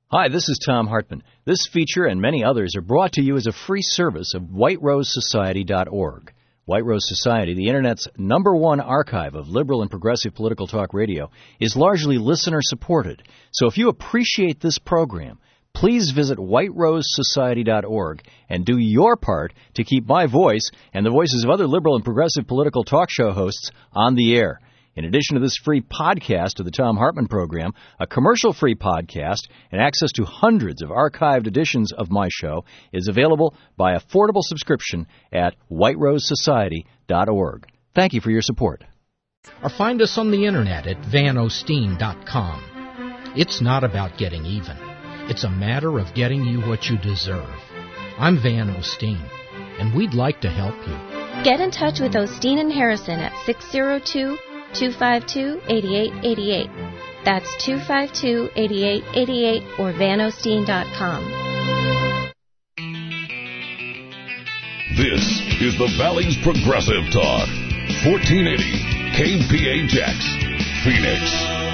Hi, this is Tom Hartman. This feature and many others are brought to you as a free service of whiterosesociety.org. White Rose Society, the Internet's #1 archive of liberal and progressive political talk radio, is largely listener-supported. So if you appreciate this program, please visit whiterosesociety.org and do your part to keep my voice and the voices of other liberal and progressive political talk show hosts on the air. In addition to this free podcast of the Tom Hartman program, a commercial-free podcast and access to hundreds of archived editions of my show is available by affordable subscription at whiterosesociety.org. Thank you for your support. Or find us on the internet at vanosteen.com. It's not about getting even. It's a matter of getting you what you deserve. I'm Van Osteen, and we'd like to help you. Get in touch with Osteen and Harrison at 602-252-8888. That's 252-8888 or vanosteen.com. This is the Valley's Progressive Talk, 1480 KPHX, Phoenix.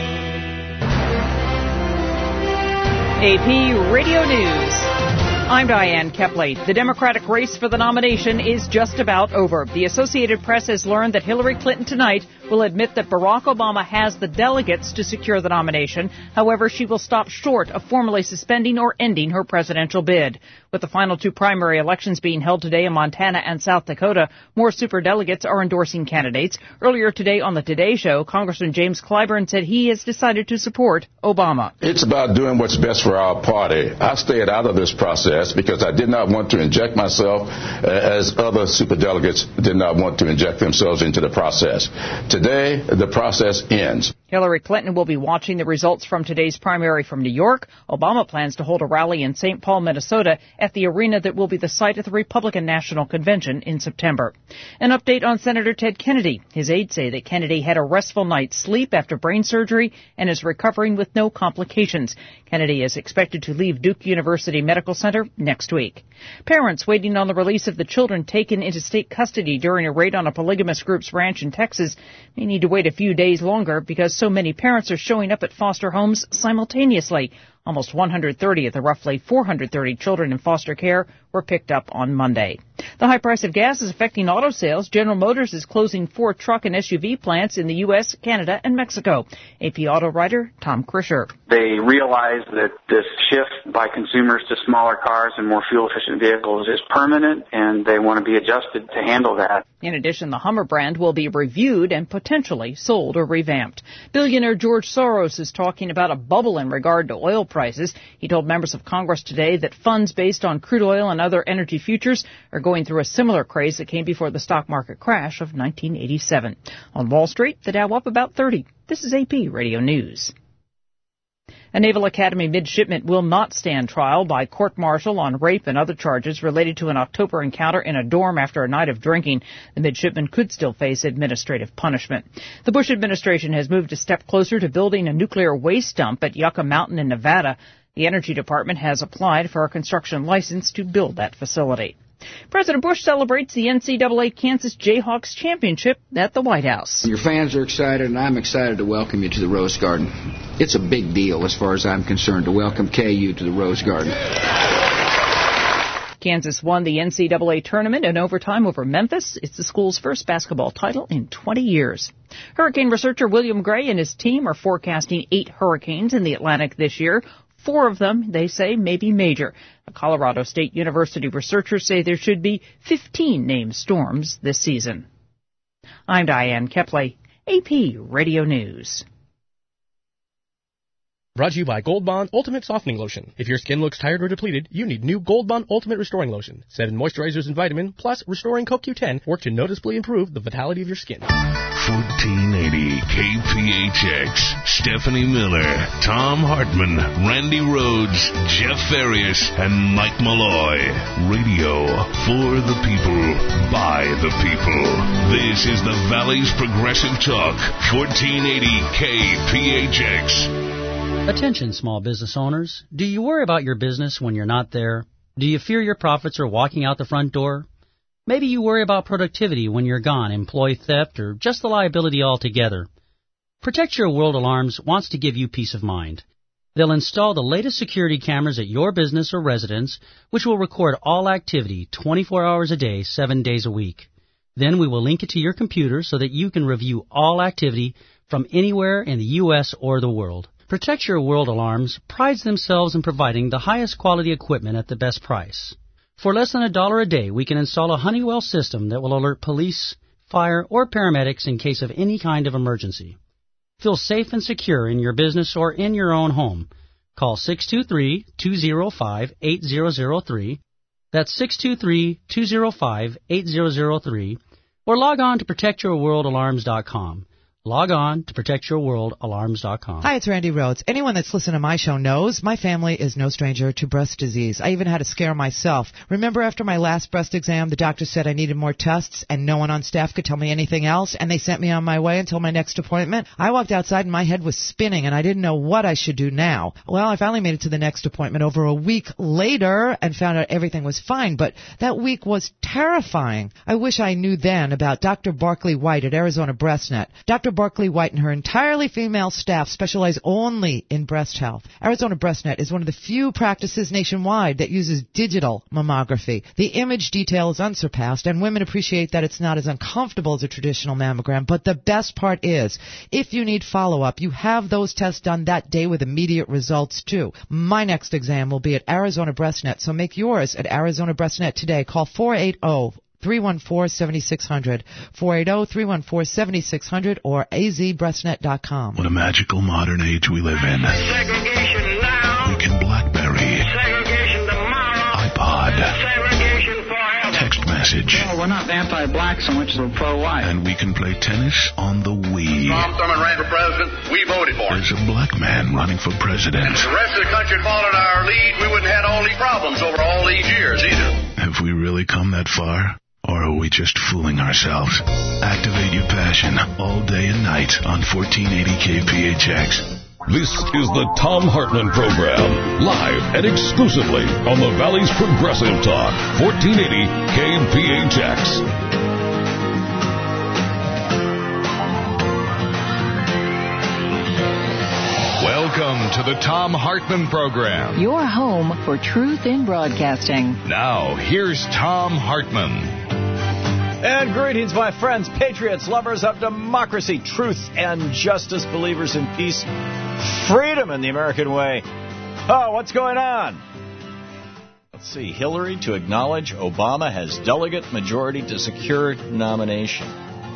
AP Radio News. I'm Diane Kepley. The Democratic race for the nomination is just about over. The Associated Press has learned that Hillary Clinton tonight will admit that Barack Obama has the delegates to secure the nomination. However, she will stop short of formally suspending or ending her presidential bid. With the final two primary elections being held today in Montana and South Dakota, more superdelegates are endorsing candidates. Earlier today on the Today Show, Congressman James Clyburn said he has decided to support Obama. It's about doing what's best for our party. I stayed out of this process because I did not want to inject myself as other superdelegates did not want to inject themselves into the process. Today, the process ends. Hillary Clinton will be watching the results from today's primary from New York. Obama plans to hold a rally in St. Paul, Minnesota, at the arena that will be the site of the Republican National Convention in September. An update on Senator Ted Kennedy. His aides say that Kennedy had a restful night's sleep after brain surgery and is recovering with no complications. Kennedy is expected to leave Duke University Medical Center next week. Parents waiting on the release of the children taken into state custody during a raid on a polygamous group's ranch in Texas may need to wait a few days longer because so many parents are showing up at foster homes simultaneously. Almost 130 of the roughly 430 children in foster care were picked up on Monday. The high price of gas is affecting auto sales. General Motors is closing 4 truck and SUV plants in the U.S., Canada, and Mexico. AP Auto writer Tom Krischer. They realize that this shift by consumers to smaller cars and more fuel-efficient vehicles is permanent, and they want to be adjusted to handle that. In addition, the Hummer brand will be reviewed and potentially sold or revamped. Billionaire George Soros is talking about a bubble in regard to oil prices. He told members of Congress today that funds based on crude oil and other energy futures are going through a similar craze that came before the stock market crash of 1987. On Wall Street, the Dow up about 30. This is AP Radio News. A Naval Academy midshipman will not stand trial by court-martial on rape and other charges related to an October encounter in a dorm after a night of drinking. The midshipman could still face administrative punishment. The Bush administration has moved a step closer to building a nuclear waste dump at Yucca Mountain in Nevada. The Energy Department has applied for a construction license to build that facility. President Bush celebrates the NCAA Kansas Jayhawks championship at the White House. Your fans are excited, and I'm excited to welcome you to the Rose Garden. It's a big deal as far as I'm concerned to welcome KU to the Rose Garden. Kansas won the NCAA tournament in overtime over Memphis. It's the school's first basketball title in 20 years. Hurricane researcher William Gray and his team are forecasting 8 hurricanes in the Atlantic this year. 4 of them, they say, may be major. The Colorado State University researchers say there should be 15 named storms this season. I'm Diane Kepley, AP Radio News. Brought to you by Gold Bond Ultimate Softening Lotion. If your skin looks tired or depleted, you need new Gold Bond Ultimate Restoring Lotion. 7 moisturizers and vitamin, plus restoring CoQ10 work to noticeably improve the vitality of your skin. 1480 KPHX. Stephanie Miller, Tom Hartman, Randy Rhodes, Jeff Farias, and Mike Malloy. Radio for the people, by the people. This is the Valley's Progressive Talk. 1480 KPHX. Attention, small business owners. Do you worry about your business when you're not there? Do you fear your profits are walking out the front door? Maybe you worry about productivity when you're gone, employee theft, or just the liability altogether. Protect Your World Alarms wants to give you peace of mind. They'll install the latest security cameras at your business or residence, which will record all activity 24 hours a day, 7 days a week. Then we will link it to your computer so that you can review all activity from anywhere in the U.S. or the world. Protect Your World Alarms prides themselves in providing the highest quality equipment at the best price. For less than $1 a day, we can install a Honeywell system that will alert police, fire, or paramedics in case of any kind of emergency. Feel safe and secure in your business or in your own home. Call 623-205-8003. That's 623-205-8003. Or log on to ProtectYourWorldAlarms.com. Log on to ProtectYourWorldAlarms.com. Hi, it's Randy Rhodes. Anyone that's listened to my show knows my family is no stranger to breast disease. I even had a scare myself. Remember after my last breast exam, the doctor said I needed more tests and no one on staff could tell me anything else, and they sent me on my way until my next appointment? I walked outside and my head was spinning and I didn't know what I should do now. Well, I finally made it to the next appointment over a week later and found out everything was fine, but that week was terrifying. I wish I knew then about Dr. Barkley White at Arizona BreastNet. Dr. Barkley White and her entirely female staff specialize only in breast health. Arizona BreastNet is one of the few practices nationwide that uses digital mammography. The image detail is unsurpassed, and women appreciate that it's not as uncomfortable as a traditional mammogram. But the best part is, if you need follow-up, you have those tests done that day with immediate results, too. My next exam will be at Arizona BreastNet, so make yours at Arizona BreastNet today. Call 480-314-7600, 480-314-7600, or azbreastnet.com. What a magical modern age we live in. Segregation now. We can BlackBerry, Segregation tomorrow. iPod, Segregation forever. text message. Well, we're not anti-black so much as we're pro-white. And we can play tennis on the Wii. Tom Thurman ran for president. We voted for him. There's a black man running for president. If the rest of the country had followed our lead, we wouldn't have had all these problems over all these years either. Have we really come that far? Or are we just fooling ourselves? Activate your passion all day and night on 1480 KPHX. This is the Thom Hartmann Program, live and exclusively on the Valley's Progressive Talk, 1480 KPHX. Welcome to the Thom Hartmann Program. Your home for truth in broadcasting. Now, here's Thom Hartmann. And greetings, my friends, patriots, lovers of democracy, truth and justice, believers in peace, freedom in the American way. Oh, what's going on? Let's see. Hillary to acknowledge Obama has delegate majority to secure nomination.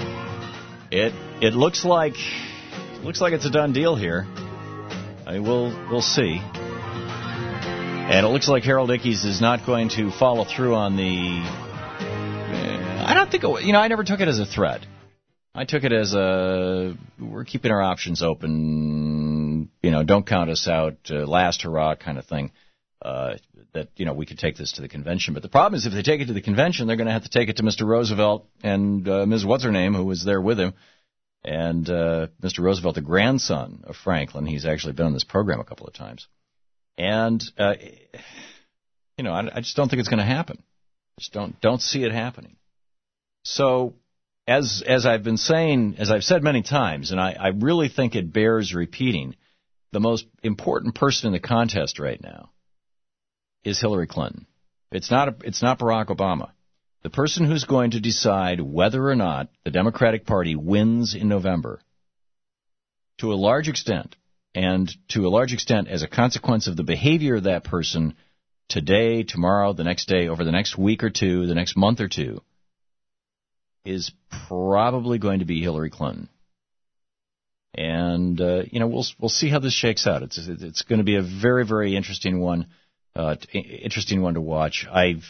It looks like it's a done deal here. We'll see. And it looks like Harold Ickes is not going to follow through on the. I don't think I never took it as a threat. I took it as we're keeping our options open. Don't count us out. Last hurrah kind of thing. That we could take this to the convention. But the problem is, if they take it to the convention, they're going to have to take it to Mr. Roosevelt and Ms. What's-her-name, who was there with him. And Mr. Roosevelt, the grandson of Franklin, he's actually been on this program a couple of times. And, I just don't think it's going to happen. Just don't see it happening. So, as I've been saying, as I've said many times, and I really think it bears repeating, the most important person in the contest right now is Hillary Clinton. It's not Barack Obama. The person who's going to decide whether or not the Democratic Party wins in November, to a large extent, and to a large extent as a consequence of the behavior of that person today, tomorrow, the next day, over the next week or two, the next month or two, is probably going to be Hillary Clinton. And we'll see how this shakes out. It's going to be a very, very interesting one to watch.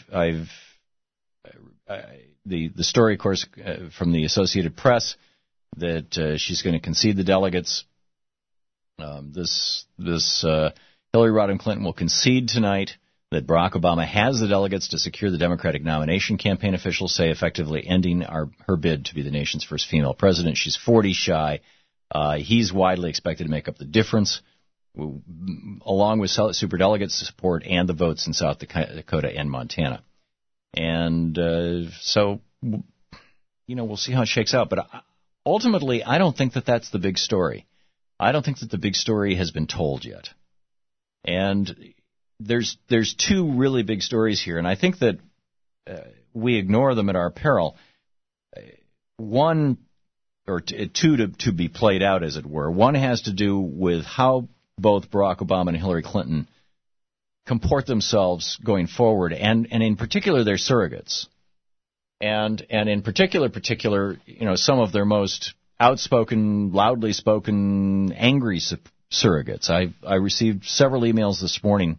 The story, of course, from the Associated Press that she's going to concede the delegates. This Hillary Rodham Clinton will concede tonight that Barack Obama has the delegates to secure the Democratic nomination. Campaign officials say effectively ending her bid to be the nation's first female president. She's 40 shy. He's widely expected to make up the difference, along with superdelegates support and the votes in South Dakota and Montana. And so, we'll see how it shakes out. But ultimately, I don't think that that's the big story. I don't think that the big story has been told yet. And there's two really big stories here, and I think that we ignore them at our peril. One, or two to be played out, as it were. One has to do with how both Barack Obama and Hillary Clinton comport themselves going forward, and in particular their surrogates. And in particular, some of their most outspoken, loudly spoken, angry surrogates. I received several emails this morning,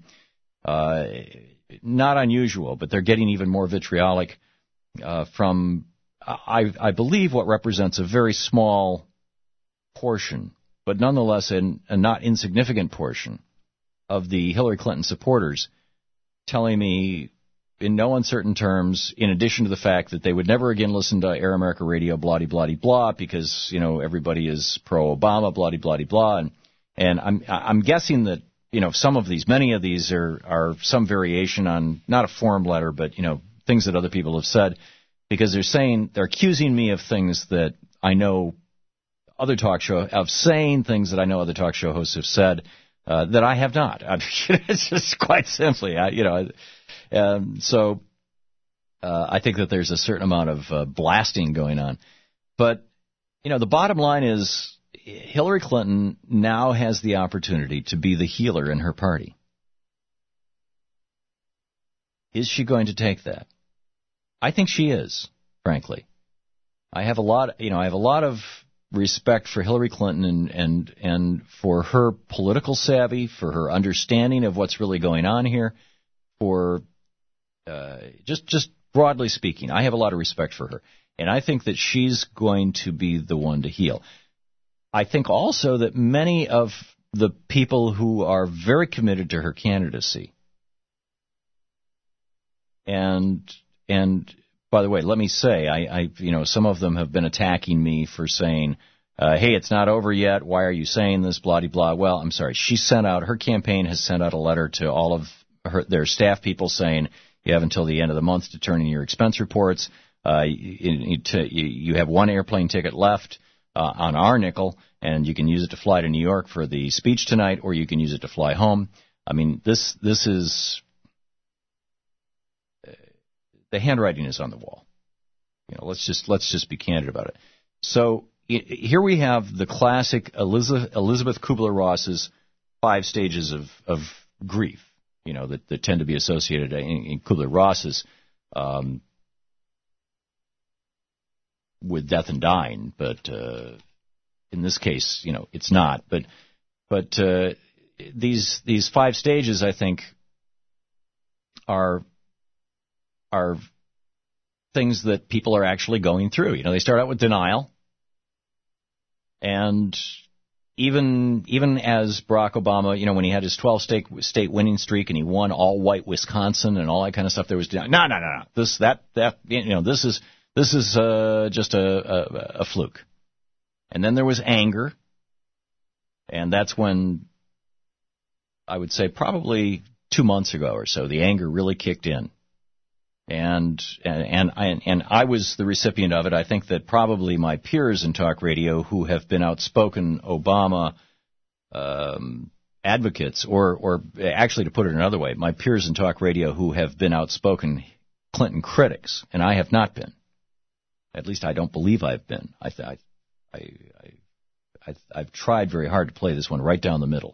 not unusual, but they're getting even more vitriolic from, I believe, what represents a very small portion, but nonetheless a not insignificant portion of the Hillary Clinton supporters, telling me in no uncertain terms, in addition to the fact that they would never again listen to Air America Radio, blah-de-blah-de-blah, because, everybody is pro-Obama, blah-de-blah-de-blah. And I'm guessing that, many of these are some variation on, not a form letter, but, things that other people have said, because they're accusing me of things that I know saying things that I know other talk show hosts have said, that I have not. It's just quite simply, so I think that there's a certain amount of blasting going on. But, the bottom line is Hillary Clinton now has the opportunity to be the healer in her party. Is she going to take that? I think she is, frankly. I have a lot of respect for Hillary Clinton and for her political savvy, for her understanding of what's really going on here, for just broadly speaking, I have a lot of respect for her. And I think that she's going to be the one to heal. I think also that many of the people who are very committed to her candidacy, and by the way, let me say, I some of them have been attacking me for saying, hey, it's not over yet. Why are you saying this? Blah, blah, blah. Well, I'm sorry. Her campaign has sent out a letter to all of their staff people saying, you have until the end of the month to turn in your expense reports. You have one airplane ticket left on our nickel, and you can use it to fly to New York for the speech tonight, or you can use it to fly home. I mean, this is the handwriting is on the wall. Let's just be candid about it. So here we have the classic Elizabeth Kubler-Ross's 5 stages of grief. That tend to be associated in Kubler-Ross's with death and dying, but in this case, it's not. But these 5 stages, I think, are things that people are actually going through. They start out with denial, and even as Barack Obama, when he had his 12 state winning streak and he won all white Wisconsin and all that kind of stuff, there was no. This is just a fluke. And then there was anger, and that's when I would say probably 2 months ago or so the anger really kicked in. And I was the recipient of it. I think that probably my peers in talk radio who have been outspoken Obama advocates, or actually to put it another way, my peers in talk radio who have been outspoken Clinton critics, and I have not been. At least I don't believe I've been. I've tried very hard to play this one right down the middle.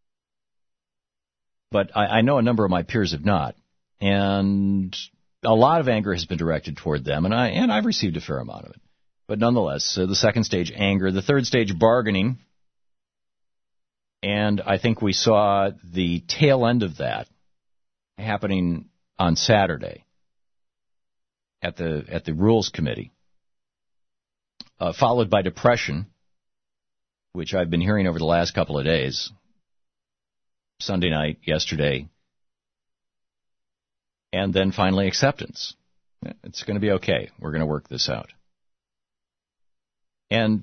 But I know a number of my peers have not, and a lot of anger has been directed toward them, and I've received a fair amount of it. But nonetheless, the second stage, anger. The third stage, bargaining. And I think we saw the tail end of that happening on Saturday at the Rules Committee, followed by depression, which I've been hearing over the last couple of days, Sunday night, yesterday, and then finally acceptance. It's going to be okay. We're going to work this out. And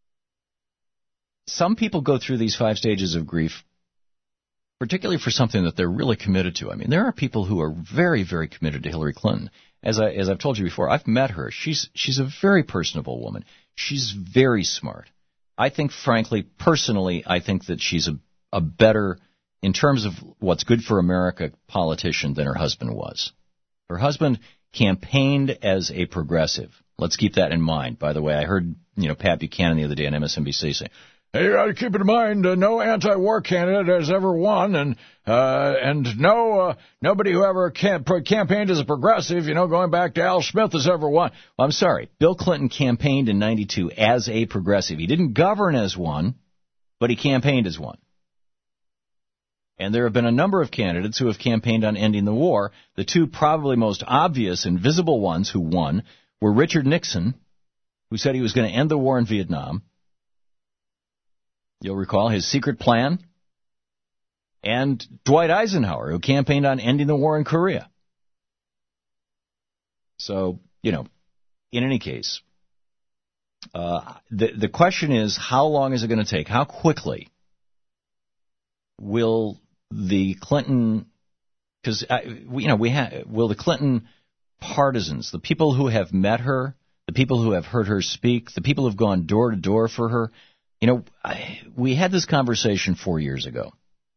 some people go through these 5 stages of grief, particularly for something that they're really committed to. I mean, there are people who are very, very committed to Hillary Clinton. As I've told you before, I've met her. She's a very personable woman. She's very smart. I think, frankly, personally, I think that she's a better in terms of what's good for America politician than her husband was. Her husband campaigned as a progressive. Let's keep that in mind. By the way, I heard, Pat Buchanan the other day on MSNBC say, hey, you got to keep in mind, no anti-war candidate has ever won, and nobody who ever campaigned as a progressive, going back to Al Smith, has ever won. Well, I'm sorry. Bill Clinton campaigned in '92 as a progressive. He didn't govern as one, but he campaigned as one. And there have been a number of candidates who have campaigned on ending the war. The two probably most obvious and visible ones who won were Richard Nixon, who said he was going to end the war in Vietnam. You'll recall his secret plan. And Dwight Eisenhower, who campaigned on ending the war in Korea. So, in any case, the question is, how long is it going to take? How quickly will the Clinton, because will the Clinton partisans, the people who have met her, the people who have heard her speak, the people who have gone door to door for her, we had this conversation 4 years ago,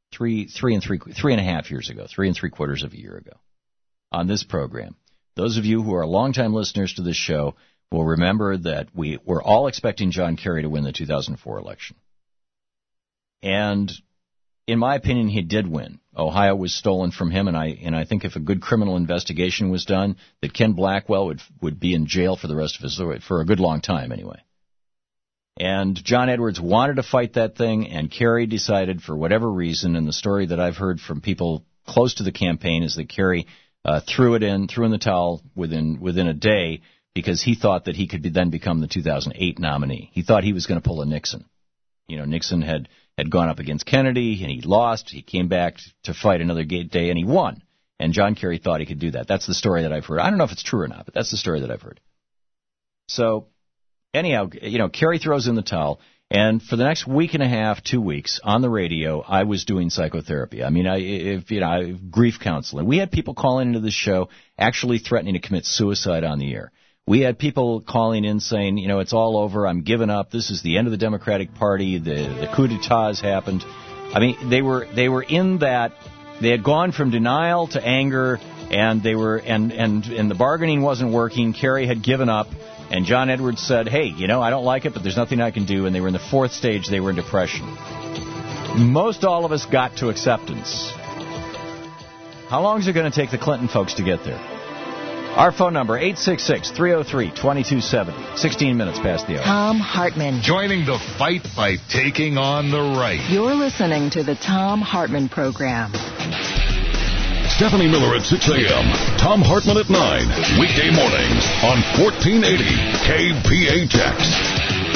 3.5 years ago, 3.75 of a year ago, on this program. Those of you who are longtime listeners to this show will remember that we were all expecting John Kerry to win the 2004 election. And in my opinion, he did win. Ohio was stolen from him, and I think if a good criminal investigation was done, that Ken Blackwell would be in jail for the rest of his life, for a good long time anyway. And John Edwards wanted to fight that thing, and Kerry decided, for whatever reason, and the story that I've heard from people close to the campaign is that Kerry threw in the towel within a day because he thought that he could then become the 2008 nominee. He thought he was going to pull a Nixon. Nixon had gone up against Kennedy, and he lost. He came back to fight another day, and he won. And John Kerry thought he could do that. That's the story that I've heard. I don't know if it's true or not, but that's the story that I've heard. So, anyhow, Kerry throws in the towel, and for the next week and a half, 2 weeks, on the radio, I was doing psychotherapy. I mean, grief counseling. We had people calling into the show actually threatening to commit suicide on the air. We had people calling in saying, it's all over, I'm giving up, this is the end of the Democratic Party, the coup d'etat has happened. I mean, they were in that, they had gone from denial to anger, and they were, and the bargaining wasn't working. Kerry had given up, and John Edwards said, hey, I don't like it, but there's nothing I can do, and they were in the fourth stage, they were in depression. Most all of us got to acceptance. How long is it going to take the Clinton folks to get there? Our phone number, 866-303-2270. 16 minutes past the hour. Thom Hartmann. Joining the fight by taking on the right. You're listening to the Thom Hartmann Program. Stephanie Miller at 6 a.m. Thom Hartmann at 9. Weekday mornings on 1480 KPHX.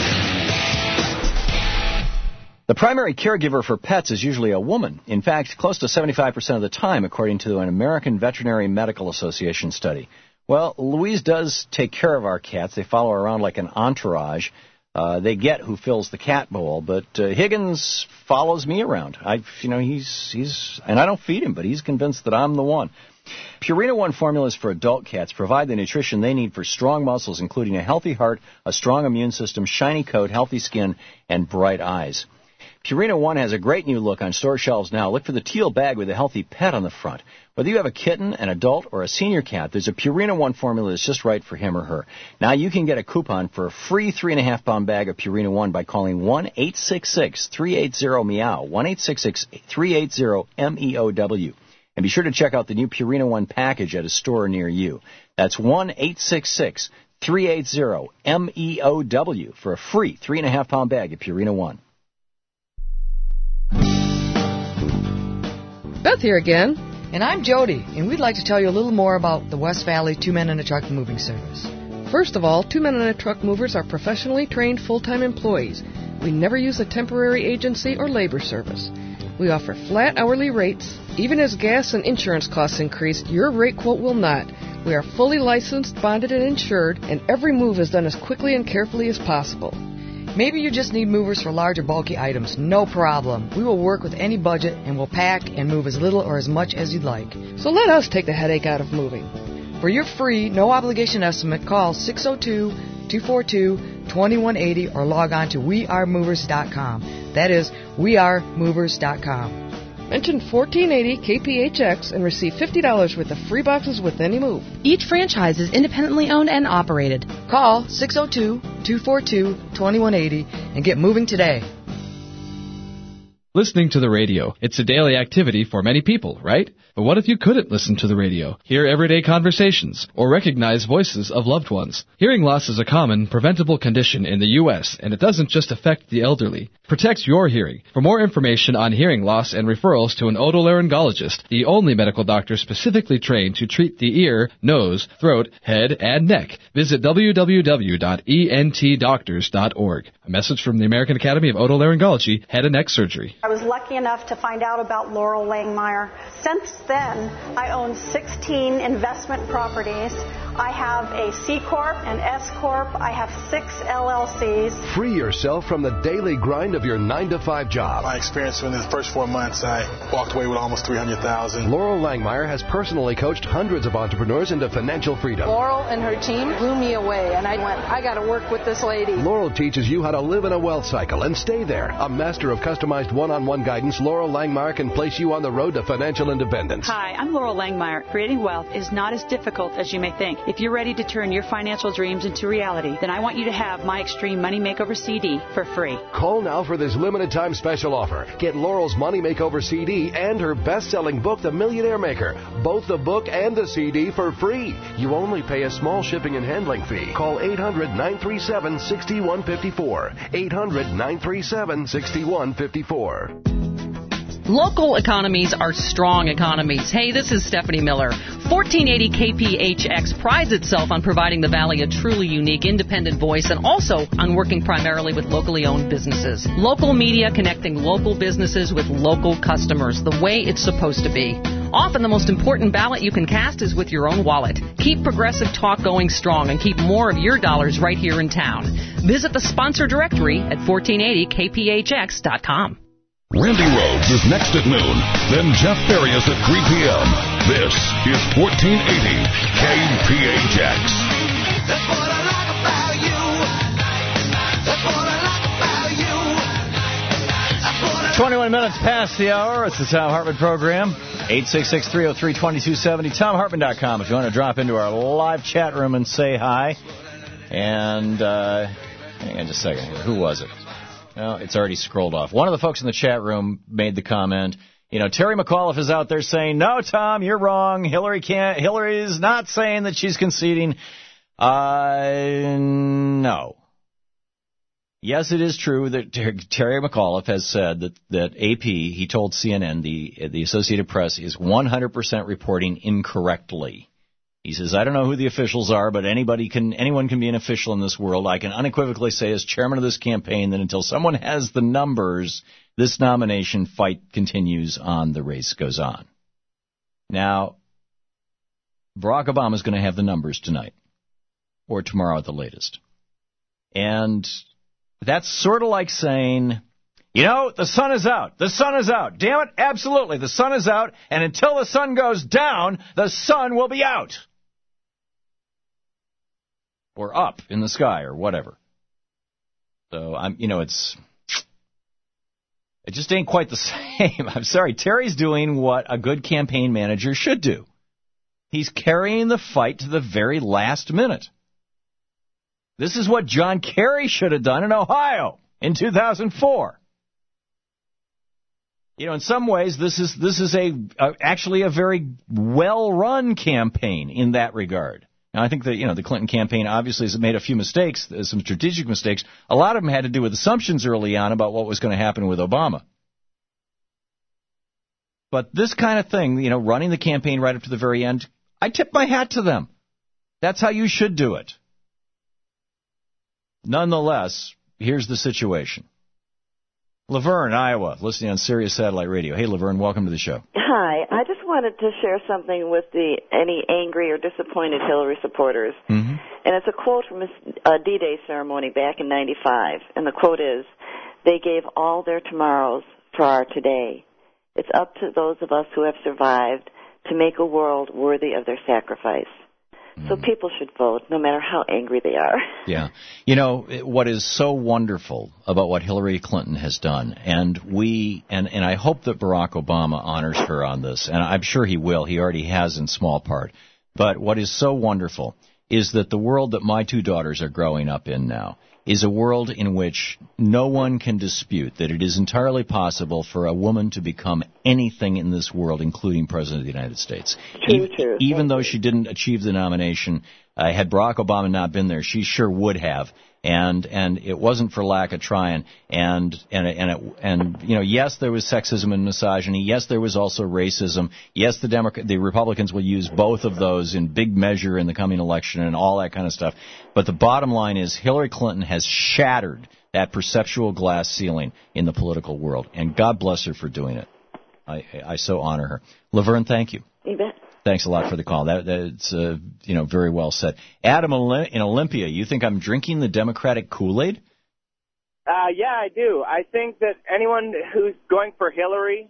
The primary caregiver for pets is usually a woman. In fact, close to 75% of the time, according to an American Veterinary Medical Association study. Well, Louise does take care of our cats. They follow her around like an entourage. They get who fills the cat bowl, but Higgins follows me around. He's and I don't feed him, but he's convinced that I'm the one. Purina One formulas for adult cats provide the nutrition they need for strong muscles, including a healthy heart, a strong immune system, shiny coat, healthy skin, and bright eyes. Purina One has a great new look on store shelves now. Look for the teal bag with a healthy pet on the front. Whether you have a kitten, an adult, or a senior cat, there's a Purina One formula that's just right for him or her. Now you can get a coupon for a free 3.5-pound bag of Purina One by calling 1-866-380-MEOW, 1-866-380-MEOW. And be sure to check out the new Purina One package at a store near you. That's 1-866-380-MEOW for a free 3.5-pound bag of Purina One. Beth here again. And I'm Jody, and we'd like to tell you a little more about the West Valley 2 Men and a Truck moving service. First of all, 2 Men and a Truck movers are professionally trained full-time employees. We never use a temporary agency or labor service. We offer flat hourly rates. Even as gas and insurance costs increase, your rate quote will not. We are fully licensed, bonded, and insured, and every move is done as quickly and carefully as possible. Maybe you just need movers for large or bulky items. No problem. We will work with any budget and will pack and move as little or as much as you'd like. So let us take the headache out of moving. For your free, no-obligation estimate, call 602-242-2180 or log on to wearemovers.com. That is, wearemovers.com. Mention 1480 KPHX and receive $50 worth of free boxes with any move. Each franchise is independently owned and operated. Call 602-242-2180 and get moving today. Listening to the radio, it's a daily activity for many people, right? But what if you couldn't listen to the radio, hear everyday conversations, or recognize voices of loved ones? Hearing loss is a common, preventable condition in the U.S., and it doesn't just affect the elderly. Protect your hearing. For more information on hearing loss and referrals to an otolaryngologist, the only medical doctor specifically trained to treat the ear, nose, throat, head, and neck, visit www.entdoctors.org. A message from the American Academy of Otolaryngology, Head and Neck Surgery. I was lucky enough to find out about Laurel Langmeyer. Since then, I own 16 investment properties. I have a C Corp, an S Corp. I have 6 LLCs. Free yourself from the daily grind of your 9-to-5 job. My experience within the first 4 months, I walked away with almost $300,000. Laurel Langmeyer has personally coached hundreds of entrepreneurs into financial freedom. Laurel and her team blew me away, and I went, I got to work with this lady. Laurel teaches you how to live in a wealth cycle and stay there. A master of customized one-on-one guidance, Laurel Langmeyer can place you on the road to financial independence. Hi, I'm Laurel Langmeyer. Creating wealth is not as difficult as you may think. If you're ready to turn your financial dreams into reality, then I want you to have my Extreme Money Makeover CD for free. Call now for this limited time special offer. Get Laurel's Money Makeover CD and her best-selling book, The Millionaire Maker. Both the book and the CD for free. You only pay a small shipping and handling fee. Call 800-937-6154. 800-937-6154. Local economies are strong economies. Hey, this is Stephanie Miller. 1480 KPHX prides itself on providing the Valley a truly unique independent voice and also on working primarily with locally owned businesses. Local media connecting local businesses with local customers, the way it's supposed to be. Often the most important ballot you can cast is with your own wallet. Keep Progressive Talk going strong and keep more of your dollars right here in town. Visit the sponsor directory at 1480kphx.com. Randy Rhodes is next at noon, then Jeff Farias at 3 p.m. This is 1480 KPHX. That's what I like about you. That's what I like about you. 21 minutes past the hour. It's the Tom Hartman program. 866-303-2270. TomHartman.com if you want to drop into our live chat room and say hi. And hang on just a second here. Who was it? No, it's already scrolled off. One of the folks in the chat room made the comment, Terry McAuliffe is out there saying, no, Tom, you're wrong. Hillary's not saying that she's conceding. No. Yes, it is true that Terry McAuliffe has said that AP, he told CNN, the Associated Press, is 100% reporting incorrectly. He says, I don't know who the officials are, but anyone can be an official in this world. I can unequivocally say as chairman of this campaign that until someone has the numbers, this nomination fight continues on, the race goes on. Now, Barack Obama is going to have the numbers tonight, or tomorrow at the latest. And that's sort of like saying, the sun is out. The sun is out. Damn it, absolutely, the sun is out, and until the sun goes down, the sun will be out. Or up in the sky, or whatever. So, it just ain't quite the same. I'm sorry. Terry's doing what a good campaign manager should do. He's carrying the fight to the very last minute. This is what John Kerry should have done in Ohio in 2004. In some ways, this is actually a very well-run campaign in that regard. Now, I think that, the Clinton campaign obviously has made a few mistakes, some strategic mistakes. A lot of them had to do with assumptions early on about what was going to happen with Obama. But this kind of thing, running the campaign right up to the very end, I tip my hat to them. That's how you should do it. Nonetheless, here's the situation. Laverne, Iowa, listening on Sirius Satellite Radio. Hey, Laverne, welcome to the show. Hi. I just wanted to share something with any angry or disappointed Hillary supporters. Mm-hmm. And it's a quote from a D-Day ceremony back in 95. And the quote is, they gave all their tomorrows for our today. It's up to those of us who have survived to make a world worthy of their sacrifice. So people should vote, no matter how angry they are. Yeah. You know, what is so wonderful about what Hillary Clinton has done, and I hope that Barack Obama honors her on this, and I'm sure he will. He already has in small part. But what is so wonderful is that the world that my two daughters are growing up in now is a world in which no one can dispute that it is entirely possible for a woman to become anything in this world, including President of the United States. True. Even though she didn't achieve the nomination, had Barack Obama not been there, she sure would have. And it wasn't for lack of trying. And you know, yes, there was sexism and misogyny. Yes, there was also racism. Yes, the Republicans will use both of those in big measure in the coming election and all that kind of stuff. But the bottom line is Hillary Clinton has shattered that perceptual glass ceiling in the political world. And God bless her for doing it. I so honor her. Laverne, thank you. You bet. Thanks a lot for the call. That's very well said. Adam in Olympia, you think I'm drinking the Democratic Kool-Aid? Yeah, I do. I think that anyone who's going for Hillary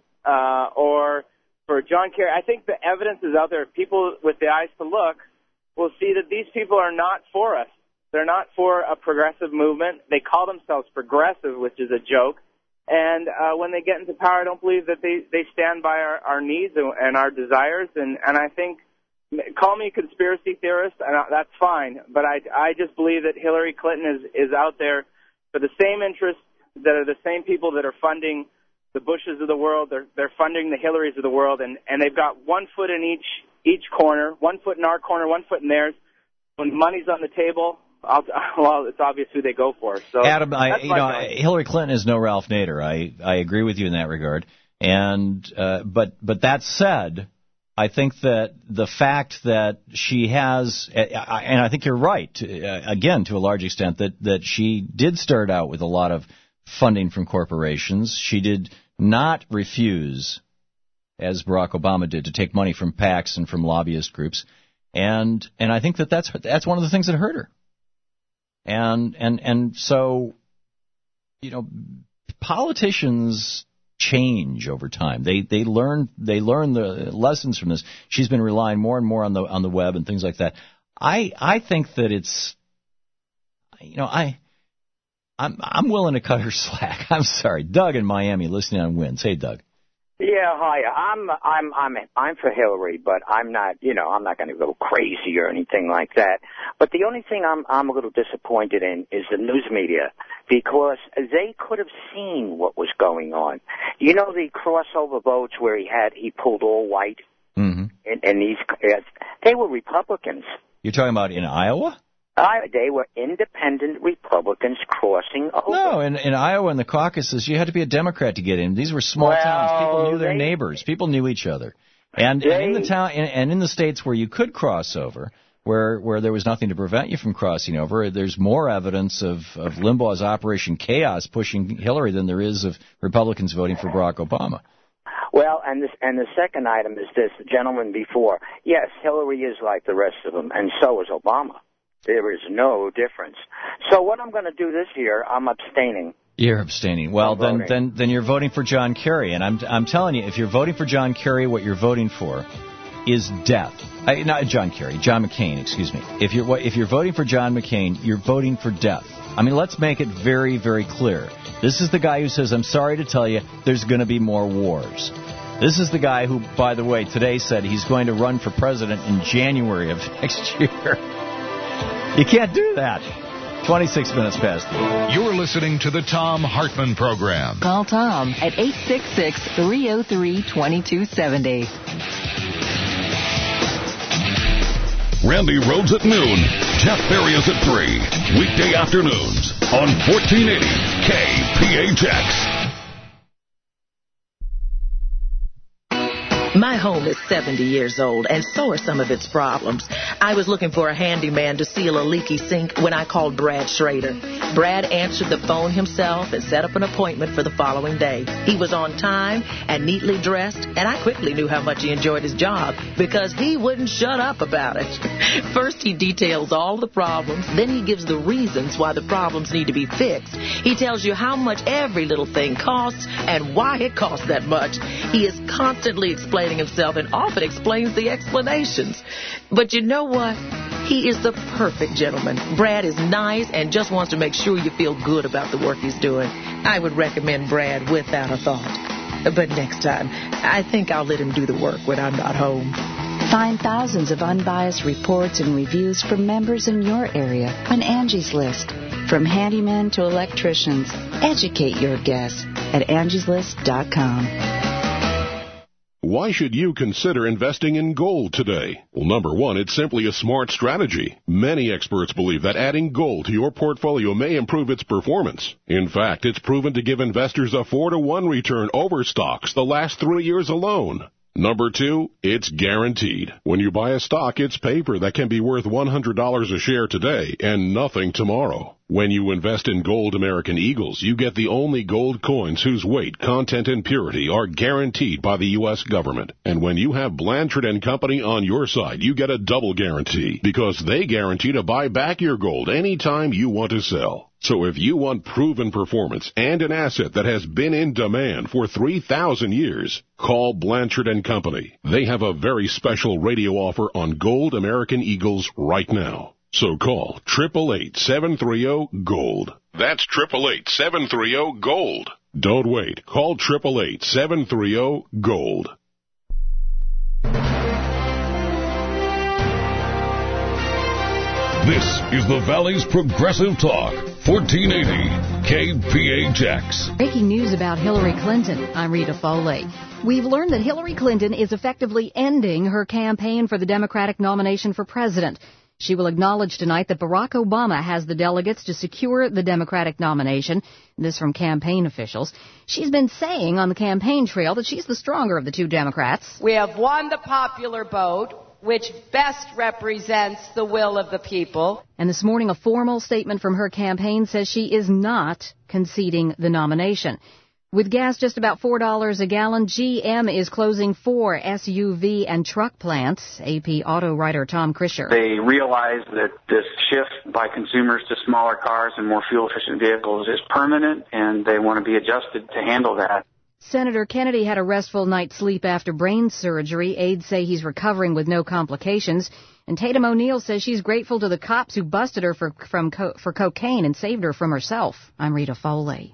or for John Kerry, I think the evidence is out there. People with the eyes to look will see that these people are not for us. They're not for a progressive movement. They call themselves progressive, which is a joke. And when they get into power, I don't believe that they stand by our needs and our desires. And I think, call me a conspiracy theorist, and that's fine. But I just believe that Hillary Clinton is out there for the same interests that are the same people that are funding the Bushes of the world. They're funding the Hillarys of the world, and they've got 1 foot in each corner, 1 foot in our corner, 1 foot in theirs. When money's on the table, well, it's obvious who they go for. So, Adam, Hillary Clinton is no Ralph Nader. I agree with you in that regard. And but that said, I think that the fact that she has, and I think you're right, again, to a large extent, that she did start out with a lot of funding from corporations. She did not refuse, as Barack Obama did, to take money from PACs and from lobbyist groups. And I think that's one of the things that hurt her. And so, you know, politicians change over time. They learn the lessons from this. She's been relying more and more on the web and things like that. I think that it's, you know, I'm willing to cut her slack. I'm sorry, Doug in Miami, listening on Winds. Hey, Doug. Yeah, hi. I'm for Hillary, but I'm not going to go crazy or anything like that. But the only thing I'm a little disappointed in is the news media, because they could have seen what was going on. You know, the crossover votes where he pulled all white, and they were Republicans. You're talking about in Iowa? They were independent Republicans crossing over. No, in Iowa in the caucuses, you had to be a Democrat to get in. These were small towns. People knew their neighbors. People knew each other. And in the town and in the states where you could cross over, where there was nothing to prevent you from crossing over, there's more evidence of Limbaugh's Operation Chaos pushing Hillary than there is of Republicans voting for Barack Obama. Well, and the second item is this, gentleman before. Yes, Hillary is like the rest of them, and so is Obama. There is no difference. So what I'm going to do this year, I'm abstaining. You're abstaining. Well, then you're voting for John Kerry, and I'm telling you, if you're voting for John Kerry, what you're voting for is death. Not John Kerry, John McCain. Excuse me. If you're voting for John McCain, you're voting for death. I mean, let's make it very, very clear. This is the guy who says, "I'm sorry to tell you, there's going to be more wars." This is the guy who, by the way, today said he's going to run for president in January of next year. You can't do that. 26 minutes past. You're listening to the Thom Hartmann Program. Call Tom at 866-303-2270. Randy Rhodes at noon. Jeff Farias at 3. Weekday afternoons on 1480 KPHX. My home is 70 years old, and so are some of its problems. I was looking for a handyman to seal a leaky sink when I called Brad Schrader. Brad answered the phone himself and set up an appointment for the following day. He was on time and neatly dressed, and I quickly knew how much he enjoyed his job because he wouldn't shut up about it. First, he details all the problems. Then he gives the reasons why the problems need to be fixed. He tells you how much every little thing costs and why it costs that much. He is constantly explaining himself and often explains the explanations. But you know what? He is the perfect gentleman. Brad is nice and just wants to make sure you feel good about the work he's doing. I would recommend Brad without a thought. But next time, I think I'll let him do the work when I'm not home. Find thousands of unbiased reports and reviews from members in your area on Angie's List. From handymen to electricians, educate your guests at angieslist.com. Why should you consider investing in gold today? Well, number one, it's simply a smart strategy. Many experts believe that adding gold to your portfolio may improve its performance. In fact, it's proven to give investors a 4-to-1 return over stocks the last 3 years alone. Number two, it's guaranteed. When you buy a stock, it's paper that can be worth $100 a share today and nothing tomorrow. When you invest in Gold American Eagles, you get the only gold coins whose weight, content, and purity are guaranteed by the U.S. government. And when you have Blanchard & Company on your side, you get a double guarantee because they guarantee to buy back your gold anytime you want to sell. So if you want proven performance and an asset that has been in demand for 3,000 years, call Blanchard & Company. They have a very special radio offer on Gold American Eagles right now. So call 888-730-GOLD. That's 888-730-GOLD. Don't wait. Call 888-730-GOLD. This is the Valley's Progressive Talk, 1480 KPHX. Breaking news about Hillary Clinton. I'm Rita Foley. We've learned that Hillary Clinton is effectively ending her campaign for the Democratic nomination for president. She will acknowledge tonight that Barack Obama has the delegates to secure the Democratic nomination. This from campaign officials. She's been saying on the campaign trail that she's the stronger of the two Democrats. We have won the popular vote, which best represents the will of the people. And this morning, a formal statement from her campaign says she is not conceding the nomination. With gas just about $4 a gallon, GM is closing 4 SUV and truck plants. AP auto writer Tom Krischer. They realize that this shift by consumers to smaller cars and more fuel-efficient vehicles is permanent, and they want to be adjusted to handle that. Senator Kennedy had a restful night's sleep after brain surgery. Aides say he's recovering with no complications. And Tatum O'Neal says she's grateful to the cops who busted her for cocaine and saved her from herself. I'm Rita Foley.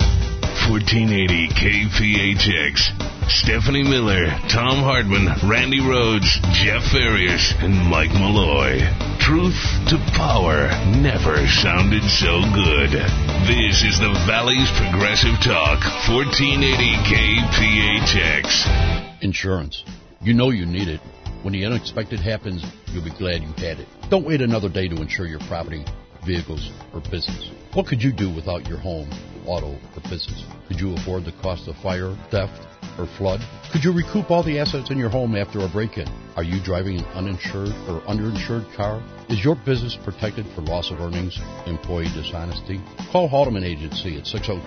1480 KPHX. Stephanie Miller, Tom Hartman, Randy Rhodes, Jeff Farias, and Mike Malloy. Truth to power never sounded so good. This is the Valley's Progressive Talk, 1480 KPHX. Insurance. You know you need it. When the unexpected happens, you'll be glad you had it. Don't wait another day to insure your property, vehicles, or business. What could you do without your home, auto, or business? Could you afford the cost of fire, theft, or flood? Could you recoup all the assets in your home after a break-in? Are you driving an uninsured or underinsured car? Is your business protected for loss of earnings, employee dishonesty? Call Haldeman Agency at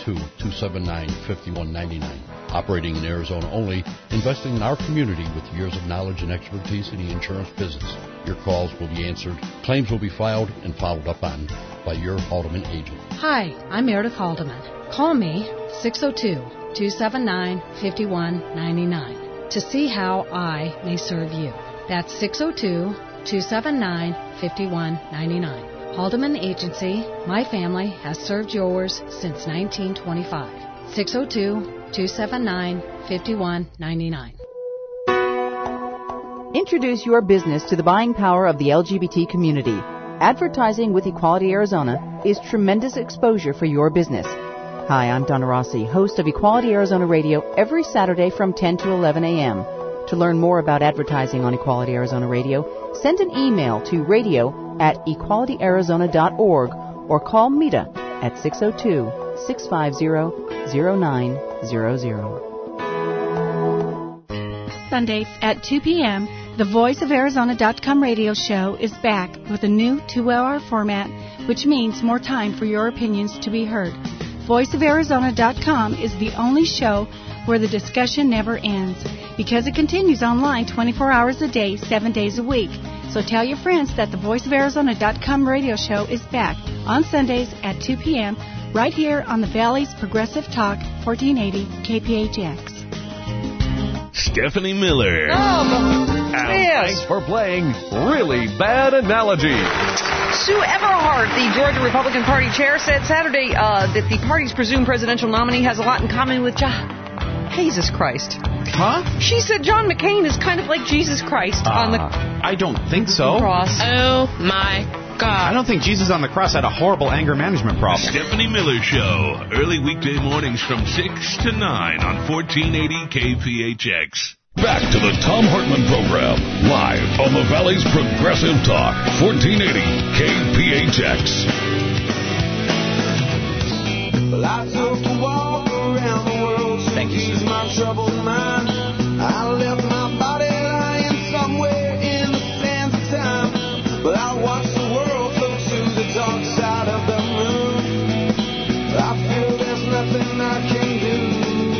602-279-5199. Operating in Arizona only, investing in our community with years of knowledge and expertise in the insurance business. Your calls will be answered, claims will be filed and followed up on by your Haldeman agent. Hi, I'm Meredith Haldeman. Call me 602-279-5199 to see how I may serve you. That's 602-279-5199. Haldeman Agency, my family has served yours since 1925. 602-279-5199. Introduce your business to the buying power of the LGBT community. Advertising with Equality Arizona is tremendous exposure for your business. Hi, I'm Donna Rossi, host of Equality Arizona Radio every Saturday from 10 to 11 a.m. To learn more about advertising on Equality Arizona Radio, send an email to radio@equalityarizona.org or call Mita at 602-650-0900. Sundays at 2 p.m., the VoiceOfArizona.com radio show is back with a new 2-hour format, which means more time for your opinions to be heard. VoiceOfArizona.com is the only show where the discussion never ends because it continues online 24 hours a day, 7 days a week. So tell your friends that the VoiceOfArizona.com radio show is back on Sundays at 2 p.m. right here on the Valley's Progressive Talk, 1480 KPHX. Stephanie Miller. Oh, And thanks for playing Really Bad Analogy. Sue Everhart, the Georgia Republican Party chair, said Saturday that the party's presumed presidential nominee has a lot in common with Jesus Christ. Huh? She said John McCain is kind of like Jesus Christ on the I don't think so. cross. Oh, my God. I don't think Jesus on the cross had a horrible anger management problem. Stephanie Miller Show. Early weekday mornings from 6 to 9 on 1480 KPHX. Back to the Thom Hartmann Program, live on the Valley's Progressive Talk, 1480 KPHX. Well, I took a walk around the world to ease my troubled mind. I left my body lying somewhere in the sands of time. But I watched the world float to the dark side of the moon. I feel there's nothing I can do.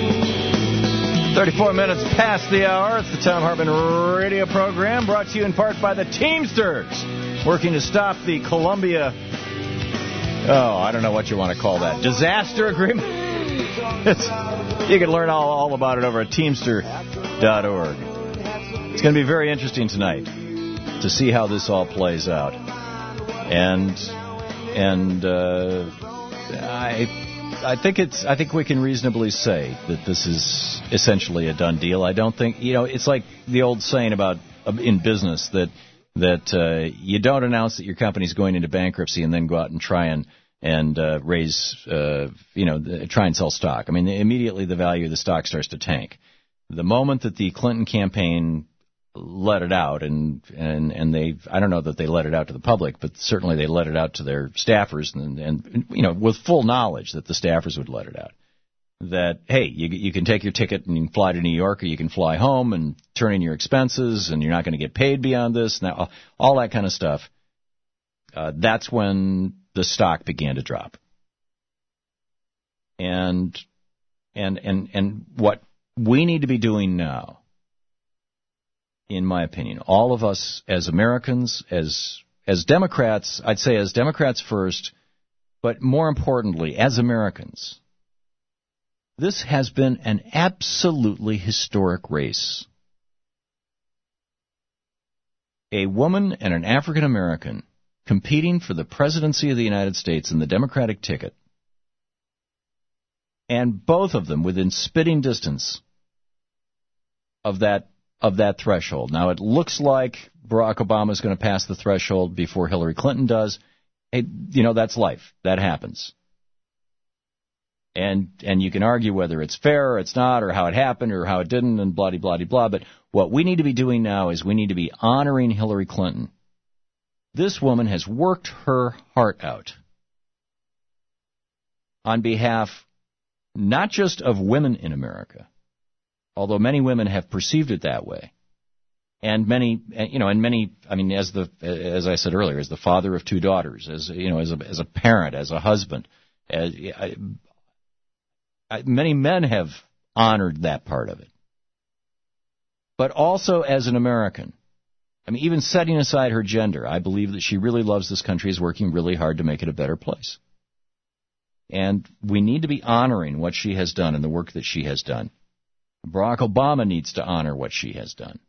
34 minutes past the hour. It's the Thom Hartmann radio program, brought to you in part by the Teamsters, working to stop the Columbia, I don't know what you want to call that, disaster agreement. You can learn all about it over at Teamster.org. It's going to be very interesting tonight to see how this all plays out. And I think we can reasonably say that this is essentially a done deal. I don't think, it's like the old saying about in business that you don't announce that your company's going into bankruptcy and then go out and try and raise, try and sell stock. I mean, immediately the value of the stock starts to tank. The moment that the Clinton campaign let it out, and they, I don't know that they let it out to the public, but certainly they let it out to their staffers, and with full knowledge that the staffers would let it out. That, hey, you can take your ticket and you can fly to New York, or you can fly home and turn in your expenses, and you're not going to get paid beyond this. Now, all that kind of stuff. That's when the stock began to drop. And what we need to be doing now, in my opinion, all of us as Americans, as Democrats, I'd say as Democrats first, but more importantly, as Americans, this has been an absolutely historic race. A woman and an African American competing for the presidency of the United States in the Democratic ticket, and both of them within spitting distance of that threshold. Now, it looks like Barack Obama is going to pass the threshold before Hillary Clinton does. Hey, that's life. That happens. And you can argue whether it's fair or it's not, or how it happened or how it didn't, and blah-de-blah-de-blah. But what we need to be doing now is we need to be honoring Hillary Clinton. This woman has worked her heart out on behalf not just of women in America, although many women have perceived it that way, and many, I mean, as I said earlier, as the father of two daughters, as a parent, as a husband, many men have honored that part of it. But also as an American, I mean, even setting aside her gender, I believe that she really loves this country, is working really hard to make it a better place. And we need to be honoring what she has done and the work that she has done. Barack Obama needs to honor what she has done.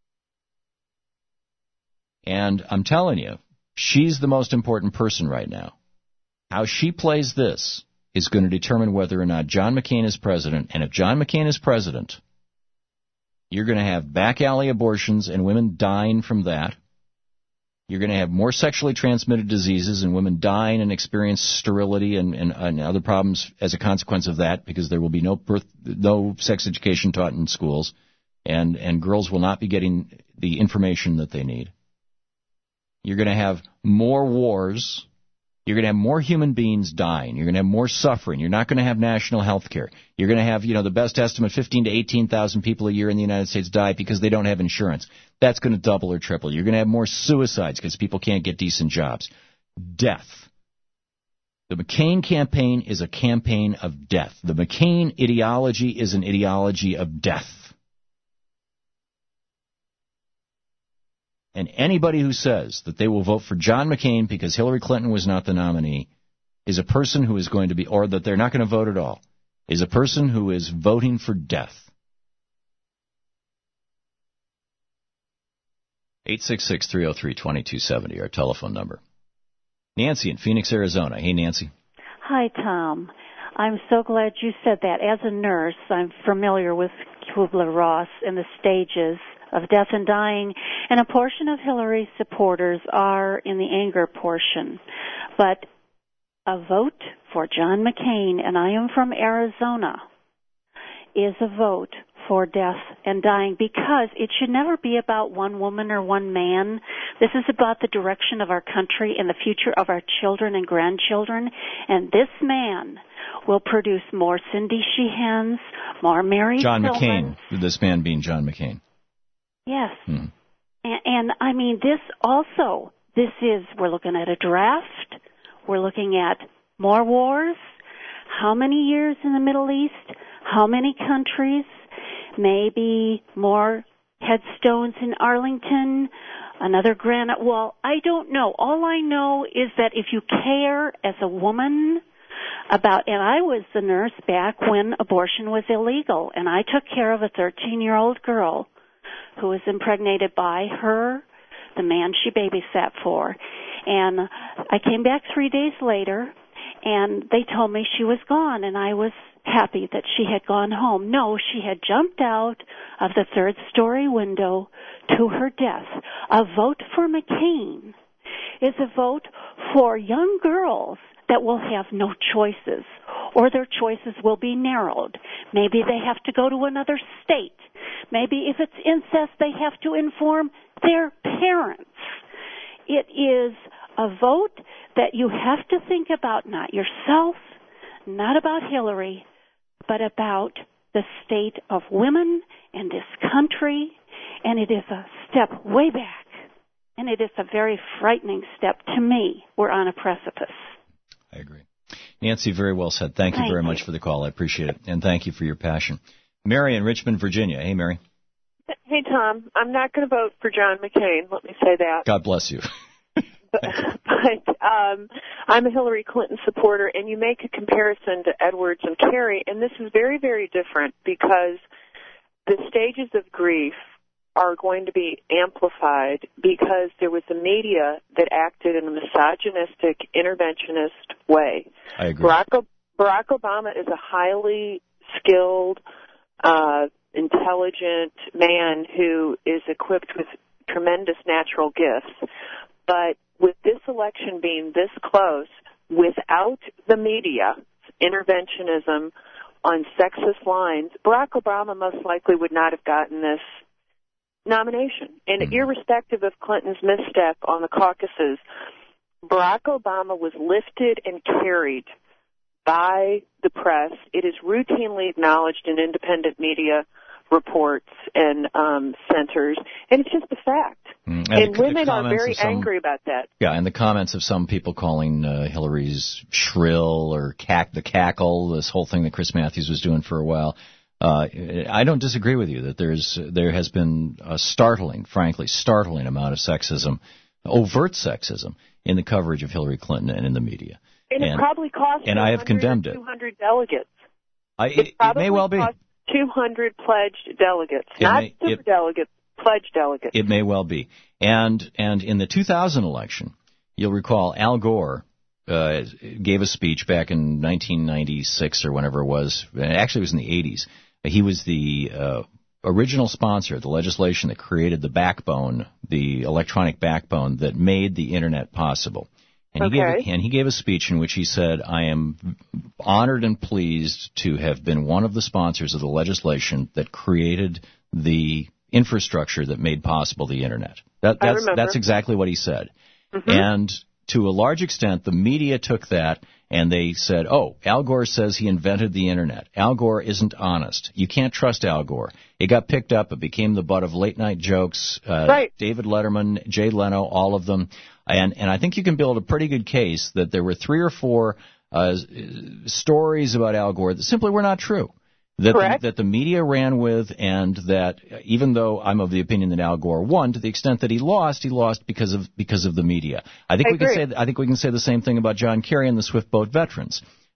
And I'm telling you, she's the most important person right now. How she plays this is going to determine whether or not John McCain is president. And if John McCain is president, you're going to have back alley abortions and women dying from that. You're going to have more sexually transmitted diseases and women dying and experience sterility and other problems as a consequence of that, because there will be no sex education taught in schools, and girls will not be getting the information that they need. You're going to have more wars. You're going to have more human beings dying. You're going to have more suffering. You're not going to have national health care. You're going to have, the best estimate, 15 to 18,000 people a year in the United States die because they don't have insurance. That's going to double or triple. You're going to have more suicides because people can't get decent jobs. Death. The McCain campaign is a campaign of death. The McCain ideology is an ideology of death. And anybody who says that they will vote for John McCain because Hillary Clinton was not the nominee is a person who is going to be, or that they're not going to vote at all, is a person who is voting for death. 866-303-2270, our telephone number. Nancy in Phoenix, Arizona. Hey, Nancy. Hi, Tom. I'm so glad you said that. As a nurse, I'm familiar with Kubler-Ross and the stages of death and dying, and a portion of Hillary's supporters are in the anger portion. But a vote for John McCain, and I am from Arizona, is a vote for death and dying, because it should never be about one woman or one man. This is about the direction of our country and the future of our children and grandchildren, and this man will produce more Cindy Sheehans, more Mary John Tillmans. McCain, this man being John McCain. Yes. And I mean, we're looking at a draft. We're looking at more wars. How many years in the Middle East? How many countries? Maybe more headstones in Arlington, another granite wall. I don't know. All I know is that if you care as a woman about, and I was the nurse back when abortion was illegal, and I took care of a 13-year-old girl who was impregnated by the man she babysat for. And I came back 3 days later, and they told me she was gone, and I was happy that she had gone home. No, she had jumped out of the third-story window to her death. A vote for McCain is a vote for young girls that will have no choices, or their choices will be narrowed. Maybe they have to go to another state. Maybe if it's incest, they have to inform their parents. It is a vote that you have to think about, not yourself, not about Hillary, but about the state of women and this country, and it is a step way back, and it is a very frightening step to me. We're on a precipice. I agree. Nancy, very well said. Thank you very much for the call. I appreciate it, and thank you for your passion. Mary in Richmond, Virginia. Hey, Mary. Hey, Tom. I'm not going to vote for John McCain. Let me say that. God bless you. But I'm a Hillary Clinton supporter, and you make a comparison to Edwards and Kerry, and this is very, very different because the stages of grief are going to be amplified because there was a media that acted in a misogynistic, interventionist way. I agree. Barack Obama is a highly skilled, intelligent man who is equipped with tremendous natural gifts. But with this election being this close, without the media interventionism on sexist lines, Barack Obama most likely would not have gotten this nomination. And irrespective of Clinton's misstep on the caucuses, Barack Obama was lifted and carried by the press. It is routinely acknowledged in independent media reports and centers, and it's just a fact. And women are very angry about that. Yeah, and the comments of some people calling Hillary's shrill or the cackle, this whole thing that Chris Matthews was doing for a while. I don't disagree with you that there has been a frankly startling amount of sexism, overt sexism, in the coverage of Hillary Clinton and in the media. And it probably cost and I have condemned it. 200 delegates. It may well be. 200 pledged delegates, not super delegates, pledged delegates. It may well be. And in the 2000 election, you'll recall Al Gore gave a speech back in 1996 or whenever it was. Actually, it was in the 80s. He was the original sponsor of the legislation that created the backbone, the electronic backbone that made the Internet possible. And he gave a speech in which he said, I am honored and pleased to have been one of the sponsors of the legislation that created the infrastructure that made possible the Internet. That's exactly what he said. Mm-hmm. And to a large extent, the media took that and they said, Al Gore says he invented the Internet. Al Gore isn't honest. You can't trust Al Gore. It got picked up. It became the butt of late-night jokes. David Letterman, Jay Leno, all of them. And I think you can build a pretty good case that there were 3 or 4 stories about Al Gore that simply were not true. That the media ran with, and that even though I'm of the opinion that Al Gore won, to the extent that he lost because of the media. I think we can say the same thing about John Kerry and the Swift Boat veterans.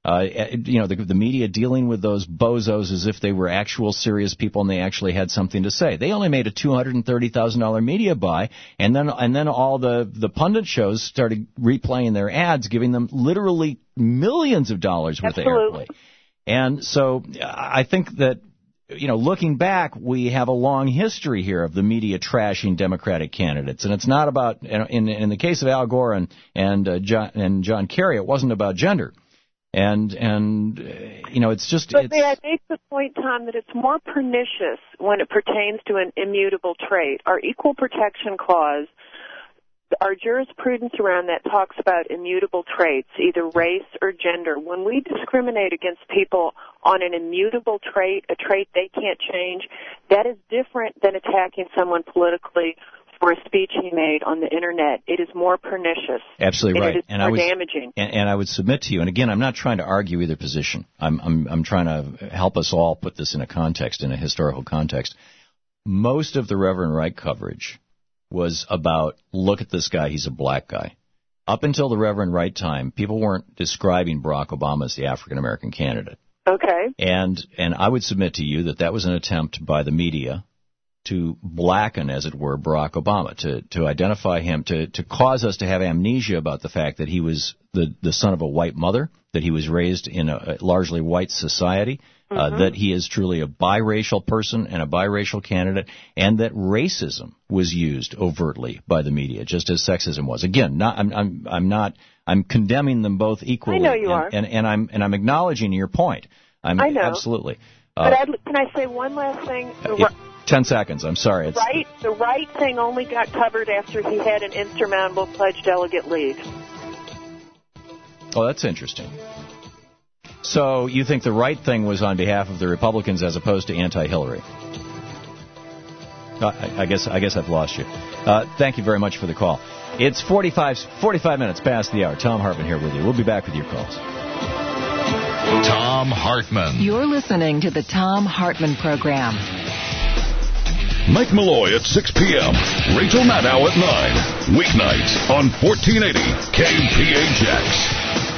The media dealing with those bozos as if they were actual serious people and they actually had something to say. They only made a $230,000 media buy, and then all the pundit shows started replaying their ads, giving them literally millions of dollars worth of airplay. And so I think that, looking back, we have a long history here of the media trashing Democratic candidates, and it's not about, in the case of Al Gore and John Kerry, it wasn't about gender. And it's just... But I make the point, Tom, that it's more pernicious when it pertains to an immutable trait. Our Equal Protection Clause, our jurisprudence around that talks about immutable traits, either race or gender. When we discriminate against people on an immutable trait, a trait they can't change, that is different than attacking someone politically for a speech he made on the Internet. It is more pernicious. Absolutely right. It is more damaging. And I would submit to you, and again, I'm not trying to argue either position. I'm trying to help us all put this in a context, in a historical context. Most of the Reverend Wright coverage was about, look at this guy, he's a black guy. Up until the Reverend Wright time, people weren't describing Barack Obama as the African-American candidate. Okay. And I would submit to you that was an attempt by the media to blacken, as it were, Barack Obama, to identify him, to cause us to have amnesia about the fact that he was the son of a white mother, that he was raised in a largely white society, that he is truly a biracial person and a biracial candidate, and that racism was used overtly by the media, just as sexism was. Again, I'm condemning them both equally. I know you are. And I'm acknowledging your point. I know. Absolutely. But can I say one last thing? 10 seconds. I'm sorry. The right thing only got covered after he had an insurmountable pledge delegate lead. Oh, that's interesting. So you think the right thing was on behalf of the Republicans as opposed to anti-Hillary? I guess I've lost you. Thank you very much for the call. It's 45 minutes past the hour. Tom Hartman here with you. We'll be back with your calls. Tom Hartman. You're listening to the Tom Hartman Program. Mike Malloy at 6 p.m. Rachel Maddow at 9. Weeknights on 1480 KPHX.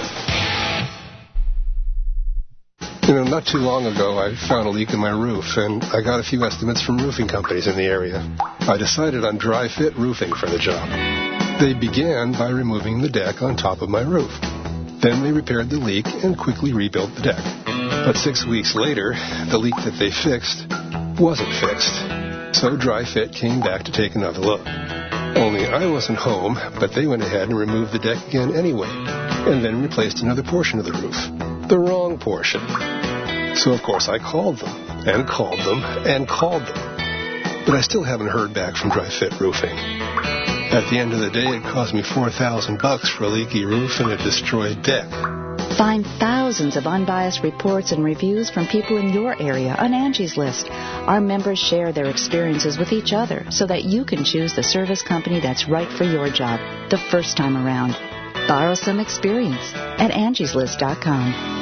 Not too long ago, I found a leak in my roof, and I got a few estimates from roofing companies in the area. I decided on Dry Fit Roofing for the job. They began by removing the deck on top of my roof. Then they repaired the leak and quickly rebuilt the deck. But 6 weeks later, the leak that they fixed wasn't fixed. So Dry Fit came back to take another look. Only I wasn't home, but they went ahead and removed the deck again anyway, and then replaced another portion of the roof. The wrong portion. So, of course, I called them, and called them, and called them. But I still haven't heard back from Dry Fit Roofing. At the end of the day, it cost me $4,000 for a leaky roof and a destroyed deck. Find thousands of unbiased reports and reviews from people in your area on Angie's List. Our members share their experiences with each other so that you can choose the service company that's right for your job the first time around. Borrow some experience at angieslist.com.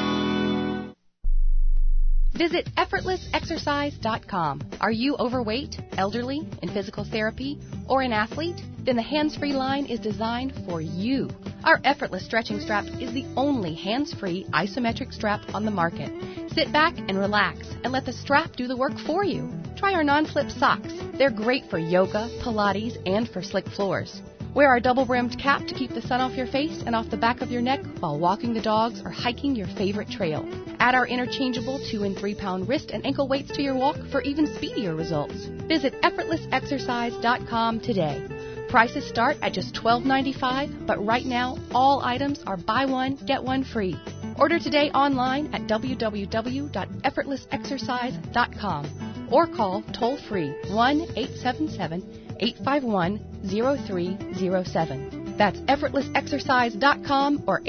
Visit effortlessexercise.com. Are you overweight, elderly, in physical therapy, or an athlete? Then the hands-free line is designed for you. Our Effortless Stretching Strap is the only hands-free isometric strap on the market. Sit back and relax and let the strap do the work for you. Try our non-flip socks. They're great for yoga, Pilates, and for slick floors. Wear our double-brimmed cap to keep the sun off your face and off the back of your neck while walking the dogs or hiking your favorite trail. Add our interchangeable 2- and 3-pound wrist and ankle weights to your walk for even speedier results. Visit effortlessexercise.com today. Prices start at just $12.95, but right now all items are buy one, get one free. Order today online at www.effortlessexercise.com or call toll-free 1-877-851-0307. That's effortlessexercise.com or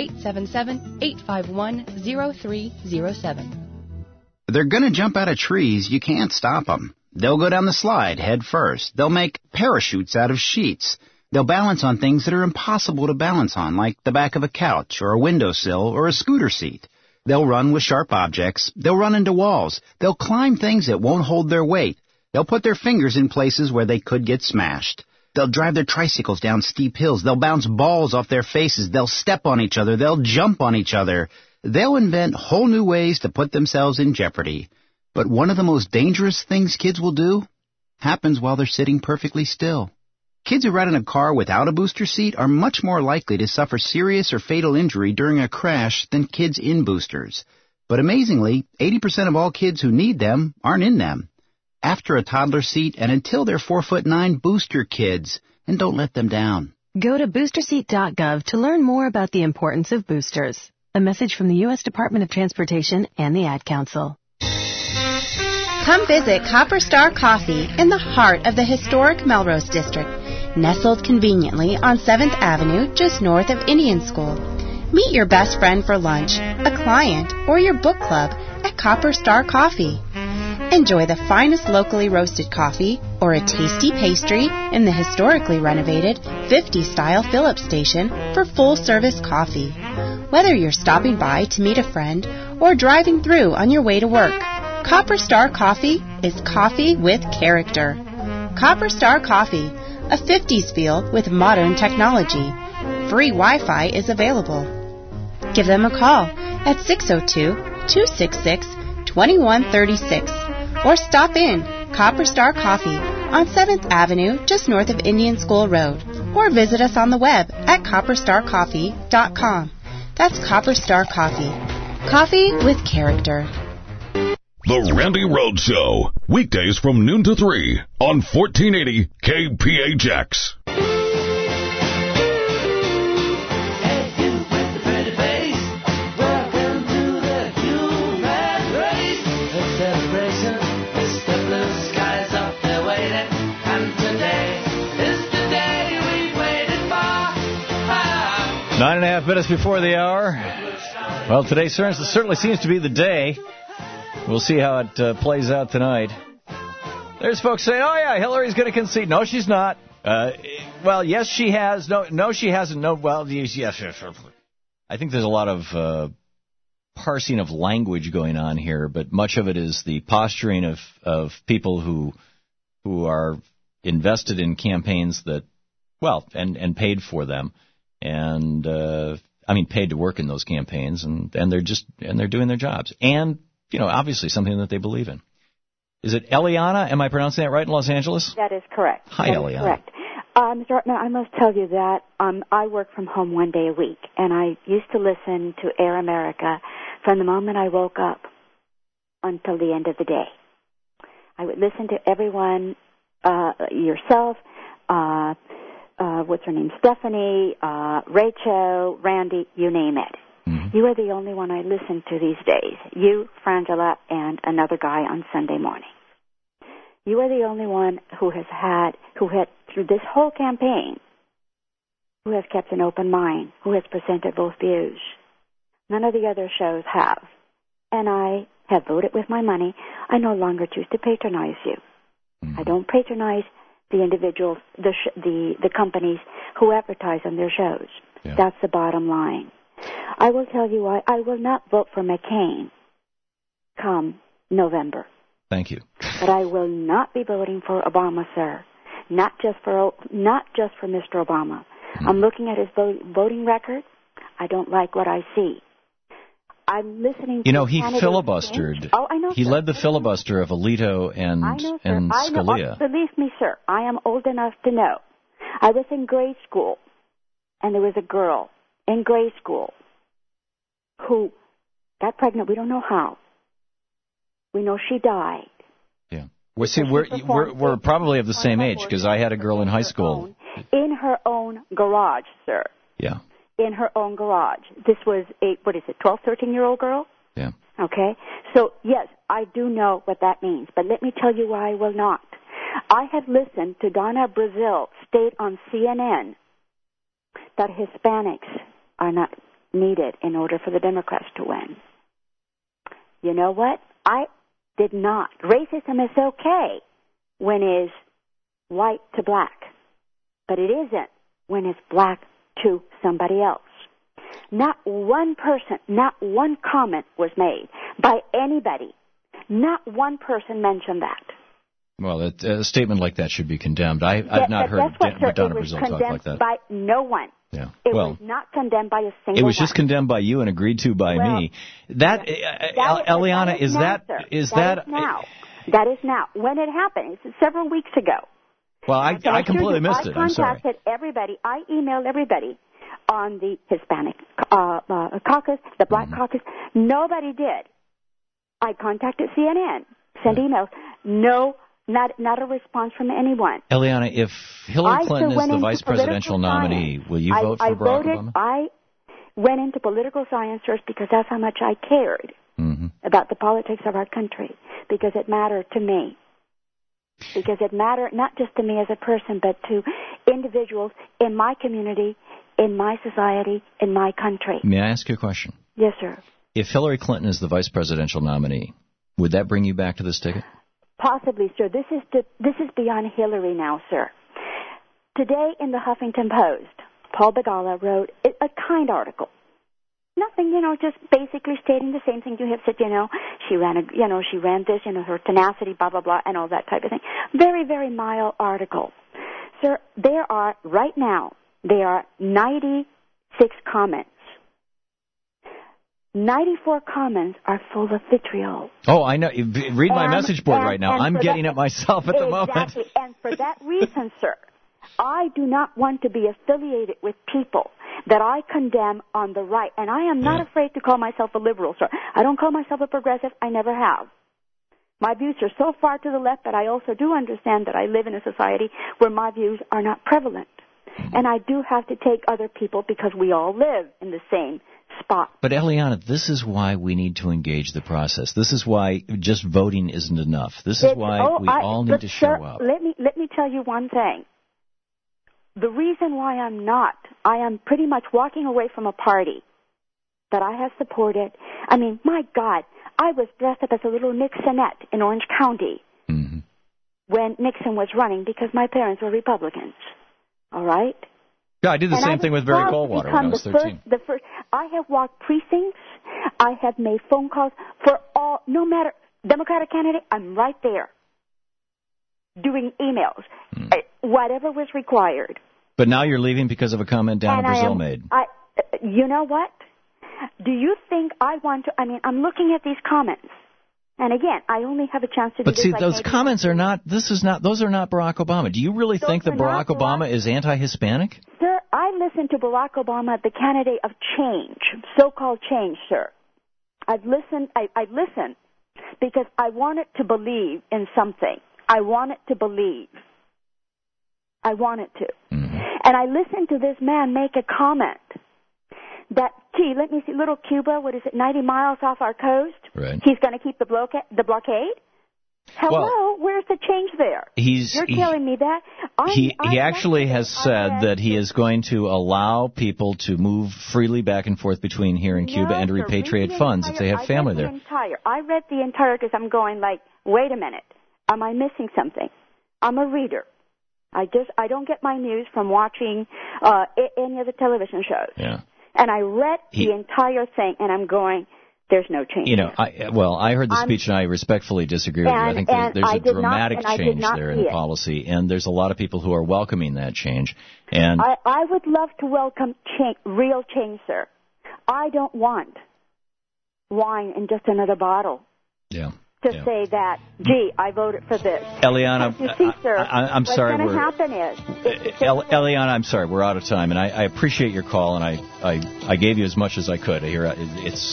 877-851-0307. They're going to jump out of trees. You can't stop them. They'll go down the slide head first. They'll make parachutes out of sheets. They'll balance on things that are impossible to balance on, like the back of a couch or a windowsill or a scooter seat. They'll run with sharp objects. They'll run into walls. They'll climb things that won't hold their weight. They'll put their fingers in places where they could get smashed. They'll drive their tricycles down steep hills. They'll bounce balls off their faces. They'll step on each other. They'll jump on each other. they'll invent whole new ways to put themselves in jeopardy. But one of the most dangerous things kids will do happens while they're sitting perfectly still. Kids who ride in a car without a booster seat are much more likely to suffer serious or fatal injury during a crash than kids in boosters. But amazingly, 80% of all kids who need them aren't in them. After a toddler seat and until they're 4'9", booster kids, and don't let them down. Go to boosterseat.gov to learn more about the importance of boosters. A message from the U.S. Department of Transportation and the Ad Council. Come visit Copper Star Coffee in the heart of the historic Melrose District, nestled conveniently on 7th Avenue just north of Indian School. Meet your best friend for lunch, a client, or your book club at Copper Star Coffee. Enjoy the finest locally roasted coffee or a tasty pastry in the historically renovated 50s-style Phillips Station for full-service coffee. Whether you're stopping by to meet a friend or driving through on your way to work, Copper Star Coffee is coffee with character. Copper Star Coffee, a 50s feel with modern technology. Free Wi-Fi is available. Give them a call at 602-266-2136 or stop in Copper Star Coffee on 7th Avenue just north of Indian School Road or visit us on the web at copperstarcoffee.com. That's Copper Star Coffee. Coffee with character. The Randy Rhodes Show, weekdays from noon to 3 on 1480 KPHX. It's the blue skies up there waiting, and today is the day we waited for. 9.5 minutes before the hour. Well, today certainly seems to be the day. We'll see how it plays out tonight. There's folks saying, oh, yeah, Hillary's going to concede. No, she's not. Well, yes, she has. No, she hasn't. No, well, yes. I think there's a lot of parsing of language going on here, but much of it is the posturing of people who are invested in campaigns that, well, and paid for them, and paid to work in those campaigns, and they're doing their jobs, and obviously something that they believe in. Is it Eliana? Am I pronouncing that right in Los Angeles? That is correct. Hi, Eliana. Correct. Mr. Hartman, I must tell you that I work from home one day a week, and I used to listen to Air America from the moment I woke up until the end of the day. I would listen to everyone, yourself, what's her name, Stephanie, Rachel, Randy, you name it. Mm-hmm. You are the only one I listen to these days. You, Frangela, and another guy on Sunday morning. You are the only one who had through this whole campaign, who has kept an open mind, who has presented both views. None of the other shows have. And I have voted with my money. I no longer choose to patronize you. Mm-hmm. I don't patronize the individuals, the companies who advertise on their shows. Yeah. That's the bottom line. I will tell you why I will not vote for McCain come November. Thank you. But I will not be voting for Obama, sir. Not just for Mr. Obama. I'm looking at his voting record. I don't like what I see. I'm listening to he filibustered. Oh, I know. He led the filibuster of Alito and Scalia. Believe me, sir, I am old enough to know. I was in grade school, and there was a girl in grade school who got pregnant. We don't know how. We know she died. Yeah. Well, see, we're probably of the same age, because I had a girl in high school. In her own garage, sir. Yeah. In her own garage. This was a 12, 13-year-old girl? Yeah. Okay. So, yes, I do know what that means, but let me tell you why I will not. I have listened to Donna Brazile state on CNN that Hispanics are not needed in order for the Democrats to win. You know what? I did not. Racism is okay when it's white to black, but it isn't when it's black to somebody else. Not one person, not one comment was made by anybody. Not one person mentioned that. Well, a statement like that should be condemned. I've not heard Donna Brazile talk like that. By no one. Yeah. It was not condemned by a single one. It was just condemned by you and agreed to by me. Eliana, is that now? That is now. When it happened, it's several weeks ago. Well, I completely missed it. I'm sorry. I contacted everybody. I emailed everybody on the Hispanic caucus, the Black caucus. Nobody did. I contacted CNN, sent emails. No, not a response from anyone. Eliana, if Hillary Clinton is the vice presidential nominee, will you vote for Barack Obama? I went into political science first because that's how much I cared about the politics of our country, because it mattered to me. Because it mattered not just to me as a person, but to individuals in my community, in my society, in my country. May I ask you a question? Yes, sir. If Hillary Clinton is the vice presidential nominee, would that bring you back to this ticket? Possibly, sir. This is beyond Hillary now, sir. Today in the Huffington Post, Paul Begala wrote a kind article. Nothing, just basically stating the same thing you have said, she ran this, her tenacity, blah, blah, blah, and all that type of thing. Very, very mild article. Sir, there are 96 comments. 94 comments are full of vitriol. Oh, I know. Read my message board right now. I'm getting it myself at the moment. Exactly. And for that reason, sir, I do not want to be affiliated with people that I condemn on the right. And I am not afraid to call myself a liberal, sir. I don't call myself a progressive. I never have. My views are so far to the left that I also do understand that I live in a society where my views are not prevalent. And I do have to take other people because we all live in the same spot. But Eliana, this is why we need to engage the process. This is why just voting isn't enough. This is why we all need to show up. Let me tell you one thing. The reason why I am pretty much walking away from a party that I have supported. I mean, my God, I was dressed up as a little Nixonette in Orange County when Nixon was running because my parents were Republicans. All right? Yeah, I did the same thing with Barry Goldwater when I was 13. I have walked precincts. I have made phone calls for no matter Democratic candidate, I'm right there doing emails, whatever was required. But now you're leaving because of a comment Donna Brazile made. You know what? Do you think I want to? I mean, I'm looking at these comments. And again, I only have a chance to do this. But see, those comments are not, those are not Barack Obama. Do you really think that Barack Obama is anti-Hispanic? Sir, I listened to Barack Obama, the candidate of change, so-called change, sir. I've listened because I wanted to believe in something. I wanted to believe. I wanted to. And I listened to this man make a comment that, gee, let me see, little Cuba, 90 miles off our coast? Right. He's going to keep the blockade? Hello, where's the change there? You're telling me that? He actually has said that he is going to allow people to move freely back and forth between here and Cuba and to repatriate funds if they have family there. I read the entire because I'm going like, wait a minute, am I missing something? I'm a reader. I don't get my news from watching any of the television shows. Yeah. And I read the entire thing, and I'm going, there's no change. I heard the speech, and I respectfully disagree with you. I think there's a dramatic change there in policy, and there's a lot of people who are welcoming that change. And I would love to welcome real change, sir. I don't want wine in just another bottle. Say that, gee, I voted for this. Eliana, you see, sir, I'm sorry. What's going to happen is... Eliana, I'm sorry, we're out of time, and I appreciate your call, and I gave you as much as I could. Here, but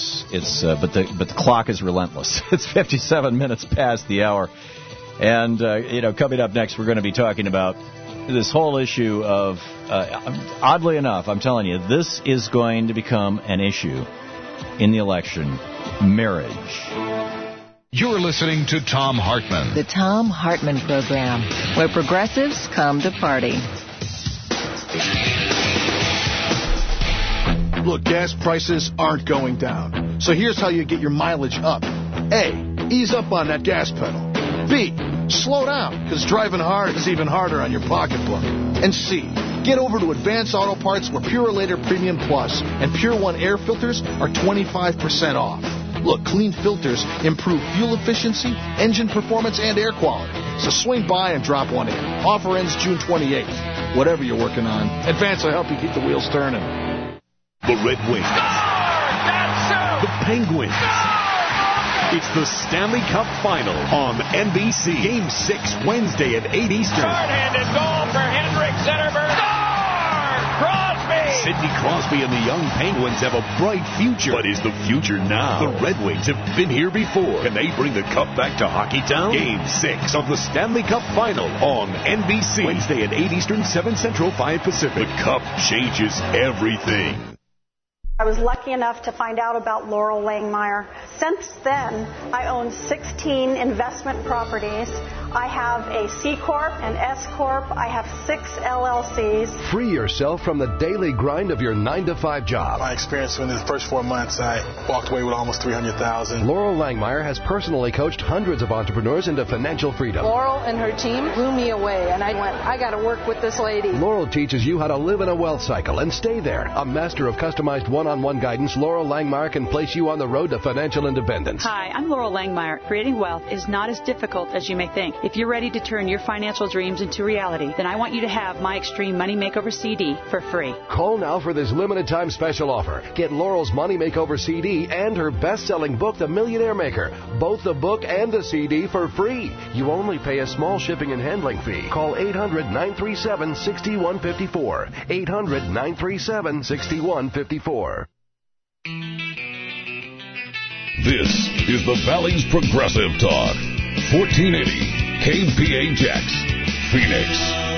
the clock is relentless. It's 57 minutes past the hour, and coming up next, we're going to be talking about this whole issue of, oddly enough, I'm telling you, this is going to become an issue in the election: marriage. You're listening to Thom Hartmann. The Thom Hartmann Program, where progressives come to party. Look, gas prices aren't going down. So here's how you get your mileage up. A, ease up on that gas pedal. B, slow down, because driving hard is even harder on your pocketbook. And C, get over to Advance Auto Parts, where Purolator Premium Plus and Pure One air filters are 25% off. Look, clean filters improve fuel efficiency, engine performance, and air quality. So swing by and drop one in. Offer ends June 28th. Whatever you're working on, Advance will help you keep the wheels turning. The Red Wings. The Penguins. It's the Stanley Cup Final on NBC. Game 6, Wednesday at 8 Eastern. Short-handed goal for Henrik Zetterberg. Score! Crosby! Sidney Crosby and the young Penguins have a bright future. But is the future now? The Red Wings have been here before. Can they bring the cup back to Hockeytown? Game 6 of the Stanley Cup Final on NBC. Wednesday at 8 Eastern, 7 Central, 5 Pacific. The Cup changes everything. I was lucky enough to find out about Laurel Langmeyer. Since then, I own 16 investment properties. I have a C Corp, an S Corp. I have 6 LLCs. Free yourself from the daily grind of your 9-to-5 job. My experience in the first 4 months, I walked away with almost $300,000. Laurel Langmeyer has personally coached hundreds of entrepreneurs into financial freedom. Laurel and her team blew me away, and I went, I got to work with this lady. Laurel teaches you how to live in a wealth cycle and stay there. A master of customized one-on-one guidance, Laurel Langmeyer can place you on the road to financial independence. Hi, I'm Laurel Langmeyer. Creating wealth is not as difficult as you may think. If you're ready to turn your financial dreams into reality, then I want you to have my Extreme Money Makeover CD for free. Call now for this limited time special offer. Get Laurel's Money Makeover CD and her best-selling book, The Millionaire Maker. Both the book and the CD for free. You only pay a small shipping and handling fee. Call 800-937-6154. 800-937-6154. This is the Valley's Progressive Talk. 1480 KPHX, Phoenix.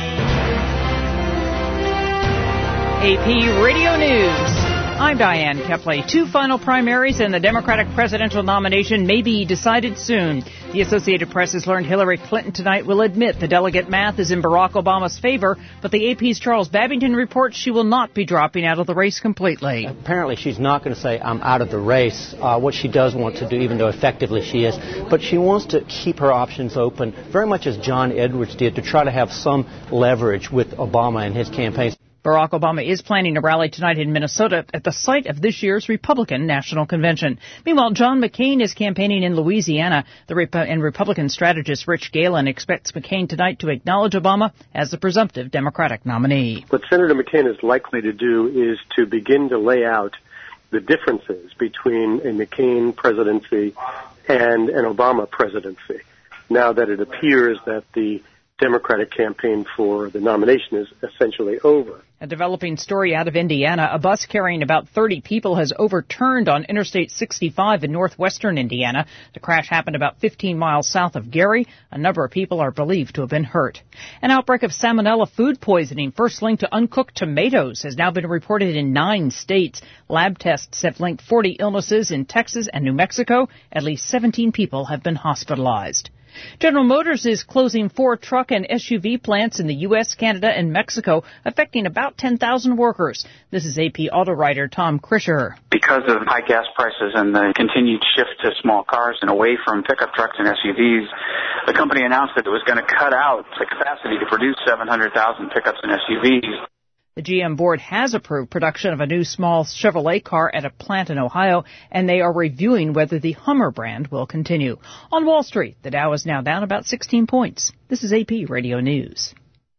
AP Radio News. I'm Diane Kepley. 2 final primaries and the Democratic presidential nomination may be decided soon. The Associated Press has learned Hillary Clinton tonight will admit the delegate math is in Barack Obama's favor, but the AP's Charles Babington reports she will not be dropping out of the race completely. Apparently she's not going to say, I'm out of the race, what she does want to do, even though effectively she is. But she wants to keep her options open, very much as John Edwards did, to try to have some leverage with Obama and his campaigns. Barack Obama is planning a rally tonight in Minnesota at the site of this year's Republican National Convention. Meanwhile, John McCain is campaigning in Louisiana. And Republican strategist Rich Galen expects McCain tonight to acknowledge Obama as the presumptive Democratic nominee. What Senator McCain is likely to do is to begin to lay out the differences between a McCain presidency and an Obama presidency, now that it appears that the Democratic campaign for the nomination is essentially over. A developing story out of Indiana. A bus carrying about 30 people has overturned on Interstate 65 in northwestern Indiana. The crash happened about 15 miles south of Gary. A number of people are believed to have been hurt. An outbreak of salmonella food poisoning, first linked to uncooked tomatoes, has now been reported in 9 states. Lab tests have linked 40 illnesses in Texas and New Mexico. At least 17 people have been hospitalized. General Motors is closing 4 truck and SUV plants in the U.S., Canada, and Mexico, affecting about 10,000 workers. This is AP auto writer Tom Krisher. Because of high gas prices and the continued shift to small cars and away from pickup trucks and SUVs, the company announced that it was going to cut out the capacity to produce 700,000 pickups and SUVs. The GM board has approved production of a new small Chevrolet car at a plant in Ohio, and they are reviewing whether the Hummer brand will continue. On Wall Street, the Dow is now down about 16 points. This is AP Radio News.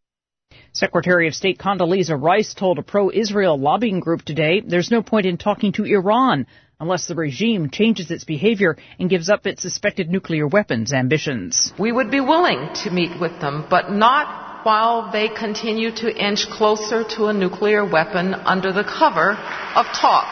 Secretary of State Condoleezza Rice told a pro-Israel lobbying group today there's no point in talking to Iran unless the regime changes its behavior and gives up its suspected nuclear weapons ambitions. We would be willing to meet with them, but not while they continue to inch closer to a nuclear weapon under the cover of talk.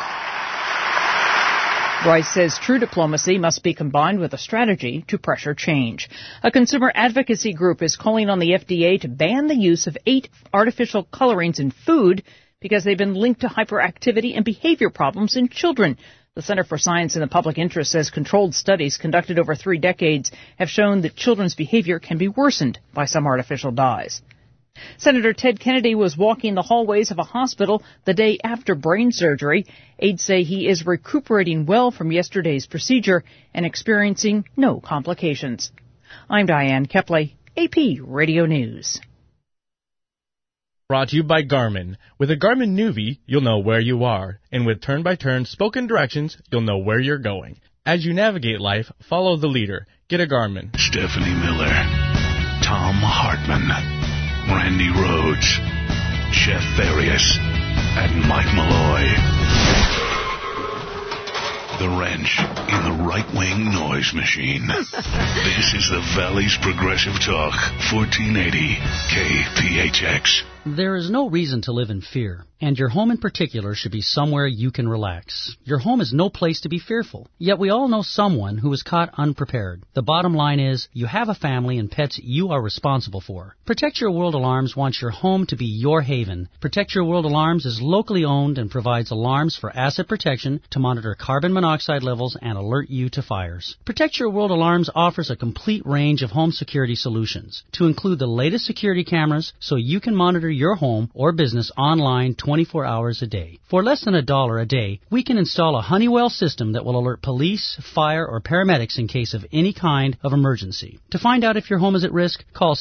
Rice says true diplomacy must be combined with a strategy to pressure change. A consumer advocacy group is calling on the FDA to ban the use of 8 artificial colorings in food because they've been linked to hyperactivity and behavior problems in children. The Center for Science in the Public Interest says controlled studies conducted over 3 decades have shown that children's behavior can be worsened by some artificial dyes. Senator Ted Kennedy was walking the hallways of a hospital the day after brain surgery. Aides say he is recuperating well from yesterday's procedure and experiencing no complications. I'm Diane Kepley, AP Radio News. Brought to you by Garmin. With a Garmin Nuvi, you'll know where you are. And with turn-by-turn spoken directions, you'll know where you're going. As you navigate life, follow the leader. Get a Garmin. Stephanie Miller, Tom Hartman, Randy Rhodes, Jeff Farias, and Mike Malloy. The wrench in the right-wing noise machine. This is the Valley's Progressive Talk, 1480 KPHX. There is no reason to live in fear, and your home in particular should be somewhere you can relax. Your home is no place to be fearful, yet we all know someone who was caught unprepared. The bottom line is, you have a family and pets you are responsible for. Protect Your World Alarms wants your home to be your haven. Protect Your World Alarms is locally owned and provides alarms for asset protection to monitor carbon monoxide levels and alert you to fires. Protect Your World Alarms offers a complete range of home security solutions, to include the latest security cameras so you can monitor your home or business online 24 hours a day. For less than $1 a day, we can install a Honeywell system that will alert police, fire, or paramedics in case of any kind of emergency. To find out if your home is at risk, call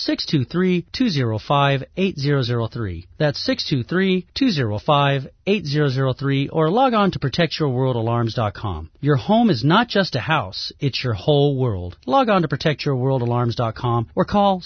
623-205-8003. That's 623-205-8003, or log on to protectyourworldalarms.com. Your home is not just a house, it's your whole world. Log on to protectyourworldalarms.com or call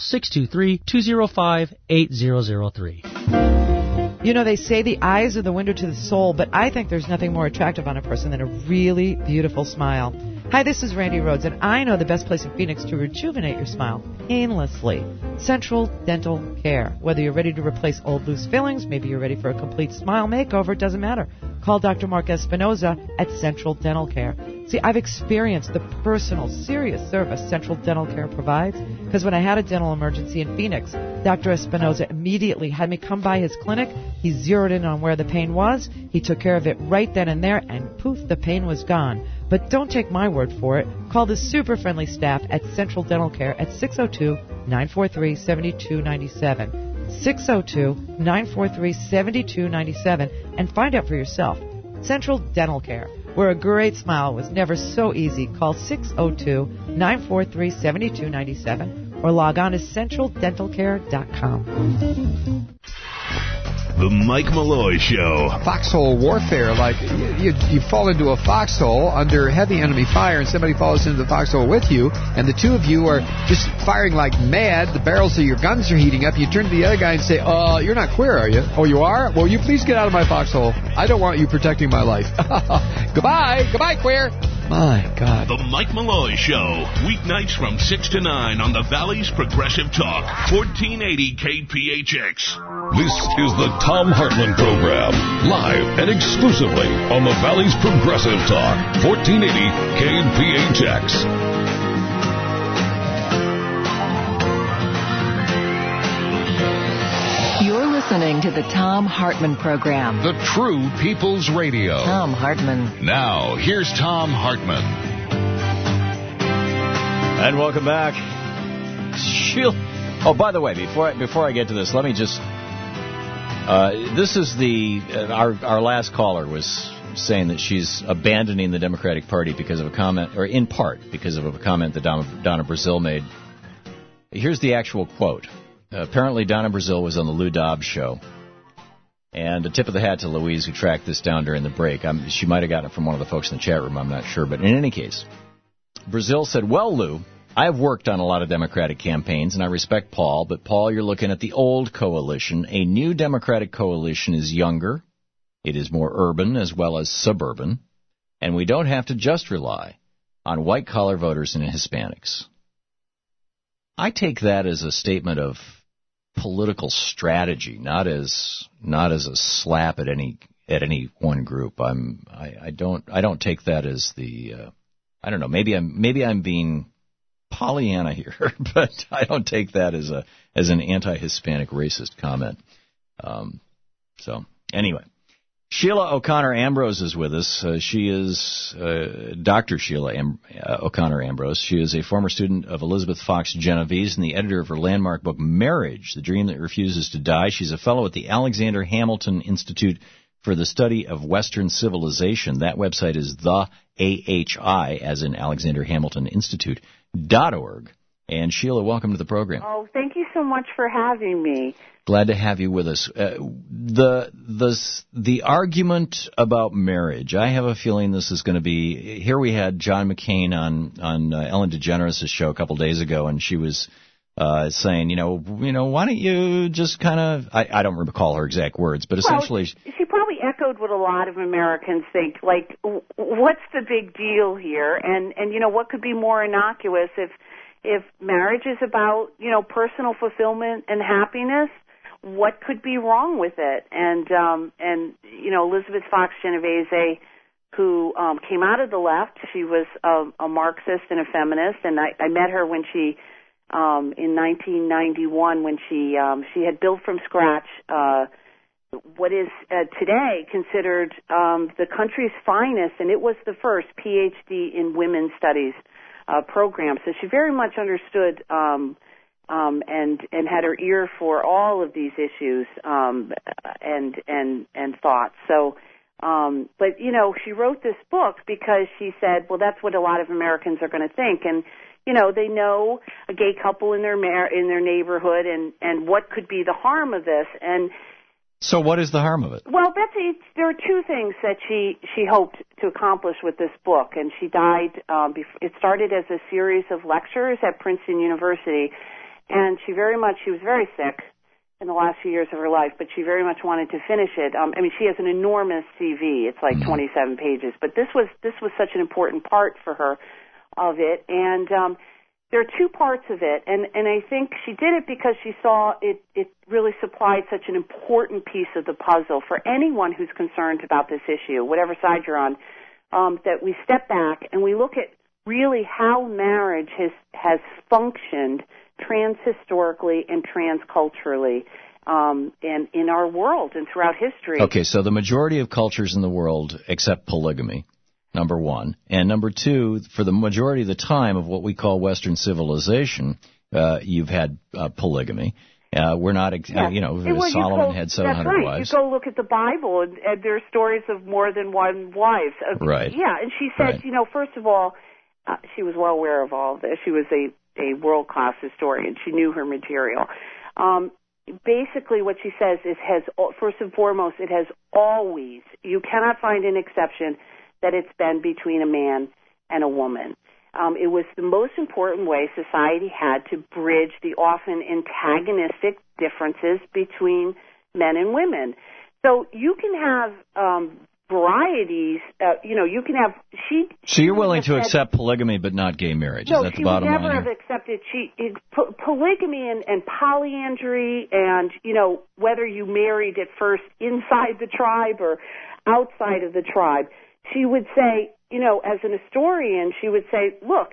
623-205-8003. You know, they say the eyes are the window to the soul, but I think there's nothing more attractive on a person than a really beautiful smile. Hi, this is Randy Rhodes, and I know the best place in Phoenix to rejuvenate your smile painlessly. Central Dental Care. Whether you're ready to replace old loose fillings, maybe you're ready for a complete smile makeover, it doesn't matter. Call Dr. Mark Espinoza at Central Dental Care. See, I've experienced the personal, serious service Central Dental Care provides, because when I had a dental emergency in Phoenix, Dr. Espinoza immediately had me come by his clinic. He zeroed in on where the pain was. He took care of it right then and there, and poof, the pain was gone. But don't take my word for it. Call the super friendly staff at Central Dental Care at 602-943-7297. 602-943-7297, and find out for yourself. Central Dental Care, where a great smile was never so easy. Call 602-943-7297 or log on to centraldentalcare.com. The Mike Malloy Show. Foxhole warfare, like you fall into a foxhole under heavy enemy fire and somebody falls into the foxhole with you, and the two of you are just firing like mad. The barrels of your guns are heating up. You turn to the other guy and say, you're not queer, are you? Oh, you are? Well, you please get out of my foxhole. I don't want you protecting my life. Goodbye. Goodbye, queer. My God. The Mike Malloy Show. Weeknights from 6 to 9 on the Valley's Progressive Talk, 1480 KPHX. This is the Tom Hartman Program, live and exclusively on the Valley's Progressive Talk, 1480 KPHX. You're listening to the Tom Hartman Program. The true people's radio. Tom Hartman. Now, here's Tom Hartman. And welcome back. Oh, by the way, before I get to this, let me just... this is our last caller was saying that she's abandoning the Democratic Party because of a comment, or in part because of a comment that Donna Brazile made. Here's the actual quote. Apparently, Donna Brazile was on the Lou Dobbs show. And a tip of the hat to Louise, who tracked this down during the break. She might have gotten it from one of the folks in the chat room, I'm not sure. But in any case, Brazile said, well, Lou, I have worked on a lot of Democratic campaigns, and I respect Paul. But, Paul, you're looking at the old coalition. A new Democratic coalition is younger. It is more urban as well as suburban. And we don't have to just rely on white-collar voters and Hispanics. I take that as a statement of political strategy, not as a slap at any one group. I don't take that as the I don't know, maybe I'm being Pollyanna here, but I don't take that as an anti-Hispanic racist comment. So anyway, Sheila O'Connor Ambrose is with us. She is Dr. Sheila O'Connor Ambrose. She is a former student of Elizabeth Fox Genovese and the editor of her landmark book, Marriage, The Dream That Refuses to Die. She's a fellow at the Alexander Hamilton Institute for the Study of Western Civilization. That website is the AHI, as in Alexander Hamilton Institute.org. And Sheila, welcome to the program. Oh, thank you so much for having me. Glad to have you with us. The argument about marriage, I have a feeling this is going to be. Here we had John McCain on Ellen DeGeneres' show a couple days ago, and she was saying, you know, why don't you just kind of, I don't recall her exact words, but essentially, she probably echoed what a lot of Americans think. Like, what's the big deal here? And you know, what could be more innocuous if marriage is about, you know, personal fulfillment and happiness? What could be wrong with it? And you know, Elizabeth Fox Genovese, who came out of the left, she was a Marxist and a feminist, and I met her when she in 1991 when she had built from scratch what is today considered the country's finest, and it was the first PhD in women's studies program. So she very much understood and had her ear for all of these issues and thoughts. So, but you know, she wrote this book because she said, well, that's what a lot of Americans are going to think, and you know, they know a gay couple in their neighborhood, and what could be the harm of this. And so, what is the harm of it? Well, Betsy, there are two things that she hoped to accomplish with this book, and she died. It started as a series of lectures at Princeton University. And she was very sick in the last few years of her life, but she very much wanted to finish it. I mean, she has an enormous CV. It's like 27 pages. But this was such an important part for her of it. And there are two parts of it. And I think she did it because she saw it really supplied such an important piece of the puzzle for anyone who's concerned about this issue, whatever side you're on, that we step back and we look at really how marriage has functioned transhistorically and transculturally in our world and throughout history. Okay, so the majority of cultures in the world accept polygamy, number one. And number two, for the majority of the time of what we call Western civilization, you've had polygamy. We're not, you know, Solomon had 700 wives. You go look at the Bible, and there are stories of more than one wife. Right. Yeah, and she said, you know, first of all, she was well aware of all of this. She was a world-class historian. She knew her material. Basically, what she says is, first and foremost, it has always, you cannot find an exception that it's been between a man and a woman. It was the most important way society had to bridge the often antagonistic differences between men and women. So you can have varieties, you know, you can have... So you're willing to accept polygamy but not gay marriage? No, is that the bottom line? No, she would never have accepted polygamy and polyandry and, you know, whether you married at first inside the tribe or outside of the tribe. She would say, you know, as an historian, she would say, look,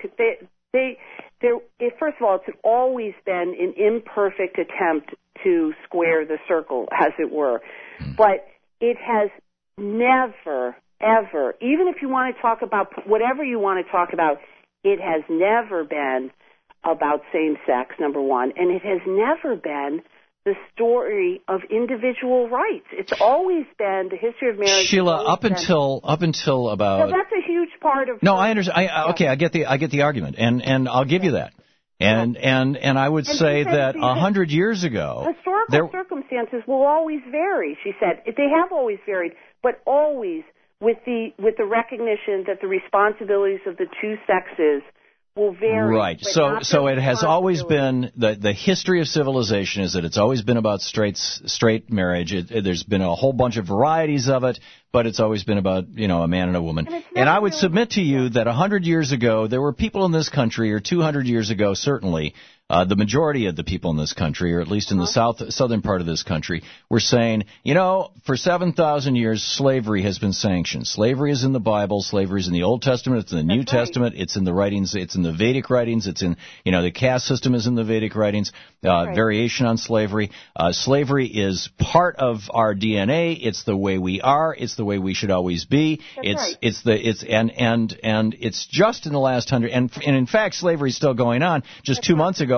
first of all, it's always been an imperfect attempt to square the circle, as it were. But it has never, ever, even if you want to talk about whatever you want to talk about, it has never been about same-sex, number one, and it has never been the story of individual rights. It's always been the history of marriage. Sheila, up until about... So that's a huge part of... No, I understand. Okay, I get the argument, and I'll give you that. And I would say that 100 years ago... Historical circumstances will always vary, she said. They have always varied, but always with the recognition that the responsibilities of the two sexes will vary. Right. So it has always been the history of civilization is that it's always been about straight marriage. There's been a whole bunch of varieties of it, but it's always been about, you know, a man and a woman. And I would submit to you that 100 years ago there were people in this country, or 200 years ago certainly, the majority of the people in this country, or at least in the southern part of this country, were saying, you know, for 7,000 years, slavery has been sanctioned. Slavery is in the Bible. Slavery is in the Old Testament. It's in the New Testament. It's in the writings. It's in the Vedic writings. It's in, you know, the caste system is in the Vedic writings. Variation on slavery. Slavery is part of our DNA. It's the way we are. It's the way we should always be. And it's just in the last 100, and in fact, slavery is still going on. Just 2 months ago,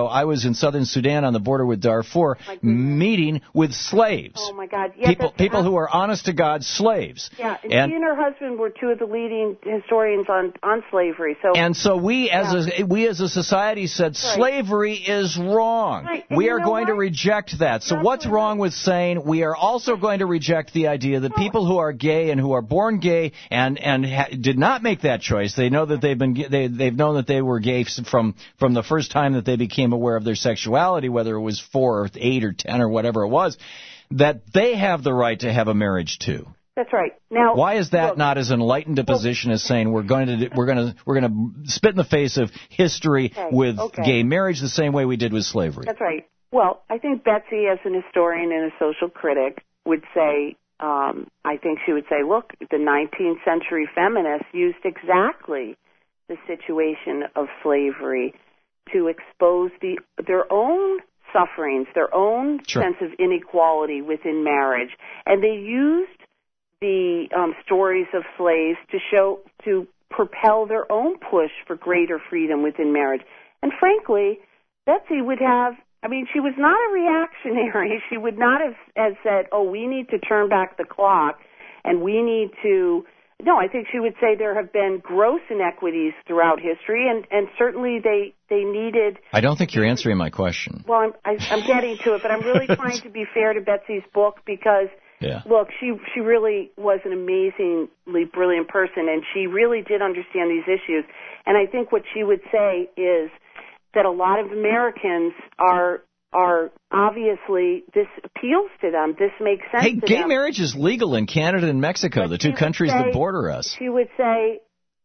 ago, I was in southern Sudan on the border with Darfur, meeting with slaves. Oh, my God. Yeah, people who are honest-to-God slaves. Yeah, and she and her husband were two of the leading historians on slavery. So we as a society said slavery is wrong. Right. We are going to reject that. So what's wrong with saying we are also going to reject the idea that people who are gay and who are born gay and did not make that choice, they know that they've known that they were gay from the first time that they became aware of their sexuality, whether it was 4 or 8 or 10 or whatever it was, that they have the right to have a marriage too. That's right. Now, why is that not as enlightened a position as saying we're going to spit in the face of history with gay marriage the same way we did with slavery? That's right. Well, I think Betsy, as an historian and a social critic, would say, I think she would say, look, the 19th century feminists used exactly the situation of slavery to expose their own sufferings, their own sense of inequality within marriage, and they used the stories of slaves to propel their own push for greater freedom within marriage. And frankly, Betsy would have, she was not a reactionary. She would not have said, oh, we need to turn back the clock and we need to, no, I think she would say there have been gross inequities throughout history and certainly they needed. I don't think you're answering my question. Well, I'm getting to it, but I'm really trying to be fair to Betsy's book because look, she really was an amazingly brilliant person, and she really did understand these issues. And I think what she would say is that a lot of Americans are obviously, this appeals to them. This makes sense to them. Hey, gay marriage is legal in Canada and Mexico, the two countries that border us. She would say,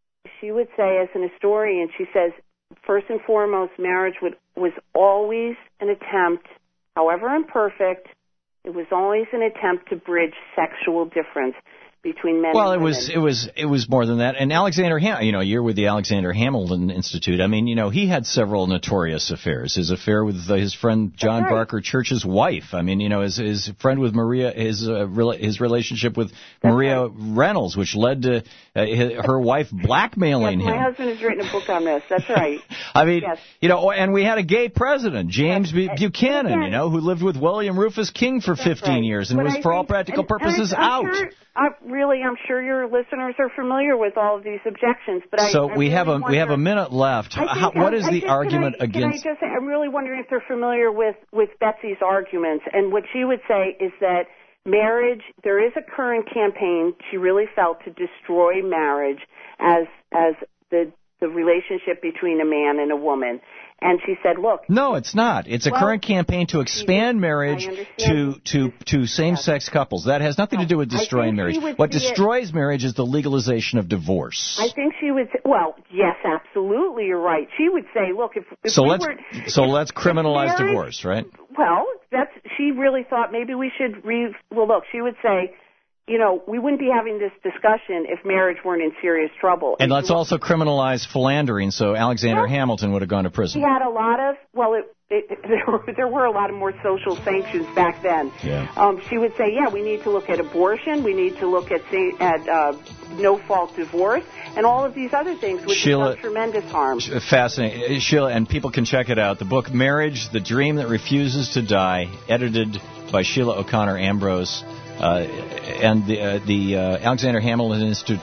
as an historian, she says, first and foremost, marriage was always an attempt, however imperfect, it was always an attempt to bridge sexual difference between men and women. Well, it was more than that. And Alexander you're with the Alexander Hamilton Institute. He had several notorious affairs. His affair with his friend John Barker Church's wife. His friend with Maria, his relationship with Maria Reynolds, which led to her wife blackmailing him. My husband has written a book on this. That's right. And we had a gay president, James Buchanan, who lived with William Rufus King for 15 years and was, for all practical purposes, out. I'm sure your listeners are familiar with all of these objections, but we have a minute left. What is the argument against? I'm really wondering if they're familiar with Betsy's arguments, and what she would say is that marriage. There is a current campaign. She really felt to destroy marriage as the relationship between a man and a woman. And she said, look. No, it's not. It's a current campaign to expand marriage to same-sex couples. That has nothing to do with destroying marriage. What destroys marriage is the legalization of divorce. I think she would say, well, yes, absolutely, you're right. She would say, look, let's criminalize divorce, right? Well, she really thought maybe we should she would say, we wouldn't be having this discussion if marriage weren't in serious trouble. And let's also criminalize philandering, so Alexander Hamilton would have gone to prison. He had a lot of, there were a lot of more social sanctions back then. Yeah. She would say, we need to look at abortion, we need to look at no-fault divorce, and all of these other things, which have done tremendous harm. Fascinating. Sheila, and people can check it out. The book, Marriage, The Dream That Refuses to Die, edited by Sheila O'Connor Ambrose. And the Alexander Hamilton Institute,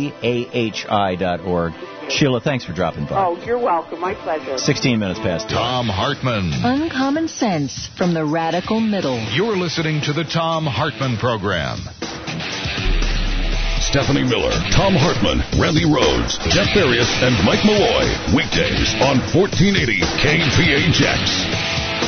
theahi.org. Sheila, thanks for dropping by. Oh, you're welcome. My pleasure. 16 minutes past 2. Thom Hartmann. Uncommon sense from the radical middle. You're listening to the Thom Hartmann Program. Stephanie Miller, Thom Hartmann, Randy Rhodes, Jeff Farias, and Mike Malloy. Weekdays on 1480 KPHX.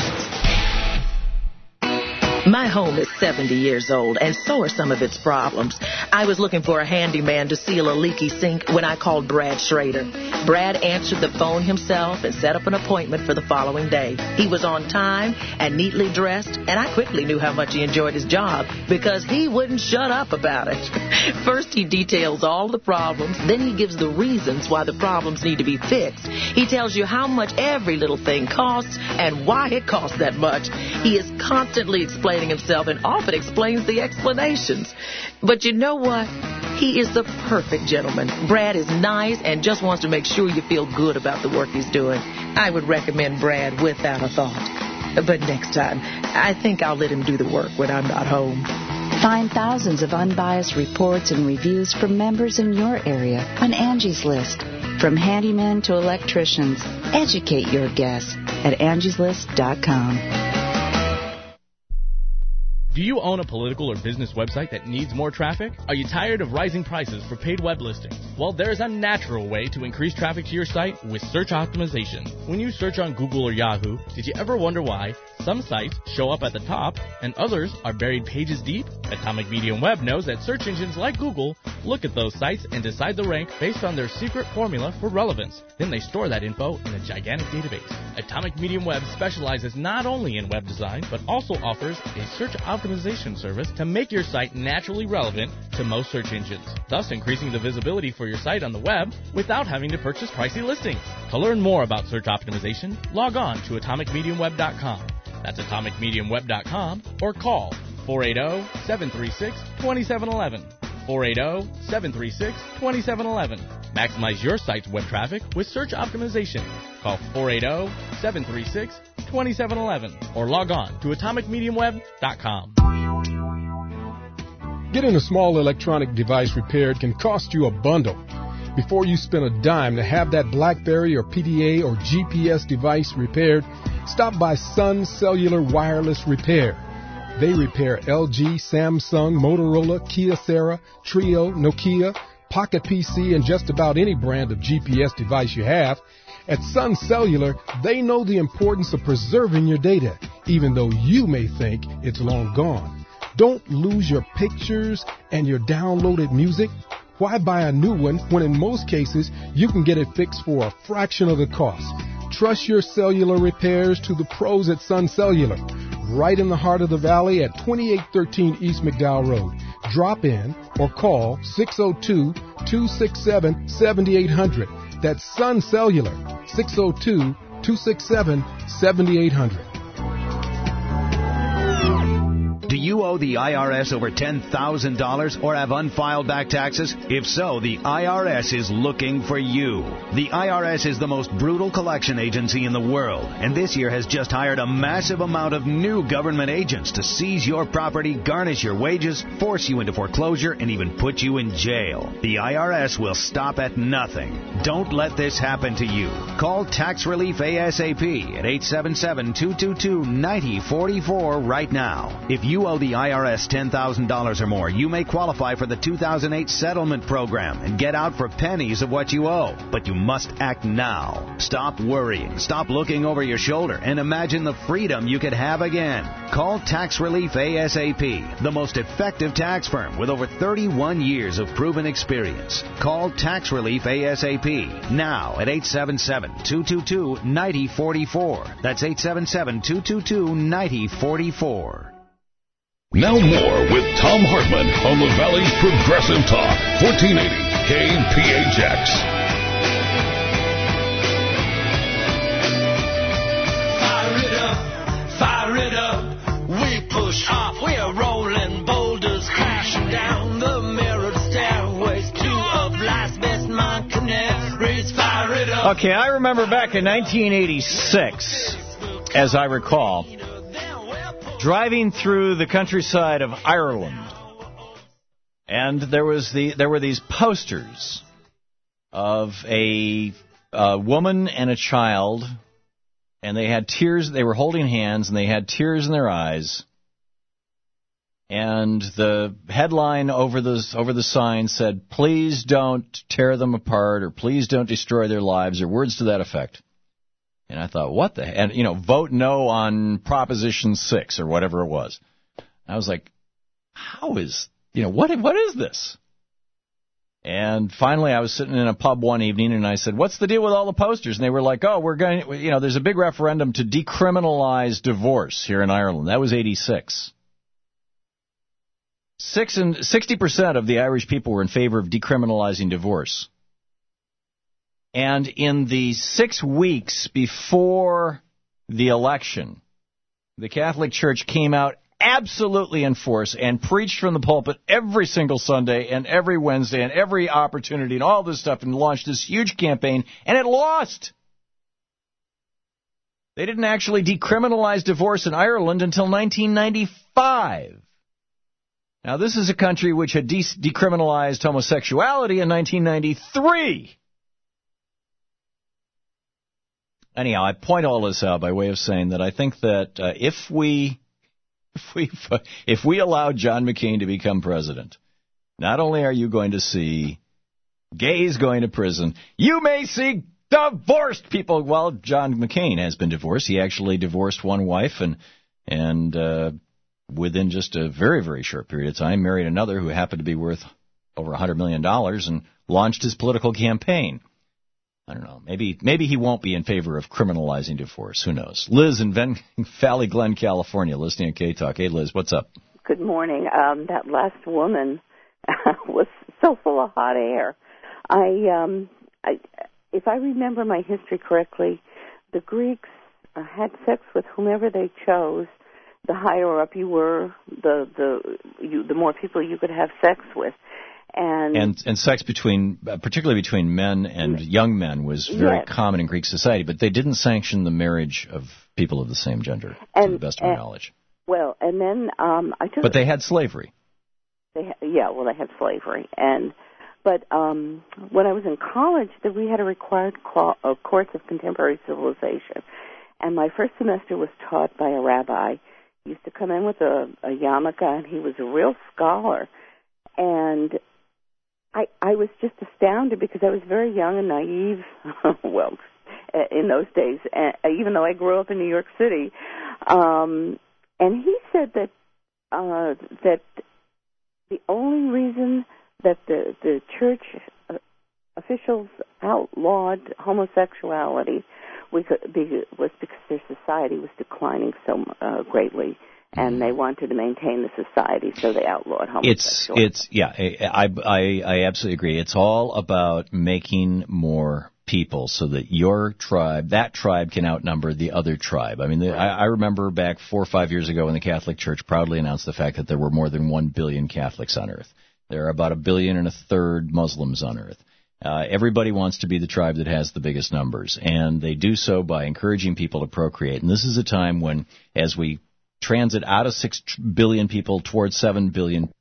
My home is 70 years old, and so are some of its problems. I was looking for a handyman to seal a leaky sink when I called Brad Schrader. Brad answered the phone himself and set up an appointment for the following day. He was on time and neatly dressed, and I quickly knew how much he enjoyed his job because he wouldn't shut up about it. First, he details all the problems, then he gives the reasons why the problems need to be fixed. He tells you how much every little thing costs and why it costs that much. He is constantly explaining himself and often explains the explanations. But you know what? He is the perfect gentleman. Brad is nice and just wants to make sure you feel good about the work he's doing. I would recommend Brad without a thought. But next time, I think I'll let him do the work when I'm not home. Find thousands of unbiased reports and reviews from members in your area on Angie's List. From handymen to electricians, educate your guests at angieslist.com. Do you own a political or business website that needs more traffic? Are you tired of rising prices for paid web listings? Well, there's a natural way to increase traffic to your site with search optimization. When you search on Google or Yahoo, did you ever wonder why some sites show up at the top and others are buried pages deep? Atomic Medium Web knows that search engines like Google look at those sites and decide the rank based on their secret formula for relevance. Then they store that info in a gigantic database. Atomic Medium Web specializes not only in web design, but also offers a search optimization service to make your site naturally relevant to most search engines, thus increasing the visibility for your site on the web without having to purchase pricey listings. To learn more about search optimization, log on to atomicmediumweb.com. That's atomicmediumweb.com or call 480-736-2711. 480-736-2711. Maximize your site's web traffic with search optimization. Call 480-736-2711 or log on to atomicmediumweb.com. Getting a small electronic device repaired can cost you a bundle. Before you spend a dime to have that BlackBerry or PDA or GPS device repaired, stop by Sun Cellular Wireless Repair. They repair LG, Samsung, Motorola, Kyocera, Trio, Nokia, Pocket PC, and just about any brand of GPS device you have. At Sun Cellular, they know the importance of preserving your data, even though you may think it's long gone. Don't lose your pictures and your downloaded music. Why buy a new one when in most cases you can get it fixed for a fraction of the cost? Trust your cellular repairs to the pros at Sun Cellular, right in the heart of the valley at 2813 East McDowell Road. Drop in or call 602-267-7800. That's Sun Cellular, 602-267-7800. Do you owe the IRS over $10,000 or have unfiled back taxes? If so, the IRS is looking for you. The IRS is the most brutal collection agency in the world, and this year has just hired a massive amount of new government agents to seize your property, garnish your wages, force you into foreclosure, and even put you in jail. The IRS will stop at nothing. Don't let this happen to you. Call Tax Relief ASAP at 877-222-9044 right now. If you owe the IRS $10,000 or more, you may qualify for the 2008 settlement program and get out for pennies of what you owe. But you must act now. Stop worrying, stop looking over your shoulder, and imagine the freedom you could have again. Call Tax Relief ASAP, the most effective tax firm with over 31 years of proven experience. Call Tax Relief ASAP now at 877-222-9044. That's 877-222-9044. Now more with Tom Hartman on the Valley's Progressive Talk, 1480 KPHX. Fire it up, we push off, we're rolling boulders crashing down the mirrored stairways to a blast best man canaries. Fire it up. Okay, I remember back in 1986, as I recall, driving through the countryside of Ireland, and there were these posters of a woman and a child, and they had tears. They were holding hands, and they had tears in their eyes. And the headline over the sign said, "Please don't tear them apart," or "Please don't destroy their lives," or words to that effect. And I thought, what the heck? And, vote no on Proposition 6 or whatever it was. I was like, how is, what is this? And finally I was sitting in a pub one evening and I said, what's the deal with all the posters? And they were like, we're going, there's a big referendum to decriminalize divorce here in Ireland. That was 86. 60% of the Irish people were in favor of decriminalizing divorce. And in the 6 weeks before the election, the Catholic Church came out absolutely enforce and preached from the pulpit every single Sunday and every Wednesday and every opportunity and all this stuff and launched this huge campaign, and it lost. They didn't actually decriminalize divorce in Ireland until 1995. Now, this is a country which had decriminalized homosexuality in 1993. Anyhow, I point all this out by way of saying that I think that if we allow John McCain to become president, not only are you going to see gays going to prison, you may see divorced people. Well, John McCain has been divorced. He actually divorced one wife and within just a very, very short period of time married another who happened to be worth over $100 million and launched his political campaign. I don't know. Maybe he won't be in favor of criminalizing divorce. Who knows? Liz in Valley Glen, California, listening to K-Talk. Hey, Liz, what's up? Good morning. That last woman was so full of hot air. If I remember my history correctly, the Greeks had sex with whomever they chose. The higher up you were, the more people you could have sex with. And sex particularly between men and young men was very common in Greek society, but they didn't sanction the marriage of people of the same gender, to the best of my knowledge. Well, and then But they had slavery. They had slavery, but when I was in college, we had a required course of contemporary civilization, and my first semester was taught by a rabbi. He used to come in with a yarmulke, and he was a real scholar, and I was just astounded because I was very young and naive, well, in those days, even though I grew up in New York City. And he said that the only reason that the church officials outlawed homosexuality was because their society was declining so greatly. And they wanted to maintain the society, so they outlawed homosexuality. I absolutely agree. It's all about making more people so that that tribe can outnumber the other tribe. I mean, I remember back 4 or 5 years ago when the Catholic Church proudly announced the fact that there were more than 1 billion Catholics on Earth. There are about 1.3 billion Muslims on Earth. Everybody wants to be the tribe that has the biggest numbers, and they do so by encouraging people to procreate. And this is a time when, as we transit out of 6 billion people towards 7 billion,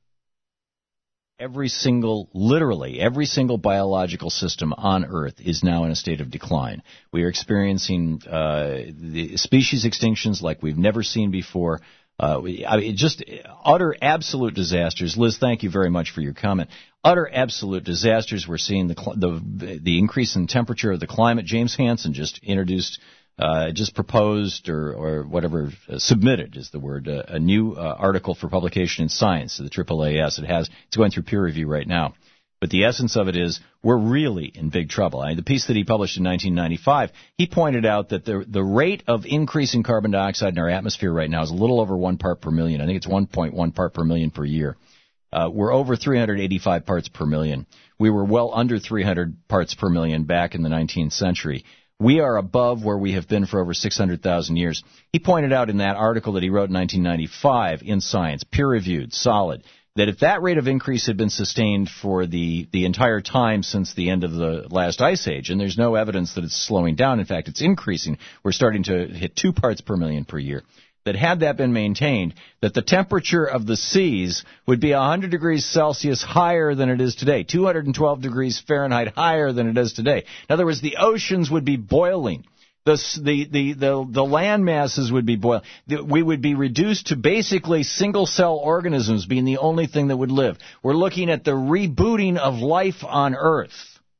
literally every single biological system on Earth is now in a state of decline. We are experiencing the species extinctions like we've never seen before. Just utter absolute disasters. Liz, thank you very much for your comment. Utter absolute disasters. We're seeing the increase in temperature of the climate. James Hansen just proposed or whatever, submitted is the word, a new article for publication in Science to the AAAS. It's going through peer review right now. But the essence of it is we're really in big trouble. The piece that he published in 1995, he pointed out that the rate of increasing carbon dioxide in our atmosphere right now is a little over 1 part per million. I think it's 1.1 part per million per year. We're over 385 parts per million. We were well under 300 parts per million back in the 19th century. We are above where we have been for over 600,000 years. He pointed out in that article that he wrote in 1995 in Science, peer-reviewed, solid, that if that rate of increase had been sustained for the entire time since the end of the last ice age, and there's no evidence that it's slowing down, in fact, it's increasing, we're starting to hit 2 parts per million per year, that had that been maintained, that the temperature of the seas would be 100 degrees Celsius higher than it is today, 212 degrees Fahrenheit higher than it is today. In other words, the oceans would be boiling. The land masses would be boiling. We would be reduced to basically single-cell organisms being the only thing that would live. We're looking at the rebooting of life on Earth.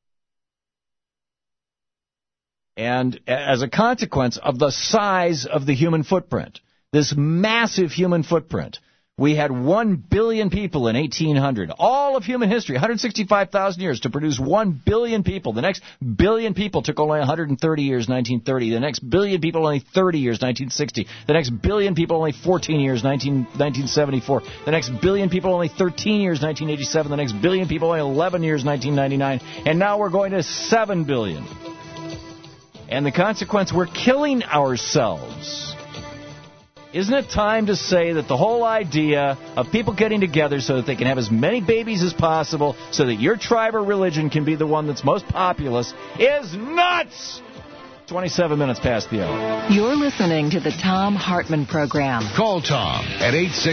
And as a consequence of the size of the human footprint, this massive human footprint, we had 1 billion people in 1800. All of human history, 165,000 years to produce 1 billion people. The next billion people took only 130 years, 1930. The next billion people only 30 years, 1960. The next billion people only 14 years, 1974. The next billion people only 13 years, 1987. The next billion people only 11 years, 1999. And now we're going to 7 billion. And the consequence, we're killing ourselves. Isn't it time to say that the whole idea of people getting together so that they can have as many babies as possible so that your tribe or religion can be the one that's most populous is nuts? 27 minutes past the hour. You're listening to the Thom Hartmann Program. Call Tom at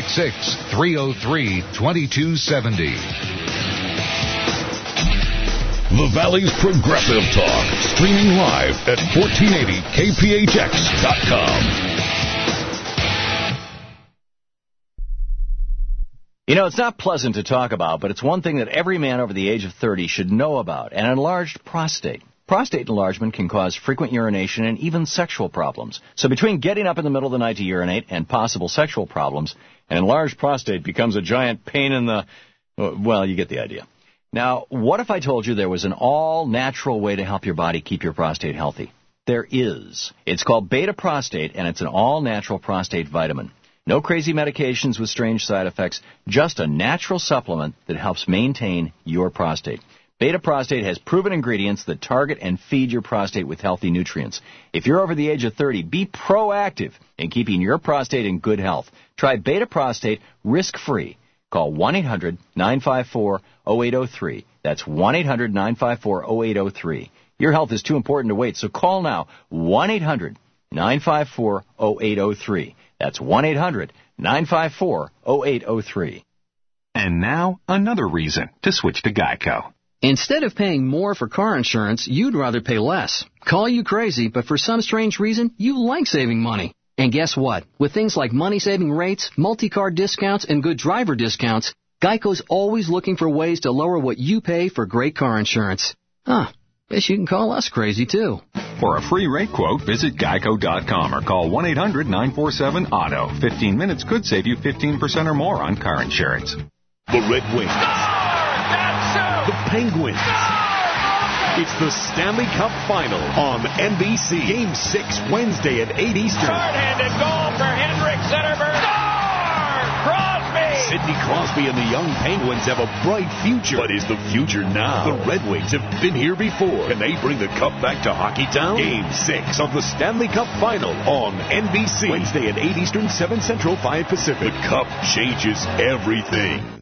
866-303-2270. The Valley's Progressive Talk, streaming live at 1480kphx.com. You know, it's not pleasant to talk about, but it's one thing that every man over the age of 30 should know about, an enlarged prostate. Prostate enlargement can cause frequent urination and even sexual problems. So between getting up in the middle of the night to urinate and possible sexual problems, an enlarged prostate becomes a giant pain in the... Well, you get the idea. Now, what if I told you there was an all-natural way to help your body keep your prostate healthy? There is. It's called Beta Prostate, and it's an all-natural prostate vitamin. No crazy medications with strange side effects, just a natural supplement that helps maintain your prostate. Beta Prostate has proven ingredients that target and feed your prostate with healthy nutrients. If you're over the age of 30, be proactive in keeping your prostate in good health. Try Beta Prostate risk-free. Call 1-800-954-0803. That's 1-800-954-0803. Your health is too important to wait, so call now. 1-800-954-0803. That's 1-800-954-0803. And now, another reason to switch to Geico. Instead of paying more for car insurance, you'd rather pay less. Call you crazy, but for some strange reason, you like saving money. And guess what? With things like money-saving rates, multi-car discounts, and good driver discounts, Geico's always looking for ways to lower what you pay for great car insurance. Guess you can call us crazy, too. For a free rate quote, visit geico.com or call 1-800-947-AUTO. 15 minutes could save you 15% or more on car insurance. The Red Wings. The Penguins. It's the Stanley Cup Final on NBC. Game 6, Wednesday at 8 Eastern. Short-handed goal for Henrik Zetterberg. Score! Crosby! Sidney Crosby and the young Penguins have a bright future. But is the future now? The Red Wings have been here before. Can they bring the cup back to Hockeytown? Game 6 of the Stanley Cup Final on NBC. Wednesday at 8 Eastern, 7 Central, 5 Pacific. The Cup changes everything.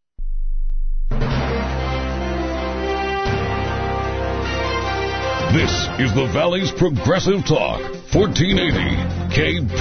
This is the Valley's Progressive Talk, 1480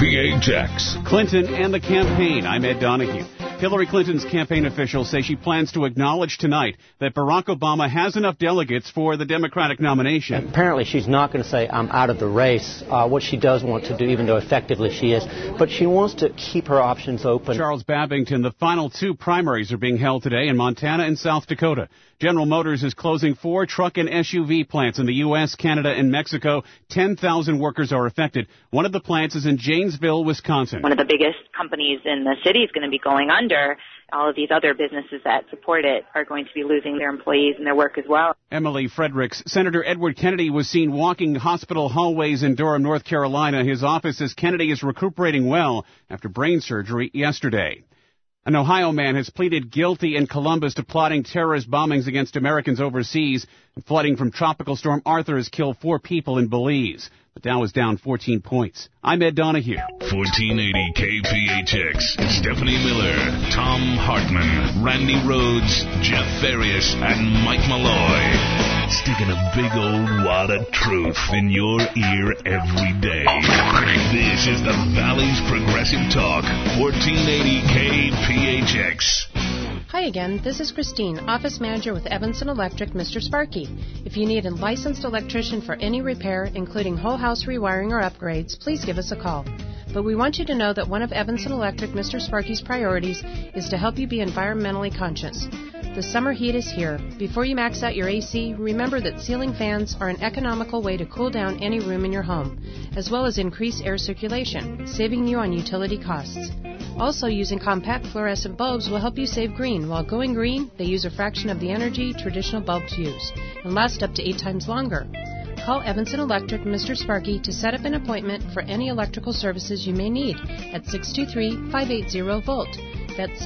KPHX. Clinton and the campaign. I'm Ed Donahue. Hillary Clinton's campaign officials say she plans to acknowledge tonight that Barack Obama has enough delegates for the Democratic nomination. Apparently she's not going to say, I'm out of the race, what she does want to do, even though effectively she is. But she wants to keep her options open. Charles Babington, the final 2 primaries are being held today in Montana and South Dakota. General Motors is closing 4 truck and SUV plants in the U.S., Canada, and Mexico. 10,000 workers are affected. One of the plants is in Janesville, Wisconsin. One of the biggest companies in the city is going to be going under. All of these other businesses that support it are going to be losing their employees and their work as well. Emily Fredericks. Senator Edward Kennedy was seen walking hospital hallways in Durham, North Carolina. His office says Kennedy is recuperating well after brain surgery yesterday. An Ohio man has pleaded guilty in Columbus to plotting terrorist bombings against Americans overseas. Flooding from Tropical Storm Arthur has killed 4 people in Belize. The Dow is down 14 points. I'm Ed Donahue. 1480 KPHX. Stephanie Miller, Thom Hartmann, Randy Rhodes, Jeff Farias, and Mike Malloy. Sticking a big old wad of truth in your ear every day. This is the Valley's Progressive Talk, 1480 KPHX. Hi again, this is Christine, Office Manager with Evanston Electric, Mr. Sparky. If you need a licensed electrician for any repair, including whole house rewiring or upgrades, please give us a call. But we want you to know that one of Evanston Electric, Mr. Sparky's priorities is to help you be environmentally conscious. The summer heat is here. Before you max out your AC, remember that ceiling fans are an economical way to cool down any room in your home, as well as increase air circulation, saving you on utility costs. Also, using compact fluorescent bulbs will help you save green. While going green, they use a fraction of the energy traditional bulbs use and last up to 8 times longer. Call Evanston Electric Mr. Sparky to set up an appointment for any electrical services you may need at 623-580-VOLT. That's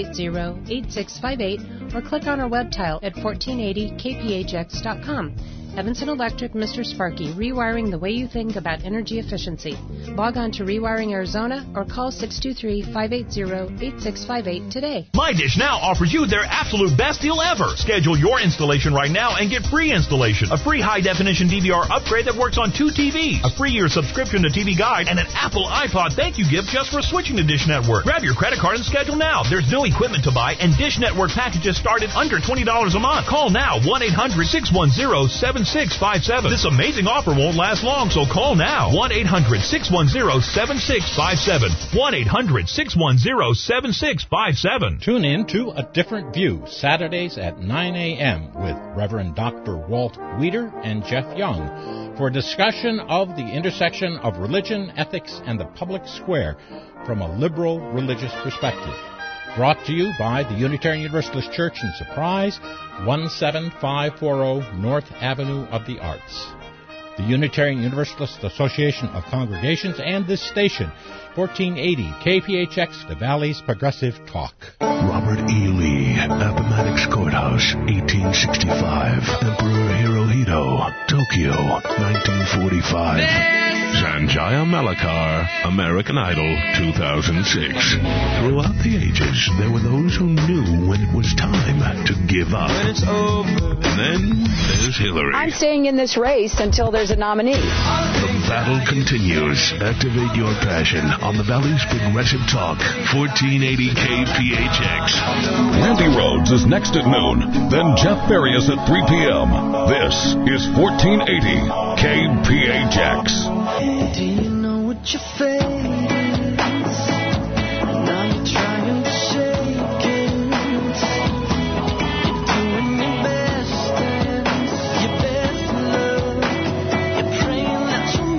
623-580-8658, or click on our web tile at 1480kphx.com. Evanston Electric, Mr. Sparky, rewiring the way you think about energy efficiency. Log on to Rewiring Arizona or call 623-580-8658 today. My Dish Now offers you their absolute best deal ever. Schedule your installation right now and get free installation, a free high-definition DVR upgrade that works on 2 TVs, a free year subscription to TV Guide, and an Apple iPod thank you gift just for switching to Dish Network. Grab your credit card and schedule now. There's no equipment to buy, and Dish Network packages start at under $20 a month. Call now, 1-800-610-7657. This amazing offer won't last long, so call now, 1-800-610-7657. 1-800-610-7657. Tune in to A Different View, Saturdays at 9 a.m. with Reverend Dr. Walt Weider and Jeff Young for a discussion of the intersection of religion, ethics, and the public square from a liberal religious perspective. Brought to you by the Unitarian Universalist Church in Surprise, 17540 North Avenue of the Arts. The Unitarian Universalist Association of Congregations and this station, 1480 KPHX, the Valley's Progressive Talk. Robert E. Lee, Appomattox Courthouse, 1865. Emperor Hirohito, Tokyo, 1945. Sanjaya Malakar, American Idol, 2006. Throughout the ages, there were those who knew when it was time to give up. When it's over. And then there's Hillary. I'm staying in this race until there's a nominee. The battle continues. Activate your passion on the Valley's Progressive Talk, 1480 KPHX. Randy Rhodes is next at noon. Then Jeff Farias at 3 p.m. This is 1480 KPHX. Do you know what your fate is? Now you're trying to shake it. You're doing your best and your best love. You're praying that you'll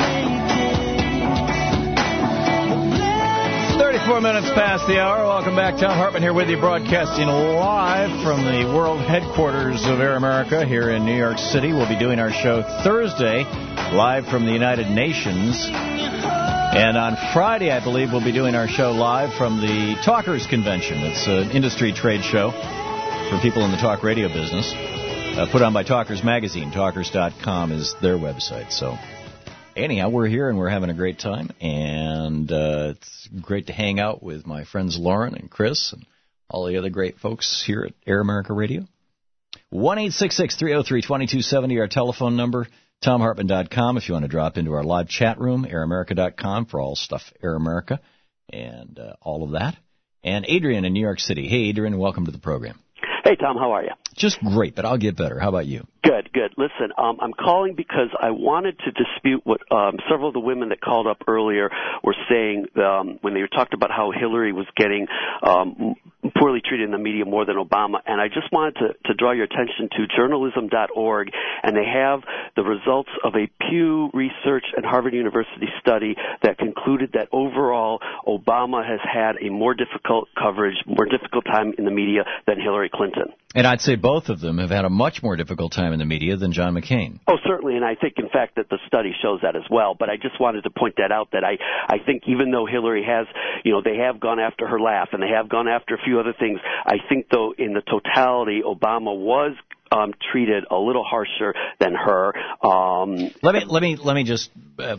make it. 34 minutes past the hour. Welcome back. Tom Hartman here with you, broadcasting live from the world headquarters of Air America here in New York City. We'll be doing our show Thursday, live from the United Nations. And on Friday, I believe, we'll be doing our show live from the Talkers Convention. It's an industry trade show for people in the talk radio business, put on by Talkers Magazine. Talkers.com is their website. So anyhow, we're here and we're having a great time. And it's great to hang out with my friends Lauren and Chris and all the other great folks here at Air America Radio. 1-866-303-2270, our telephone number. TomHartman.com if you want to drop into our live chat room, AirAmerica.com for all stuff Air America and all of that. And Adrian in New York City. Hey, Adrian, welcome to the program. Hey, Tom, how are you? Just great, but I'll get better. How about you? Good, good. Listen, I'm calling because I wanted to dispute what several of the women that called up earlier were saying when they talked about how Hillary was getting poorly treated in the media more than Obama. And I just wanted to draw your attention to journalism.org, and they have the results of a Pew Research and Harvard University study that concluded that overall Obama has had a more difficult coverage, more difficult time in the media than Hillary Clinton. And I'd say both of them have had a much more difficult time in the media than John McCain. Oh, certainly, and I think, in fact, that the study shows that as well. But I just wanted to point that out, that I think even though Hillary has, they have gone after her laugh, and they have gone after a few other things, I think, though, in the totality, Obama was treated a little harsher than her. Let me just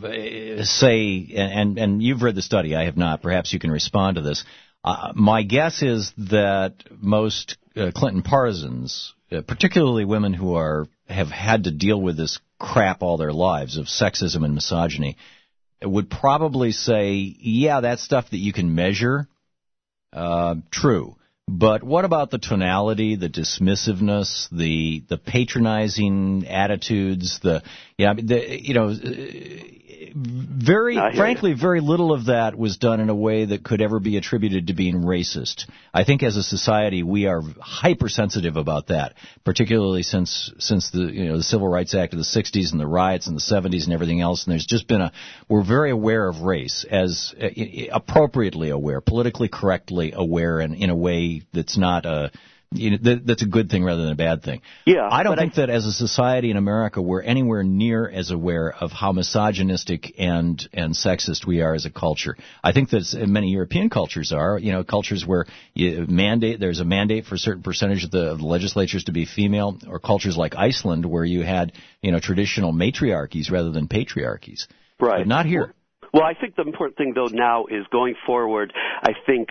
say, and you've read the study, I have not. Perhaps you can respond to this. My guess is that most Clinton partisans, particularly women who have had to deal with this crap all their lives of sexism and misogyny, would probably say, yeah, that's stuff that you can measure. True. But what about the tonality, the dismissiveness, the patronizing attitudes, frankly, very little of that was done in a way that could ever be attributed to being racist. I think as a society we are hypersensitive about that, particularly since the Civil Rights Act of the 60s and the riots in the 70s and everything else. And there's just been we're very aware of race, as appropriately aware, politically correctly aware, and in a way that's not that's a good thing rather than a bad thing. Yeah, I don't think that as a society in America we're anywhere near as aware of how misogynistic and sexist we are as a culture. I think that many European cultures are, cultures where there's a mandate for a certain percentage of the legislatures to be female, or cultures like Iceland where you had, traditional matriarchies rather than patriarchies. Right. But not here. Well, I think the important thing, though, now is going forward, I think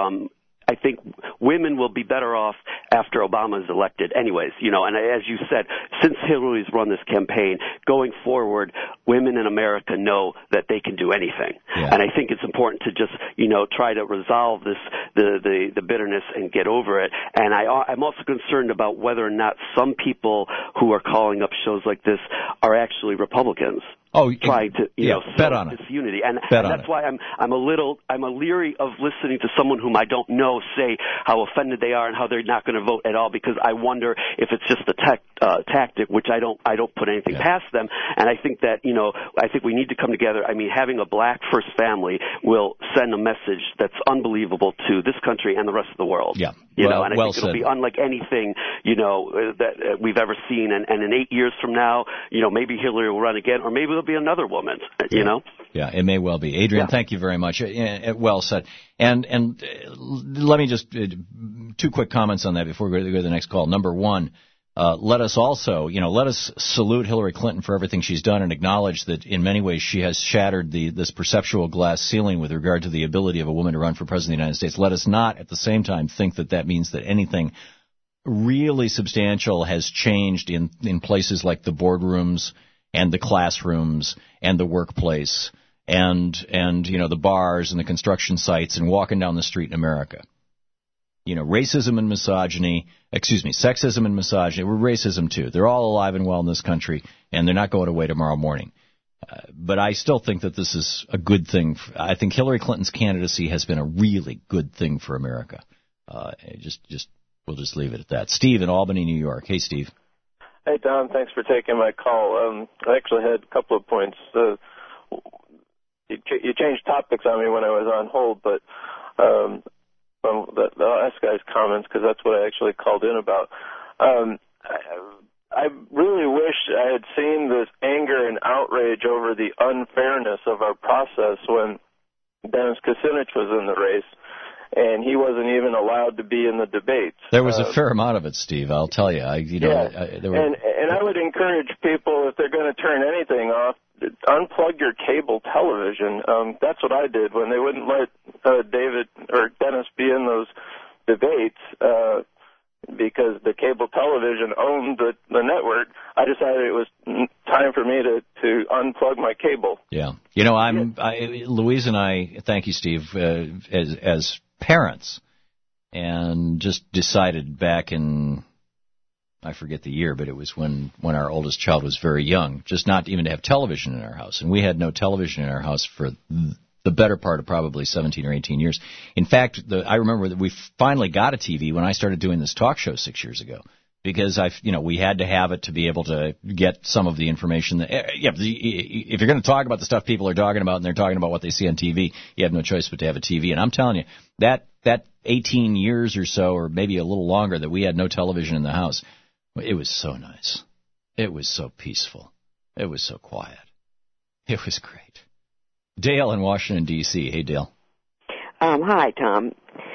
women will be better off after Obama is elected anyways, and as you said, since Hillary's run this campaign, going forward, women in America know that they can do anything. Yeah. And I think it's important to just, try to resolve the bitterness and get over it. And I'm also concerned about whether or not some people who are calling up shows like this are actually Republicans. Trying to, bet on it. Disunity, and that's why I'm a leery of listening to someone whom I don't know say how offended they are and how they're not going to vote at all, because I wonder if it's just a tactic, which I don't put anything past them. And I think that I think we need to come together. I mean, having a black first family will send a message that's unbelievable to this country and the rest of the world. Yeah, and I think it'll be unlike anything that we've ever seen. And in 8 years from now, maybe Hillary will run again, or maybe there'll be another woman, Yeah, it may well be. Adrian, thank you very much. Well said. And let me just, 2 quick comments on that before we go to the next call. Number one, let us also, let us salute Hillary Clinton for everything she's done and acknowledge that in many ways she has shattered this perceptual glass ceiling with regard to the ability of a woman to run for president of the United States. Let us not at the same time think that means that anything really substantial has changed in places like the boardrooms and the classrooms and the workplace and the bars and the construction sites and walking down the street in America. Racism and misogyny, sexism and misogyny, racism too. They're all alive and well in this country, and they're not going away tomorrow morning. But I still think that this is a good thing. I think Hillary Clinton's candidacy has been a really good thing for America. We'll just leave it at that. Steve in Albany, New York. Hey, Steve. Hey, Tom. Thanks for taking my call. I actually had a couple of points. You changed topics on me when I was on hold, but I'll ask guys comments because that's what I actually called in about. I really wish I had seen this anger and outrage over the unfairness of our process when Dennis Kucinich was in the race, and he wasn't even allowed to be in the debates. There was a fair amount of it, Steve. I'll tell you. And I would encourage people, if they're going to turn anything off, unplug your cable television. That's what I did when they wouldn't let David or Dennis be in those debates because the cable television owned the network. I decided it was time for me to unplug my cable. Yeah. Louise and I, thank you, Steve, as parents, and just decided back in, I forget the year, but it was when our oldest child was very young, just not even to have television in our house. And we had no television in our house for the better part of probably 17 or 18 years. In fact, I remember that we finally got a TV when I started doing this talk show 6 years ago, because we had to have it to be able to get some of the information. If you're going to talk about the stuff people are talking about and they're talking about what they see on TV, you have no choice but to have a TV. And I'm telling you, that 18 years or so, or maybe a little longer, that we had no television in the house, it was so nice. It was so peaceful. It was so quiet. It was great. Dale in Washington, D.C. Hey, Dale. Hi, Tom.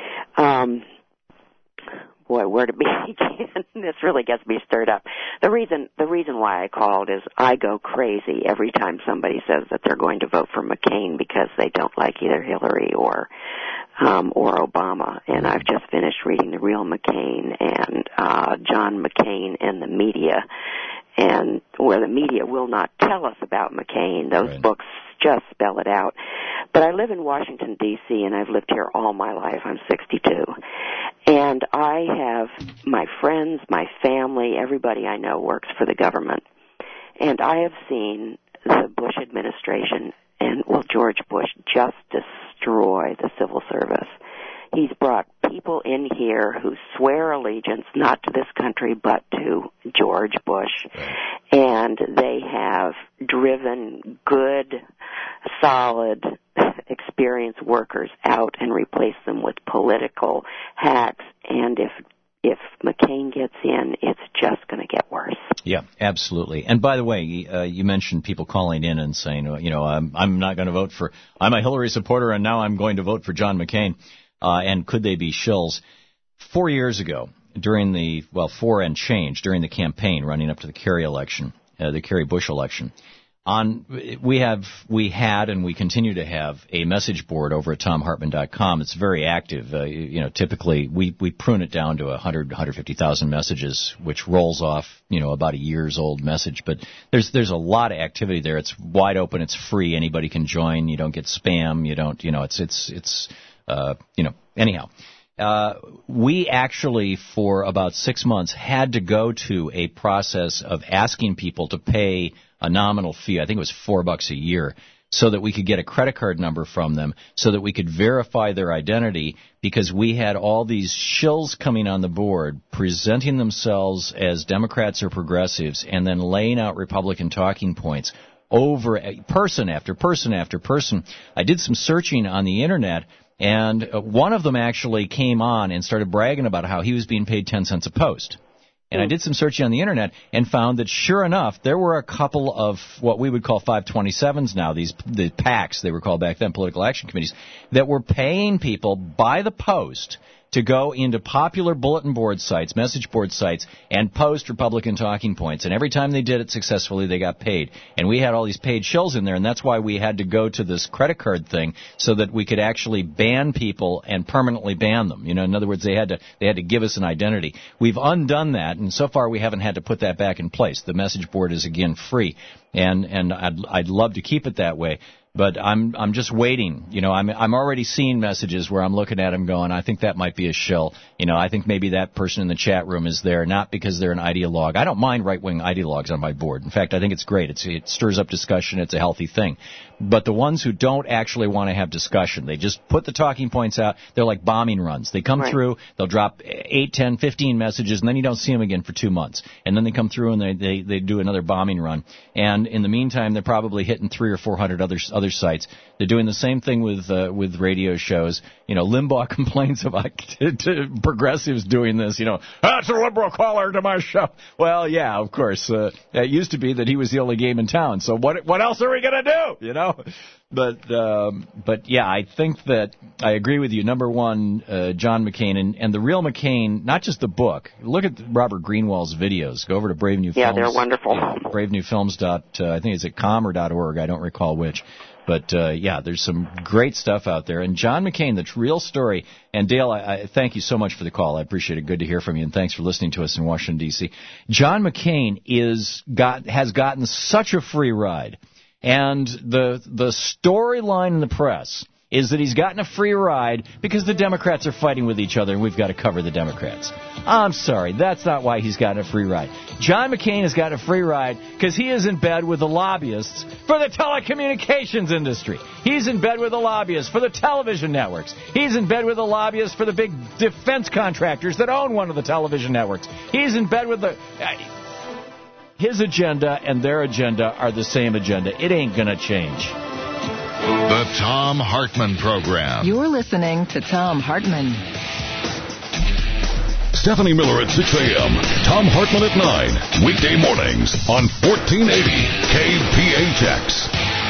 Boy, where to begin? This really gets me stirred up. The reason why I called is I go crazy every time somebody says that they're going to vote for McCain because they don't like either Hillary or Obama. And I've just finished reading The Real McCain and John McCain and the Media, and where the media will not tell us about McCain. Those books just spell it out. But I live in Washington, D.C., and I've lived here all my life. I'm 62. And I have my friends, my family, everybody I know works for the government. And I have seen the Bush administration and, George Bush just destroy the civil service. He's brought people in here who swear allegiance not to this country but to George Bush, and they have driven good, solid, experienced workers out and replaced them with political hacks. And if if McCain gets in, it's just going to get worse. Yeah, absolutely. And by the way, you mentioned people calling in and saying, I'm not going to vote for, I'm a Hillary supporter and now I'm going to vote for John McCain. And could they be shills? 4 years ago, during the, during the campaign running up to the Kerry election, the Kerry Bush election, we had and we continue to have a message board over at TomHartman.com. It's very active. Typically we prune it down to 150,000 messages, which rolls off, about a year's old message. But there's a lot of activity there. It's wide open. It's free. Anybody can join. You don't get spam. You don't, anyhow. We actually, for about 6 months, had to go to a process of asking people to pay a nominal fee. I think it was $4 a year, so that we could get a credit card number from them, so that we could verify their identity, because we had all these shills coming on the board presenting themselves as Democrats or progressives and then laying out Republican talking points over person after person after person. I did some searching on the Internet, and one of them actually came on and started bragging about how he was being paid 10 cents a post. And I did some searching on the Internet and found that, sure enough, there were a couple of what we would call 527s now, the PACs, they were called back then, political action committees, that were paying people by the post to go into popular bulletin board sites, message board sites, and post Republican talking points. And every time they did it successfully, they got paid. And we had all these paid shills in there, and that's why we had to go to this credit card thing so that we could actually ban people and permanently ban them. In other words, they had to give us an identity. We've undone that, and so far we haven't had to put that back in place. The message board is again free, and I'd love to keep it that way. But I'm just waiting. I'm already seeing messages where I'm looking at them going, I think that might be a shill. I think maybe that person in the chat room is there not because they're an ideologue. I don't mind right-wing ideologues on my board. In fact, I think it's great. It stirs up discussion. It's a healthy thing. But the ones who don't actually want to have discussion, they just put the talking points out. They're like bombing runs. They come through, they'll drop 8, 10, 15 messages, and then you don't see them again for 2 months. And then they come through and they do another bombing run. And in the meantime, they're probably hitting 300 or 400 other sites. They're doing the same thing with radio shows. Limbaugh complains about to progressives doing this. That's a liberal caller to my show. Well, yeah, of course. It used to be that he was the only game in town. So what else are we going to do? But yeah, I think that I agree with you. Number one, John McCain and the real McCain, not just the book. Look at Robert Greenwald's videos. Go over to Brave New Films. Yeah, they're wonderful. BraveNewFilms. I think it's at .com or .org. I don't recall which. But, yeah, there's some great stuff out there. And John McCain, the real story. And, Dale, I thank you so much for the call. I appreciate it. Good to hear from you. And thanks for listening to us in Washington, D.C. John McCain has gotten such a free ride. And the storyline in the press is that he's gotten a free ride because the Democrats are fighting with each other and we've got to cover the Democrats. I'm sorry, that's not why he's gotten a free ride. John McCain has gotten a free ride because he is in bed with the lobbyists for the telecommunications industry. He's in bed with the lobbyists for the television networks. He's in bed with the lobbyists for the big defense contractors that own one of the television networks. He's in bed with his agenda and their agenda are the same agenda. It ain't going to change. The Thom Hartmann Program. You're listening to Thom Hartmann. Stephanie Miller at 6 a.m. Thom Hartmann at 9. Weekday mornings on 1480 KPHX.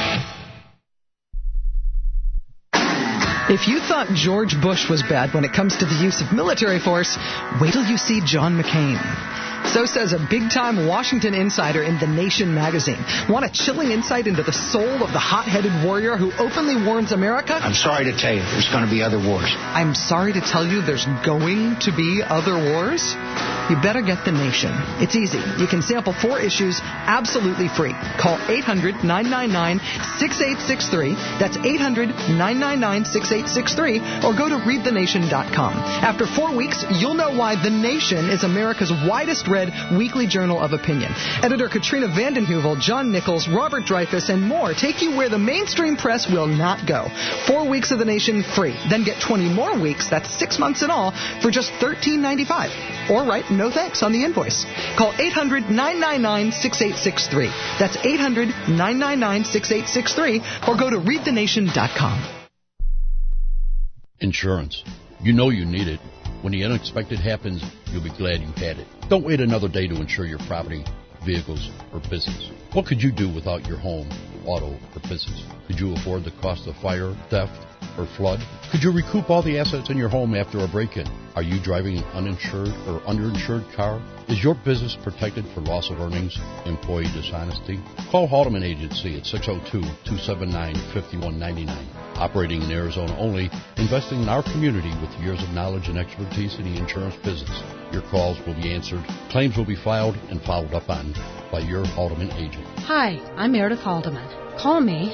If you thought George Bush was bad when it comes to the use of military force, wait till you see John McCain. So says a big-time Washington insider in The Nation magazine. Want a chilling insight into the soul of the hot-headed warrior who openly warns America? I'm sorry to tell you, there's going to be other wars. I'm sorry to tell you there's going to be other wars? You better get The Nation. It's easy. You can sample 4 issues absolutely free. Call 800-999-6863. That's 800-999-6863. Or go to readthenation.com. After 4 weeks, you'll know why The Nation is America's widest read weekly journal of opinion. Editor Katrina vanden Heuvel, John Nichols, Robert Dreyfuss, and more take you where the mainstream press will not go. 4 weeks of The Nation free. Then get 20 more weeks, that's 6 months in all, for just $13.95. Or write no thanks on the invoice. Call 800-999-6863. That's 800-999-6863. Or go to readthenation.com. Insurance. You know you need it. When the unexpected happens, you'll be glad you had it. Don't wait another day to insure your property, vehicles, or business. What could you do without your home, auto, or business? Could you afford the cost of fire, theft, or flood? Could you recoup all the assets in your home after a break-in? Are you driving an uninsured or underinsured car? Is your business protected for loss of earnings, employee dishonesty? Call Haldeman Agency at 602-279-5199. Operating in Arizona only, investing in our community with years of knowledge and expertise in the insurance business. Your calls will be answered, claims will be filed and followed up on by your Haldeman agent. Hi, I'm Meredith Haldeman. Call me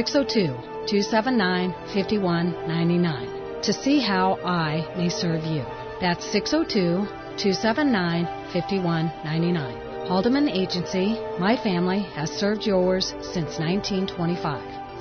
602-279-5199 to see how I may serve you. That's 602-279-5199. Haldeman Agency, my family has served yours since 1925.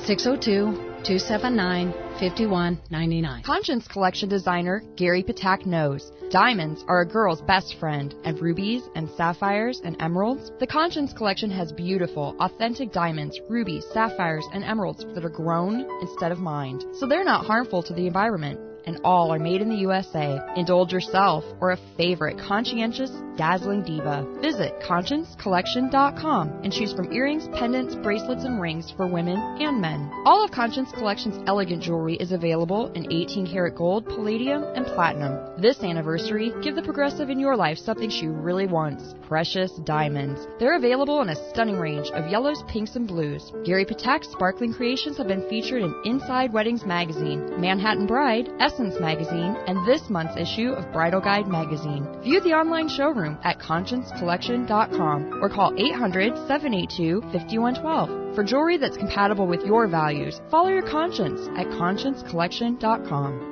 602-279-5199. Conscience Collection designer Gary Patak knows diamonds are a girl's best friend, and rubies and sapphires and emeralds. The Conscience Collection has beautiful, authentic diamonds, rubies, sapphires, and emeralds that are grown instead of mined, so they're not harmful to the environment. And all are made in the USA. Indulge yourself or a favorite conscientious, dazzling diva. Visit ConscienceCollection.com and choose from earrings, pendants, bracelets, and rings for women and men. All of Conscience Collection's elegant jewelry is available in 18-karat gold, palladium, and platinum. This anniversary, give the progressive in your life something she really wants: precious diamonds. They're available in a stunning range of yellows, pinks, and blues. Gary Patak's sparkling creations have been featured in Inside Weddings magazine, Manhattan Bride, Essence magazine, and this month's issue of Bridal Guide magazine. View the online showroom at ConscienceCollection.com or call 800-782-5112 for jewelry that's compatible with your values. Follow your conscience at ConscienceCollection.com.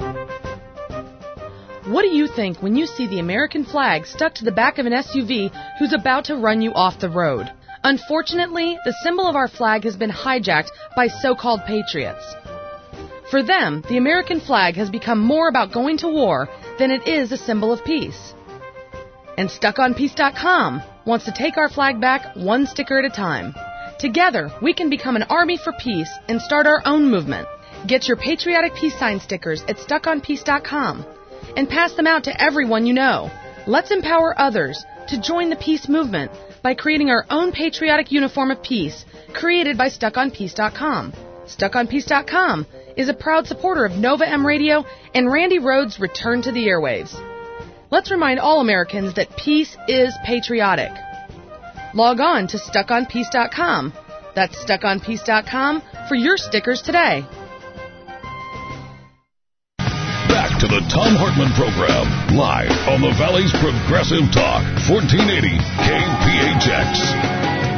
What do you think when you see the American flag stuck to the back of an SUV who's about to run you off the road? Unfortunately, the symbol of our flag has been hijacked by so-called patriots. For them, the American flag has become more about going to war than it is a symbol of peace. And StuckOnPeace.com wants to take our flag back one sticker at a time. Together, we can become an army for peace and start our own movement. Get your patriotic peace sign stickers at StuckOnPeace.com and pass them out to everyone you know. Let's empower others to join the peace movement by creating our own patriotic uniform of peace created by StuckOnPeace.com. StuckOnPeace.com is a proud supporter of Nova M Radio and Randy Rhodes' return to the airwaves. Let's remind all Americans that peace is patriotic. Log on to StuckOnPeace.com. That's StuckOnPeace.com for your stickers today. Back to the Thom Hartmann Program, live on the Valley's Progressive Talk, 1480 KPHX.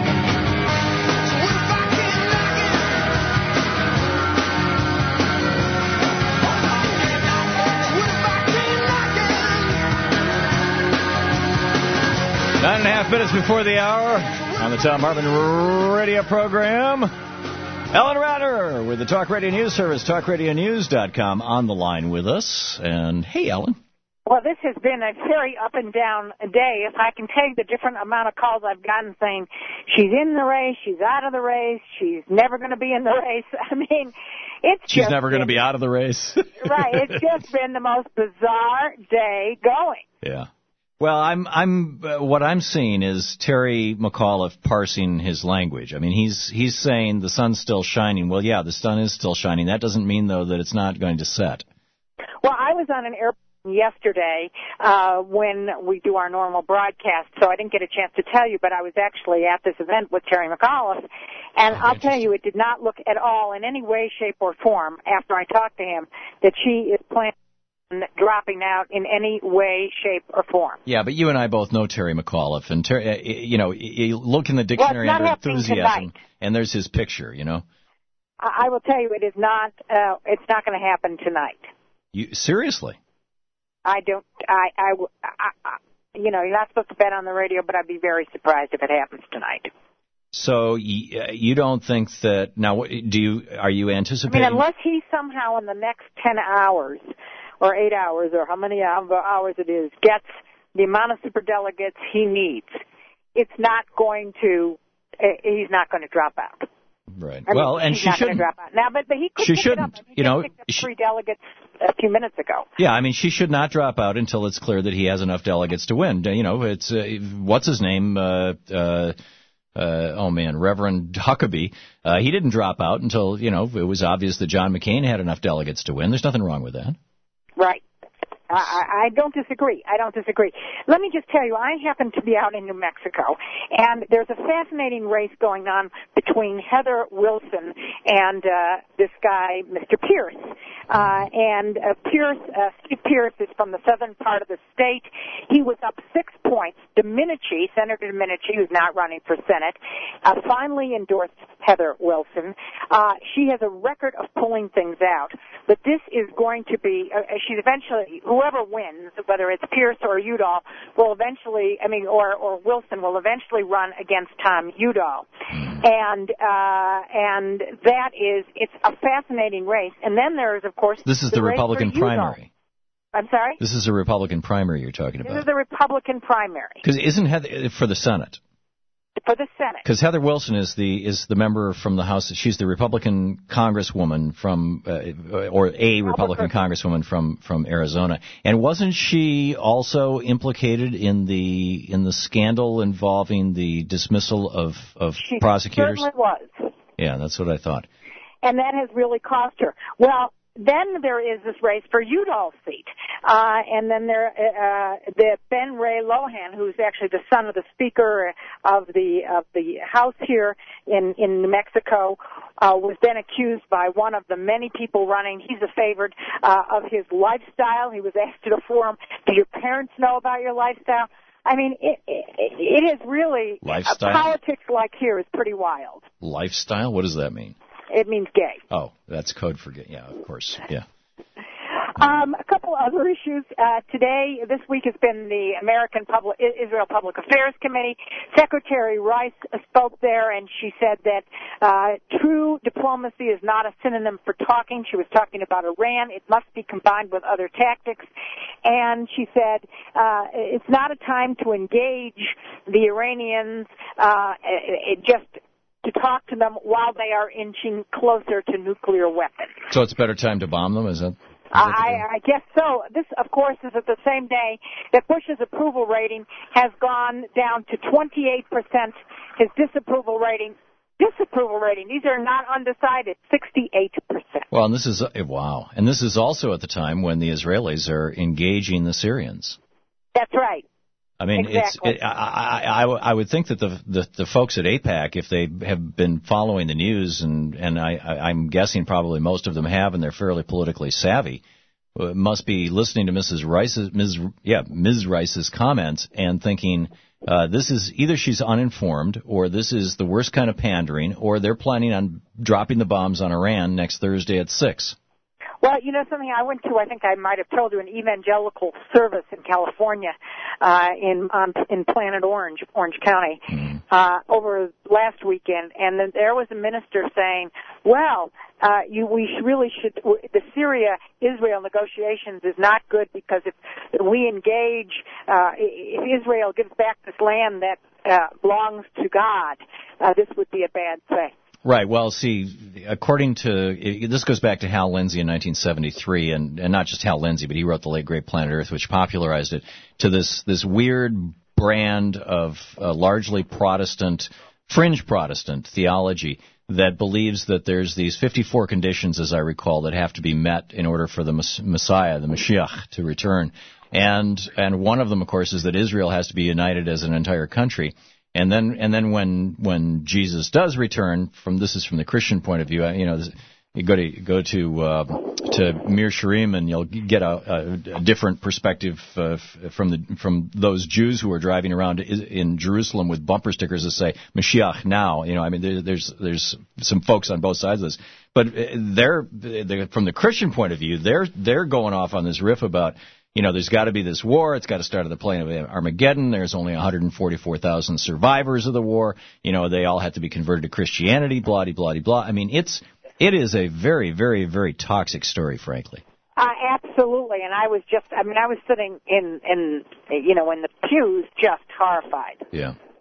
Nine and a half minutes before the hour on the Thom Hartmann radio program. Ellen Ratter with the Talk Radio News Service, TalkRadioNews.com, on the line with us. And hey, Ellen. Well, this has been a very up and down day. If I can tell you the different amount of calls I've gotten saying she's in the race, she's out of the race, she's never going to be in the race. I mean, she's never going to be out of the race. Right. It's just been the most bizarre day going. Yeah. Well, what I'm seeing is Terry McAuliffe parsing his language. I mean, he's saying the sun's still shining. Well, yeah, the sun is still shining. That doesn't mean, though, that it's not going to set. Well, I was on an airplane yesterday when we do our normal broadcast, so I didn't get a chance to tell you, but I was actually at this event with Terry McAuliffe, and I'll tell you, it did not look at all in any way, shape, or form after I talked to him that she is planning dropping out in any way, shape, or form. Yeah, but you and I both know Terry McAuliffe, and Terry, you look in the dictionary under enthusiasm, tonight. And there's his picture. I will tell you, it is not. It's not going to happen tonight. Seriously? I don't. You're not supposed to bet on the radio, but I'd be very surprised if it happens tonight. So you don't think that now? Are you anticipating? I mean, unless he somehow in the next 10 hours. Or 8 hours, or how many hours it is, gets the amount of superdelegates he needs, it's not going to. He's not going to drop out. Right. And she shouldn't. Drop out. Now, but he could pick it up. He picked up 3 delegates a few minutes ago. Yeah, I mean, she should not drop out until it's clear that he has enough delegates to win. You know, it's what's his name? Reverend Huckabee. He didn't drop out until, you know, it was obvious that John McCain had enough delegates to win. There's nothing wrong with that. Right. I don't disagree. Let me just tell you, I happen to be out in New Mexico, and there's a fascinating race going on between Heather Wilson and this guy, Mr. Pierce. Steve Pierce is from the southern part of the state. He was up 6 points. Senator Domenici, who's not running for Senate, finally endorsed Heather Wilson. She has a record of pulling things out, but this is going to be, she's eventually, whoever wins, whether it's Pierce or Udall, will eventually, or Wilson will eventually run against Tom Udall. And that is, it's a fascinating race. And then there is, of course, this is the Republican primary. I'm sorry? This is a Republican primary you're talking about. This is the Republican primary. Because isn't Heather for the Senate? For the Senate. Because Heather Wilson is the member from the House. She's the Republican Congresswoman from, or a Republican Congresswoman from Arizona. And wasn't she also implicated in the scandal involving the dismissal of prosecutors? She certainly was. Yeah, that's what I thought. And that has really cost her. Well, then there is this race for Udall's seat, and then the Ben Ray Lohan, who's actually the son of the Speaker of the House here in New Mexico, was then accused by one of the many people running. He's a favorite of his lifestyle. He was asked at a forum, "Do your parents know about your lifestyle?" I mean, it is really lifestyle. Politics like here is pretty wild. Lifestyle? What does that mean? It means gay. Oh, that's code for gay. Yeah, of course. Yeah. A couple other issues. This week has been the Israel Public Affairs Committee. Secretary Rice spoke there, and she said that true diplomacy is not a synonym for talking. She was talking about Iran. It must be combined with other tactics. And she said it's not a time to engage the Iranians just to talk to them while they are inching closer to nuclear weapons. So it's a better time to bomb them, is it? I guess so. This, of course, is at the same day that Bush's approval rating has gone down to 28%. His disapproval rating, these are not undecided, 68%. Well, and this is, wow. And this is also at the time when the Israelis are engaging the Syrians. That's right. I mean, exactly. I would think that the folks at AIPAC, if they have been following the news, and I'm guessing probably most of them have, and they're fairly politically savvy, must be listening to Ms. Rice's comments and thinking this is either she's uninformed, or this is the worst kind of pandering, or they're planning on dropping the bombs on Iran next Thursday at 6. Well, you know something, I went to, I think I might have told you, an evangelical service in California, in Planet Orange County, over last weekend, and then there was a minister saying, well, the Syria-Israel negotiations is not good because if we engage, if Israel gives back this land that belongs to God, this would be a bad thing. Right. Well, see, according to this goes back to Hal Lindsey in 1973, and not just Hal Lindsey, but he wrote The Late Great Planet Earth, which popularized it to this weird brand of largely Protestant, fringe Protestant theology that believes that there's these 54 conditions, as I recall, that have to be met in order for the Messiah, the Mashiach, to return. And one of them, of course, is that Israel has to be united as an entire country. And then when Jesus does return, this is from the Christian point of view, you go to Mir Sharim and you'll get a different perspective from those Jews who are driving around in Jerusalem with bumper stickers that say Mashiach now. There's some folks on both sides of this, but they're from the Christian point of view, they're going off on this riff about, there's got to be this war. It's got to start at the plain of Armageddon. There's only 144,000 survivors of the war. They all had to be converted to Christianity, blah, blah, blah, blah. I mean, it is a very, very, very toxic story, frankly. Absolutely. And I was sitting in the pews just horrified. Yeah.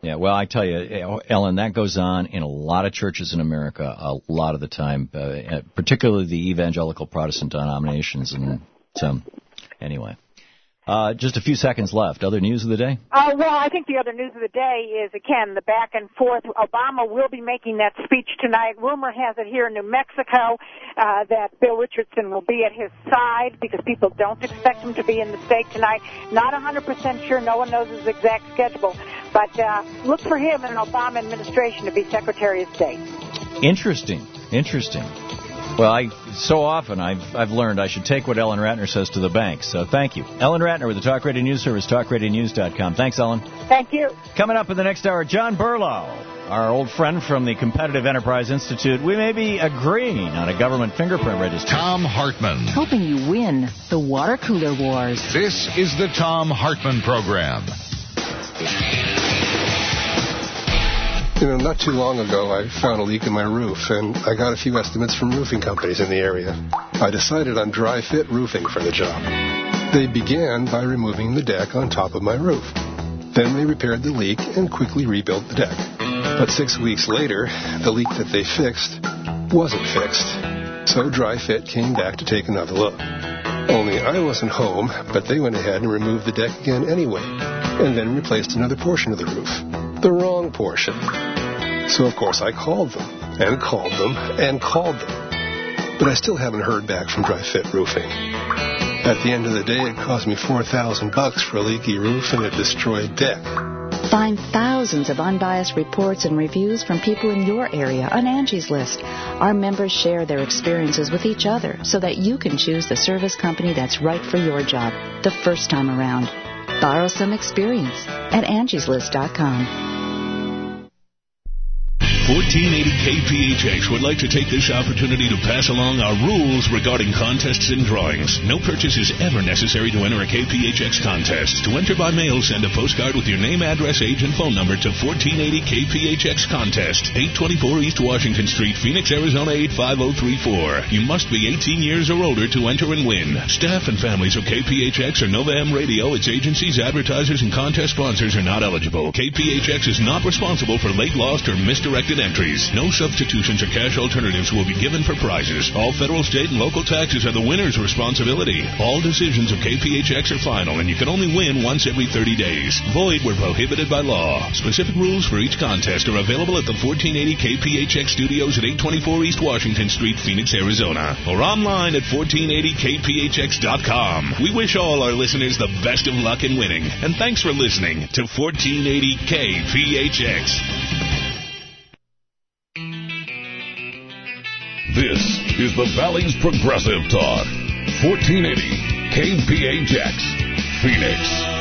Yeah, well, I tell you, Ellen, that goes on in a lot of churches in America a lot of the time, particularly the evangelical Protestant denominations. And so, anyway. Just a few seconds left. Other news of the day? Well, I think the other news of the day is, again, the back and forth. Obama will be making that speech tonight. Rumor has it here in New Mexico that Bill Richardson will be at his side because people don't expect him to be in the state tonight. Not 100% sure. No one knows his exact schedule. But look for him in an Obama administration to be Secretary of State. Interesting. Well, I've learned I should take what Ellen Ratner says to the bank. So thank you. Ellen Ratner with the Talk Radio News Service, talkradionews.com. Thanks, Ellen. Thank you. Coming up in the next hour, John Berlow, our old friend from the Competitive Enterprise Institute. We may be agreeing on a government fingerprint registry. Tom Hartman. Helping you win the water cooler wars. This is the Tom Hartman Program. Not too long ago, I found a leak in my roof, and I got a few estimates from roofing companies in the area. I decided on Dry Fit Roofing for the job. They began by removing the deck on top of my roof. Then they repaired the leak and quickly rebuilt the deck. But 6 weeks later, the leak that they fixed wasn't fixed. So Dry Fit came back to take another look. Only I wasn't home, but they went ahead and removed the deck again anyway, and then replaced another portion of the roof. The wrong portion. So, of course, I called them, and called them, and called them. But I still haven't heard back from Dry Fit Roofing. At the end of the day, it cost me $4,000 for a leaky roof and a destroyed deck. Find thousands of unbiased reports and reviews from people in your area on Angie's List. Our members share their experiences with each other so that you can choose the service company that's right for your job the first time around. Borrow some experience at angieslist.com. 1480 KPHX would like to take this opportunity to pass along our rules regarding contests and drawings. No purchase is ever necessary to enter a KPHX contest. To enter by mail, send a postcard with your name, address, age, and phone number to 1480 KPHX Contest, 824 East Washington Street, Phoenix, Arizona 85034. You must be 18 years or older to enter and win. Staff and families of KPHX or Nova M Radio, its agencies, advertisers, and contest sponsors are not eligible. KPHX is not responsible for late, lost, or misdirected entries. No substitutions or cash alternatives will be given for prizes. All federal, state, and local taxes are the winner's responsibility. All decisions of KPHX are final, and you can only win once every 30 days. Void where prohibited by law. Specific rules for each contest are available at the 1480 KPHX studios at 824 East Washington Street, Phoenix, Arizona, or online at 1480kphx.com. We wish all our listeners the best of luck in winning, and thanks for listening to 1480 KPHX. This is the Valley's Progressive Talk. 1480 KPHX, Phoenix.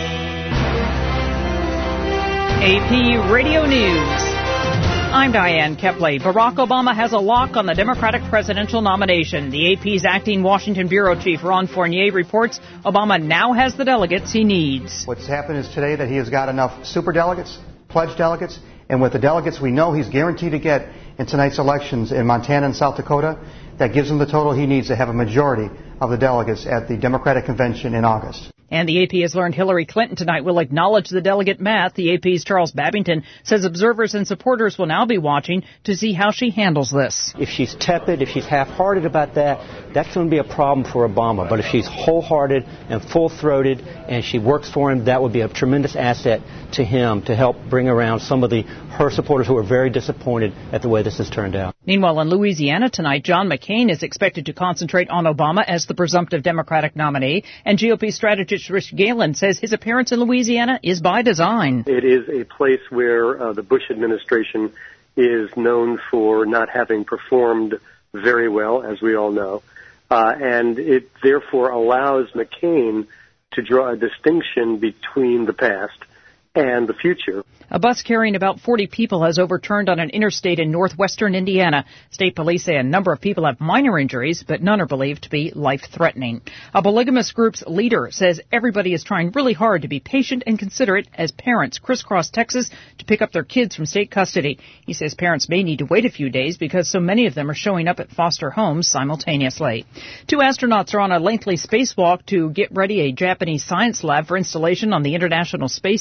AP Radio News. I'm Diane Kepley. Barack Obama has a lock on the Democratic presidential nomination. The AP's acting Washington bureau chief, Ron Fournier, reports Obama now has the delegates he needs. What's happened is today that he has got enough superdelegates, pledged delegates, and with the delegates we know he's guaranteed to get in tonight's elections in Montana and South Dakota, that gives him the total he needs to have a majority of the delegates at the Democratic convention in August. And the AP has learned Hillary Clinton tonight will acknowledge the delegate math. The AP's Charles Babington says observers and supporters will now be watching to see how she handles this. If she's tepid, if she's half-hearted about that, that's going to be a problem for Obama. But if she's wholehearted and full-throated and she works for him, that would be a tremendous asset to him to help bring around some of her supporters who are very disappointed at the way this has turned out. Meanwhile, in Louisiana tonight, John McCain is expected to concentrate on Obama as the presumptive Democratic nominee, and GOP strategist Rich Galen says his appearance in Louisiana is by design. It is a place where the Bush administration is known for not having performed very well, as we all know, and it therefore allows McCain to draw a distinction between the past and the future. A bus carrying about 40 people has overturned on an interstate in northwestern Indiana. State police say a number of people have minor injuries, but none are believed to be life-threatening. A polygamous group's leader says everybody is trying really hard to be patient and considerate as parents crisscross Texas to pick up their kids from state custody. He says parents may need to wait a few days because so many of them are showing up at foster homes simultaneously. 2 astronauts are on a lengthy spacewalk to get ready a Japanese science lab for installation on the International Space Station.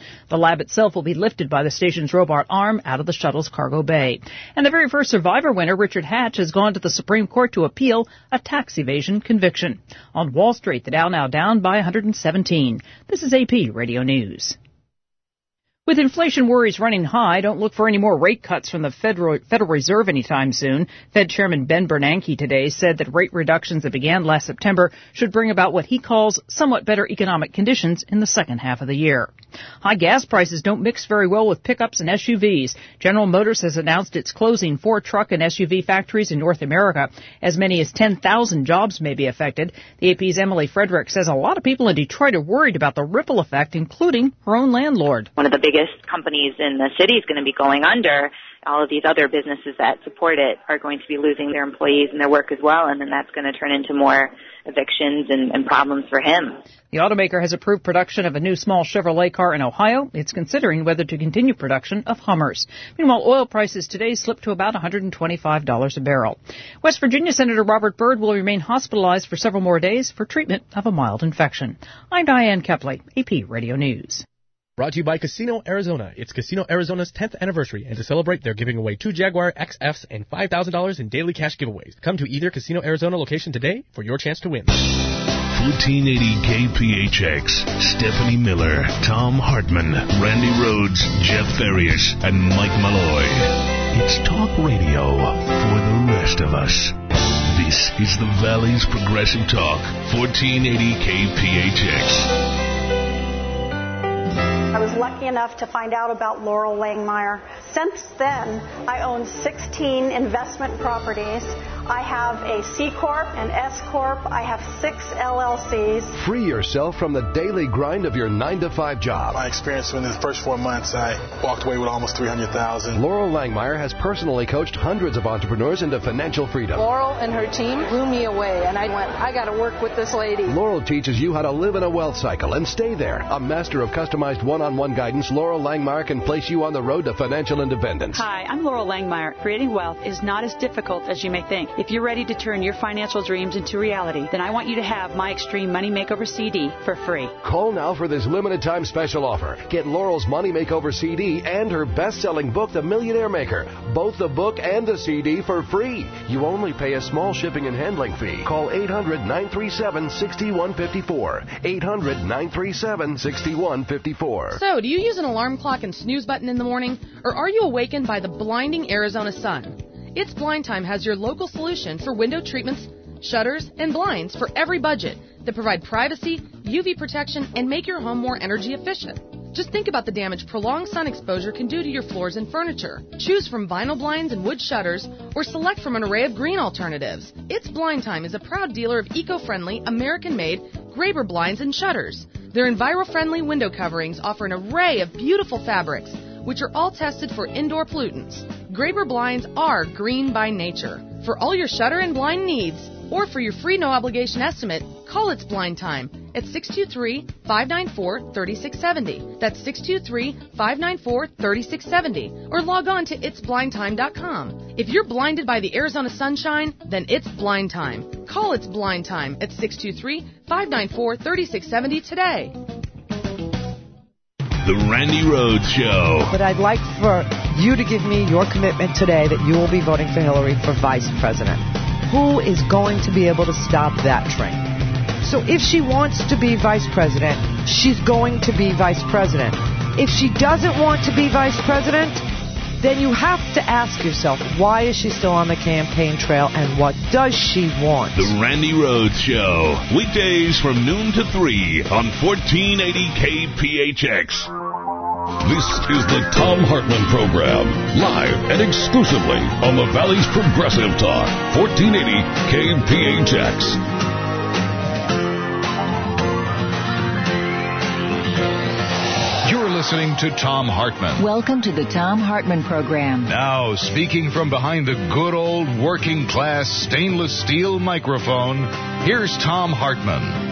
The lab itself will be lifted by the station's robot arm out of the shuttle's cargo bay. And the very first survivor winner, Richard Hatch, has gone to the Supreme Court to appeal a tax evasion conviction. On Wall Street, the Dow now down by 117. This is AP Radio News. With inflation worries running high, don't look for any more rate cuts from the Federal Reserve anytime soon. Fed Chairman Ben Bernanke today said that rate reductions that began last September should bring about what he calls somewhat better economic conditions in the second half of the year. High gas prices don't mix very well with pickups and SUVs. General Motors has announced it's closing 4 truck and SUV factories in North America. As many as 10,000 jobs may be affected. The AP's Emily Frederick says a lot of people in Detroit are worried about the ripple effect, including her own landlord. One of the biggest companies in the city is going to be going under. All of these other businesses that support it are going to be losing their employees and their work as well, and then that's going to turn into more evictions and problems for him. The automaker has approved production of a new small Chevrolet car in Ohio. It's considering whether to continue production of Hummers. Meanwhile, oil prices today slipped to about $125 a barrel. West Virginia Senator Robert Byrd will remain hospitalized for several more days for treatment of a mild infection. I'm Diane Kepley, AP Radio News. Brought to you by Casino Arizona. It's Casino Arizona's 10th anniversary, and to celebrate, they're giving away 2 Jaguar XFs and $5,000 in daily cash giveaways. Come to either Casino Arizona location today for your chance to win. 1480 KPHX, Stephanie Miller, Tom Hartman, Randy Rhodes, Jeff Farias, and Mike Malloy. It's talk radio for the rest of us. This is the Valley's Progressive Talk, 1480 KPHX. I was lucky enough to find out about Laurel Langmeyer. Since then, I own 16 investment properties. I have a C Corp, an S Corp. I have 6 LLCs. Free yourself from the daily grind of your 9-to-5 job. My experience in the first 4 months, I walked away with almost $300,000. Laurel Langmeyer has personally coached hundreds of entrepreneurs into financial freedom. Laurel and her team blew me away, and I went, I got to work with this lady. Laurel teaches you how to live in a wealth cycle and stay there. A master of customized one-on-one guidance, Laurel Langmeyer can place you on the road to financial independence. Hi, I'm Laurel Langmeyer. Creating wealth is not as difficult as you may think. If you're ready to turn your financial dreams into reality, then I want you to have my Extreme Money Makeover CD for free. Call now for this limited time special offer. Get Laurel's Money Makeover CD and her best-selling book, The Millionaire Maker. Both the book and the CD for free. You only pay a small shipping and handling fee. Call 800-937-6154. 800-937-6154. So, do you use an alarm clock and snooze button in the morning? Or are you awakened by the blinding Arizona sun? It's Blind Time has your local solution for window treatments, shutters, and blinds for every budget that provide privacy, UV protection, and make your home more energy efficient. Just think about the damage prolonged sun exposure can do to your floors and furniture. Choose from vinyl blinds and wood shutters, or select from an array of green alternatives. It's Blind Time is a proud dealer of eco-friendly, American-made Graber blinds and shutters. Their enviro-friendly window coverings offer an array of beautiful fabrics, which are all tested for indoor pollutants. Graber blinds are green by nature. For all your shutter and blind needs, or for your free no-obligation estimate, call It's Blind Time at 623-594-3670. That's 623-594-3670. Or log on to itsblindtime.com. If you're blinded by the Arizona sunshine, then it's Blind Time. Call It's Blind Time at 623-594-3670 today. The Randy Rhodes Show. But I'd like for you to give me your commitment today that you will be voting for Hillary for vice president. Who is going to be able to stop that train? So if she wants to be vice president, she's going to be vice president. If she doesn't want to be vice president, then you have to ask yourself, why is she still on the campaign trail and what does she want? The Randy Rhodes Show. Weekdays from noon to 3 on 1480 KPHX. This is the Tom Hartman Program, live and exclusively on the Valley's Progressive Talk, 1480 KPHX. You're listening to Tom Hartman. Welcome to the Tom Hartman Program. Now, speaking from behind the good old working class stainless steel microphone, here's Tom Hartman.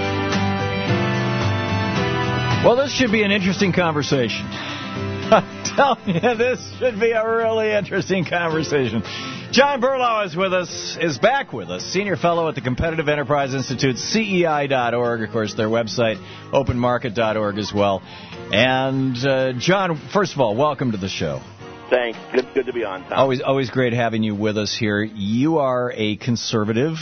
Well, this should be an interesting conversation. telling you, this should be a really interesting conversation. John Berlau is back with us, Senior Fellow at the Competitive Enterprise Institute, CEI.org, of course, their website, openmarket.org as well. And, John, first of all, welcome to the show. Thanks. Good to be on, Tom. Always great having you with us here. You are a conservative,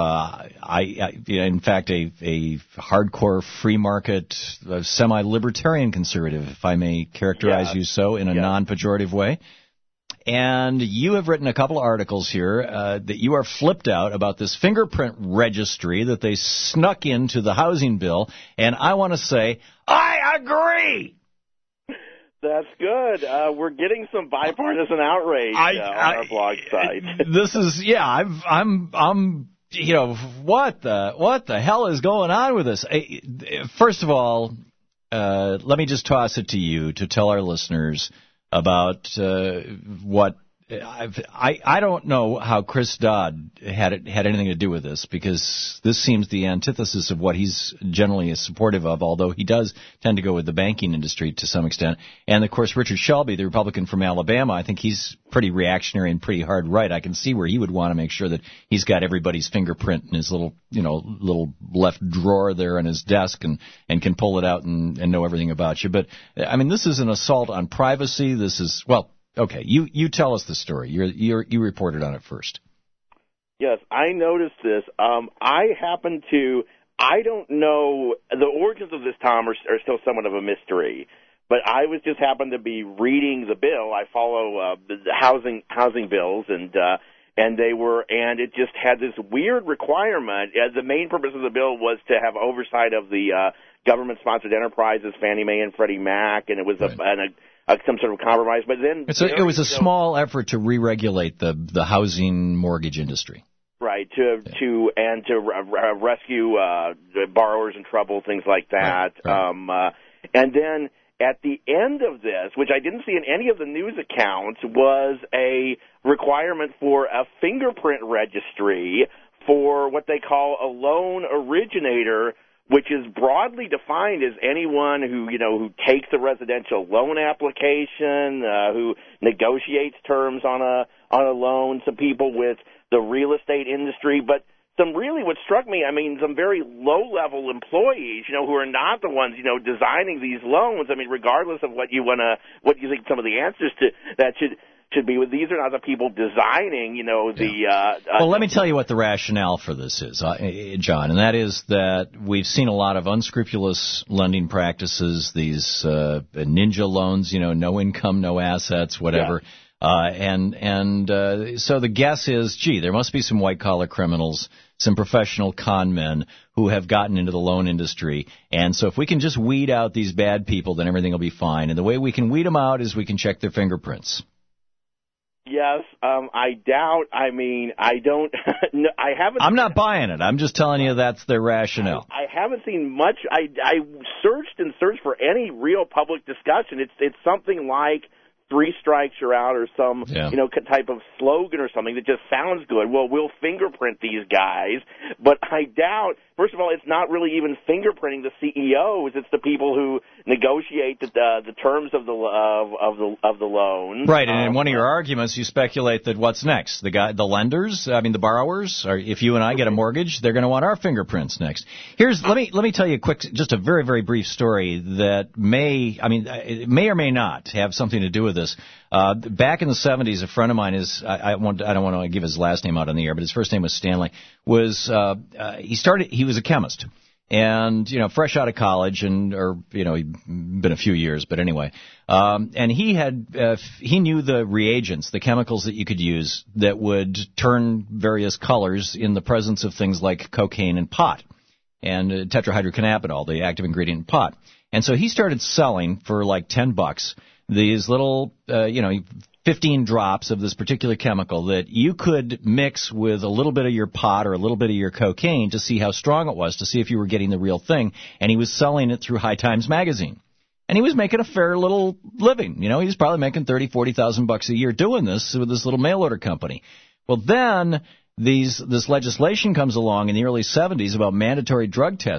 in fact, a hardcore free market, semi-libertarian conservative, if I may characterize you so, in a non-pejorative way. And you have written a couple of articles here that you are flipped out about this fingerprint registry that they snuck into the housing bill. And I want to say, I agree! That's good. We're getting some bipartisan outrage on our blog site. This is, I'm, what the hell is going on with this? First of all, let me just toss it to you to tell our listeners about what I don't know how Chris Dodd had anything to do with this, because this seems the antithesis of what he's generally supportive of, although he does tend to go with the banking industry to some extent. And, of course, Richard Shelby, the Republican from Alabama, I think he's pretty reactionary and pretty hard right. I can see where he would want to make sure that he's got everybody's fingerprint in his little left drawer there on his desk and can pull it out and know everything about you. But, I mean, this is an assault on privacy. This is, well, okay, you tell us the story. You reported on it first. Yes, I noticed this. I don't know, the origins of this, Tom, are still somewhat of a mystery. But I just happened to be reading the bill. I follow the housing bills, and it just had this weird requirement. The main purpose of the bill was to have oversight of the government-sponsored enterprises, Fannie Mae and Freddie Mac, and it was some sort of compromise, but then it was a small effort to re-regulate the housing mortgage industry, right? To rescue borrowers in trouble, things like that. Right. And then at the end of this, which I didn't see in any of the news accounts, was a requirement for a fingerprint registry for what they call a loan originator, which is broadly defined as anyone who takes a residential loan application, who negotiates terms on a loan, some people with the real estate industry, but what struck me, some very low-level employees, who are not the ones, designing these loans. Regardless of what you think some of the answers to that should be, these are not the people designing, well, let me tell you what the rationale for this is, John, and that is that we've seen a lot of unscrupulous lending practices, these ninja loans, no income, no assets, whatever. Yeah. So the guess is, there must be some white-collar criminals, some professional con men who have gotten into the loan industry. And so if we can just weed out these bad people, then everything will be fine. And the way we can weed them out is we can check their fingerprints. Yes, I doubt. I don't. No, I haven't. I'm not buying it. I'm just telling you that's their rationale. I haven't seen much. I searched for any real public discussion. It's something like 3 strikes you're out, or some type of slogan or something that just sounds good. Well, we'll fingerprint these guys, but I doubt. First of all, it's not really even fingerprinting the CEOs; it's the people who negotiate the terms of the loan. Right, and in one of your arguments, you speculate that what's next? The lenders, the borrowers. Or if you and I get a mortgage, they're going to want our fingerprints next. Let me tell you just a very, very brief story that it may or may not have something to do with this. Back in the 70s, a friend of mine I don't want to give his last name out on the air, but his first name was Stanley. He was a chemist, and fresh out of college, he'd been a few years, but anyway, and he knew the reagents, the chemicals that you could use that would turn various colors in the presence of things like cocaine and pot, and tetrahydrocannabinol, the active ingredient in pot. And so he started selling for like $10 these little, 15 drops of this particular chemical that you could mix with a little bit of your pot or a little bit of your cocaine to see how strong it was, to see if you were getting the real thing. And he was selling it through High Times magazine. And he was making a fair little living. He was probably making $30,000-$40,000 a year doing this with this little mail order company. Well, then this legislation comes along in the early 70s about mandatory drug testing.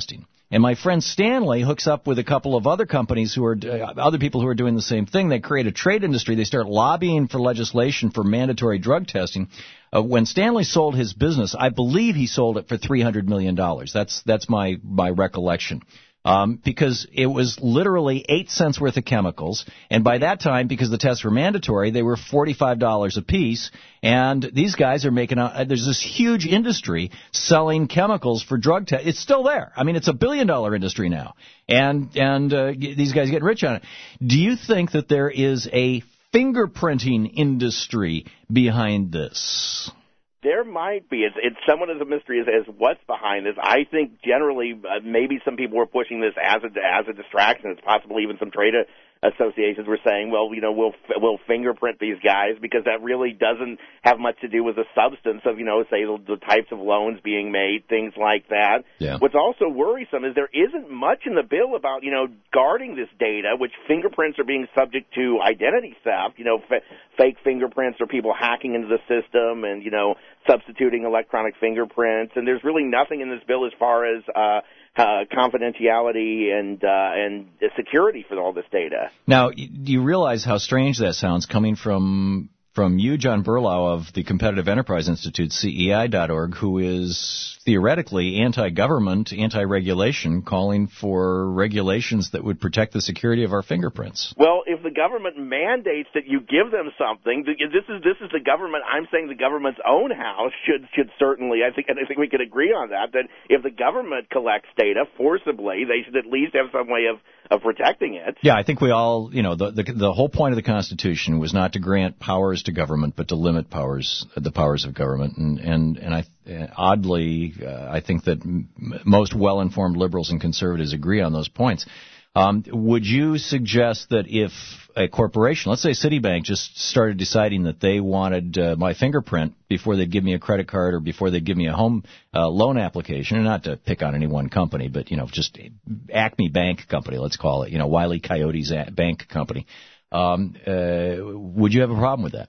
And my friend Stanley hooks up with a couple of other companies who are other people who are doing the same thing. They create a trade industry. They start lobbying for legislation for mandatory drug testing. When Stanley sold his business, I believe he sold it for $300 million. That's my recollection. Because it was literally 8 cents worth of chemicals, and by that time, because the tests were mandatory, they were $45 a piece, and these guys are making there's this huge industry selling chemicals for drug tests. It's still there. I mean, it's $1 billion industry now, and these guys get rich on it. Do you think that there is a fingerprinting industry behind this? There might be. It's somewhat of a mystery as what's behind this. I think generally maybe some people were pushing this as a distraction. It's possible even some trade associations were saying, well, we'll fingerprint these guys because that really doesn't have much to do with the substance of, say the types of loans being made, things like that. Yeah. What's also worrisome is there isn't much in the bill about, guarding this data, which fingerprints are being subject to identity theft, fake fingerprints or people hacking into the system and, substituting electronic fingerprints. And there's really nothing in this bill as far as confidentiality and security for all this data. Now, do you realize how strange that sounds coming from you, John Berlau of the Competitive Enterprise Institute, CEI.org, who is theoretically anti-government, anti-regulation, calling for regulations that would protect the security of our fingerprints? Well, if the government mandates that you give them something, this is the government. I'm saying the government's own house should certainly. I think we could agree on that if the government collects data forcibly, they should at least have some way of protecting it. Yeah, I think we all, the whole point of the Constitution was not to grant powers to government, but to limit the powers of government. And oddly, I think that most well-informed liberals and conservatives agree on those points. Would you suggest that if a corporation, let's say Citibank, just started deciding that they wanted my fingerprint before they'd give me a credit card or before they'd give me a home loan application, and not to pick on any one company, but, just Acme Bank Company, let's call it, Wile E. Coyote's bank company, would you have a problem with that?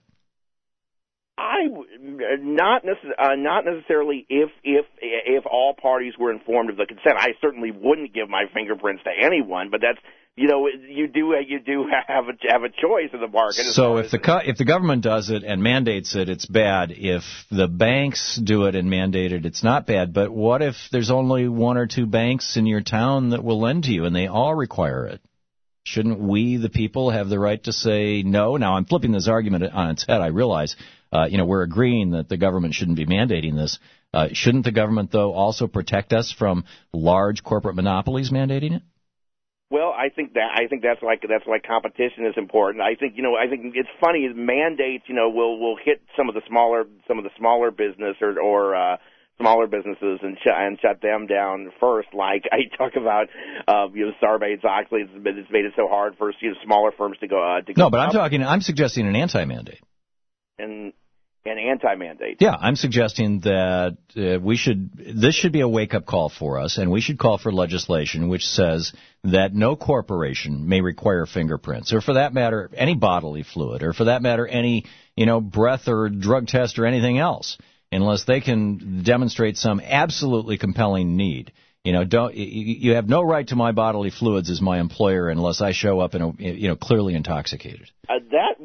Not necessarily if all parties were informed of the consent. I certainly wouldn't give my fingerprints to anyone, but that's you do have a choice in the market. So if the government does it and mandates it, it's bad. If the banks do it and mandate it, it's not bad. But what if there's only one or two banks in your town that will lend to you and they all require it? Shouldn't we, the people, have the right to say no? Now, I'm flipping this argument on its head. I realize, we're agreeing that the government shouldn't be mandating this. Shouldn't the government, though, also protect us from large corporate monopolies mandating it? Well, I think that's why competition is important. I think it's funny. Mandates, will hit some of the smaller business or smaller businesses and shut them down first. Like I talk about, Sarbanes-Oxley. It's made it so hard for smaller firms to go. No, but I'm suggesting an anti-mandate. And an anti-mandate. Yeah, I'm suggesting that this should be a wake-up call for us, and we should call for legislation which says that no corporation may require fingerprints, or for that matter, any bodily fluid, or for that matter, any, breath or drug test or anything else, unless they can demonstrate some absolutely compelling need. You have no right to my bodily fluids as my employer unless I show up clearly intoxicated. That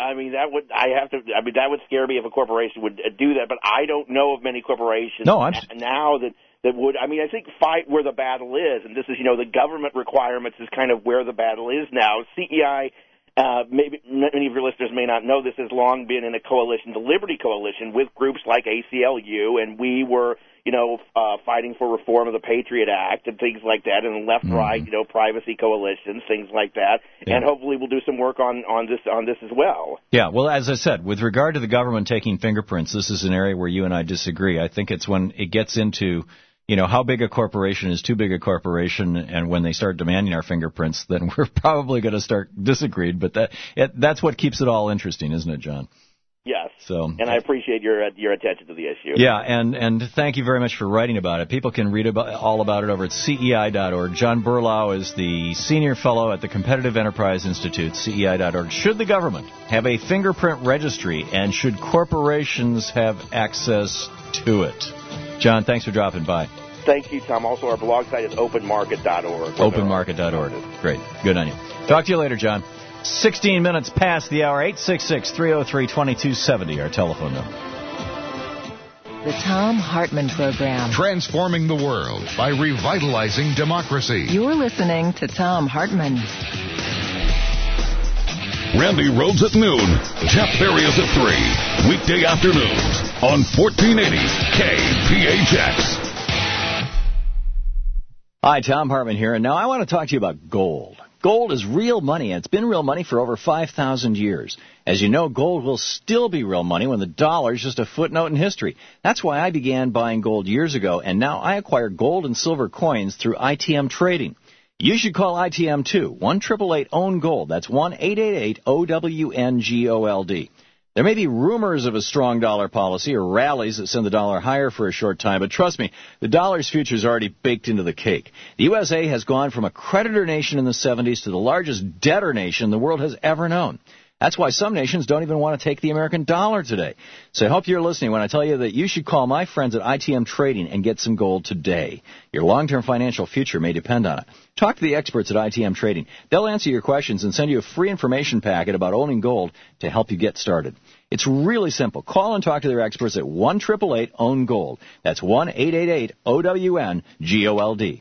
would scare me if a corporation would do that, but I don't know of many corporations now that would. I think fight where the battle is, and this is, the government requirements is kind of where the battle is now. CEI, maybe many of your listeners may not know this, has long been in a coalition, the Liberty Coalition, with groups like ACLU, and we were fighting for reform of the Patriot Act and things like that, and left-right, privacy coalitions, things like that. Yeah. And hopefully we'll do some work on this as well. Yeah, well, as I said, with regard to the government taking fingerprints, this is an area where you and I disagree. I think it's when it gets into, how big a corporation is too big a corporation, and when they start demanding our fingerprints, then we're probably going to start disagreeing. But that's what keeps it all interesting, isn't it, John? Yes, and I appreciate your attention to the issue. Yeah, and thank you very much for writing about it. People can read all about it over at CEI.org. John Berlau is the senior fellow at the Competitive Enterprise Institute, CEI.org. Should the government have a fingerprint registry, and should corporations have access to it? John, thanks for dropping by. Thank you, Tom. Also, our blog site is openmarket.org. Openmarket.org. Great. Good on you. Talk to you later, John. 16 minutes past the hour. 866-303-2270, our telephone number. The Thom Hartmann Program. Transforming the world by revitalizing democracy. You're listening to Thom Hartmann. Randy Rhodes at noon. Jeff Farias at 3. Weekday afternoons on 1480 KPHX. Hi, Thom Hartmann here, and now I want to talk to you about gold. Gold is real money, and it's been real money for over 5,000 years. As you know, gold will still be real money when the dollar is just a footnote in history. That's why I began buying gold years ago, and now I acquire gold and silver coins through ITM Trading. You should call ITM too. 1-888-OWN-GOLD. That's 1-888-OWN-GOLD. There may be rumors of a strong dollar policy or rallies that send the dollar higher for a short time, but trust me, the dollar's future is already baked into the cake. The USA has gone from a creditor nation in the 70s to the largest debtor nation the world has ever known. That's why some nations don't even want to take the American dollar today. So I hope you're listening when I tell you that you should call my friends at ITM Trading and get some gold today. Your long-term financial future may depend on it. Talk to the experts at ITM Trading. They'll answer your questions and send you a free information packet about owning gold to help you get started. It's really simple. Call and talk to their experts at 1-888-OWN-GOLD. That's 1-888-OWN-GOLD.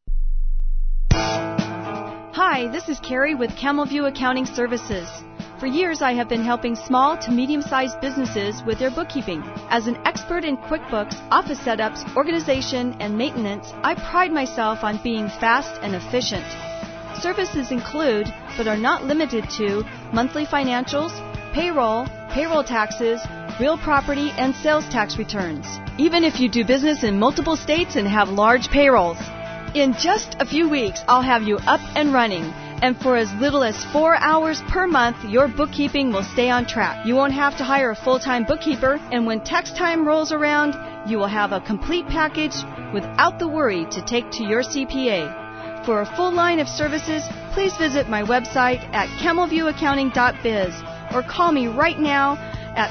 Hi, this is Carrie with Camel View Accounting Services. For years, I have been helping small to medium-sized businesses with their bookkeeping. As an expert in QuickBooks, office setups, organization, and maintenance, I pride myself on being fast and efficient. Services include, but are not limited to, monthly financials, payroll, payroll taxes, real property, and sales tax returns. Even if you do business in multiple states and have large payrolls. In just a few weeks, I'll have you up and running. And for as little as 4 hours per month, your bookkeeping will stay on track. You won't have to hire a full-time bookkeeper, and when tax time rolls around, you will have a complete package without the worry to take to your CPA. For a full line of services, please visit my website at camelviewaccounting.biz or call me right now at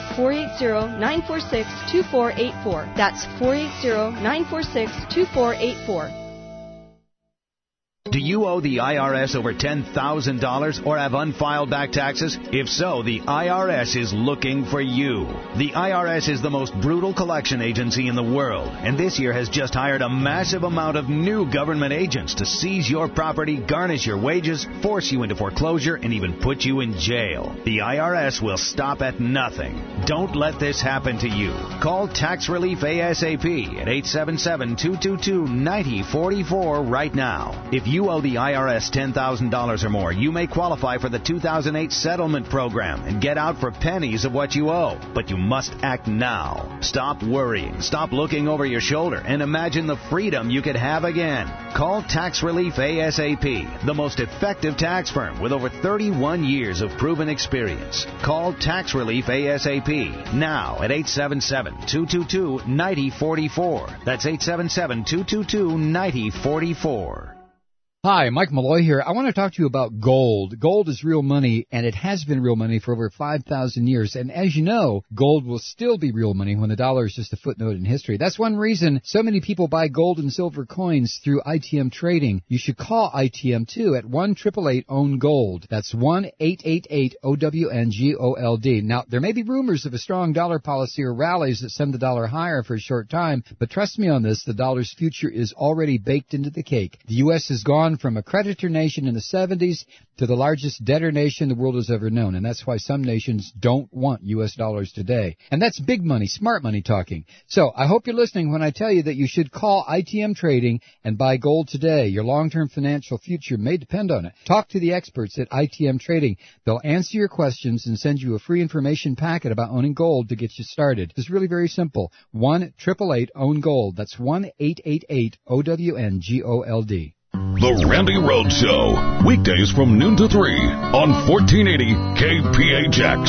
480-946-2484. That's 480-946-2484. Do you owe the IRS over $10,000 or have unfiled back taxes? If so, the IRS is looking for you. The IRS is the most brutal collection agency in the world, and this year has just hired a massive amount of new government agents to seize your property, garnish your wages, force you into foreclosure, and even put you in jail. The IRS will stop at nothing. Don't let this happen to you. Call Tax Relief ASAP at 877-222-9044 right now. If you owe the IRS $10,000 or more, you may qualify for the 2008 settlement program and get out for pennies of what you owe. But you must act now. Stop worrying, stop looking over your shoulder, and imagine the freedom you could have again. Call Tax Relief ASAP, the most effective tax firm with over 31 years of proven experience. Call Tax Relief ASAP now at 877-222-9044. That's 877-222-9044. Hi, Mike Malloy here. I want to talk to you about gold. Gold is real money, and it has been real money for over 5,000 years. And as you know, gold will still be real money when the dollar is just a footnote in history. That's one reason so many people buy gold and silver coins through ITM Trading. You should call ITM too at 1-888-OWN-GOLD. That's 1-888-OWN-GOLD. Now, there may be rumors of a strong dollar policy or rallies that send the dollar higher for a short time, but trust me on this, the dollar's future is already baked into the cake. The U.S. has gone from a creditor nation in the 70s to the largest debtor nation the world has ever known, and that's why some nations don't want U.S. dollars today. And that's big money, smart money talking. So I hope you're listening when I tell you that you should call ITM Trading and buy gold today. Your long-term financial future may depend on it. Talk to the experts at ITM Trading. They'll answer your questions and send you a free information packet about owning gold to get you started. It's really very simple. 1-888-OWN-GOLD. That's 1-888-OWN-GOLD. The Randy Rhodes Show, weekdays from noon to 3 on 1480 KPHX.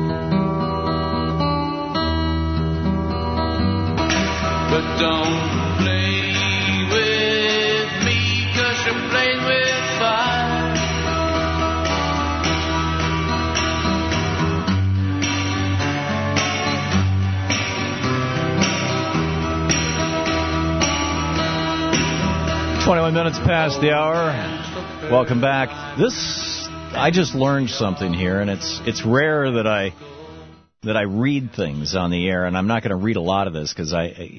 But don't play with me, 'cause you're playing with fire. 21 minutes past the hour. Welcome back. I just learned something here, and it's rare that I read things on the air, and I'm not going to read a lot of this because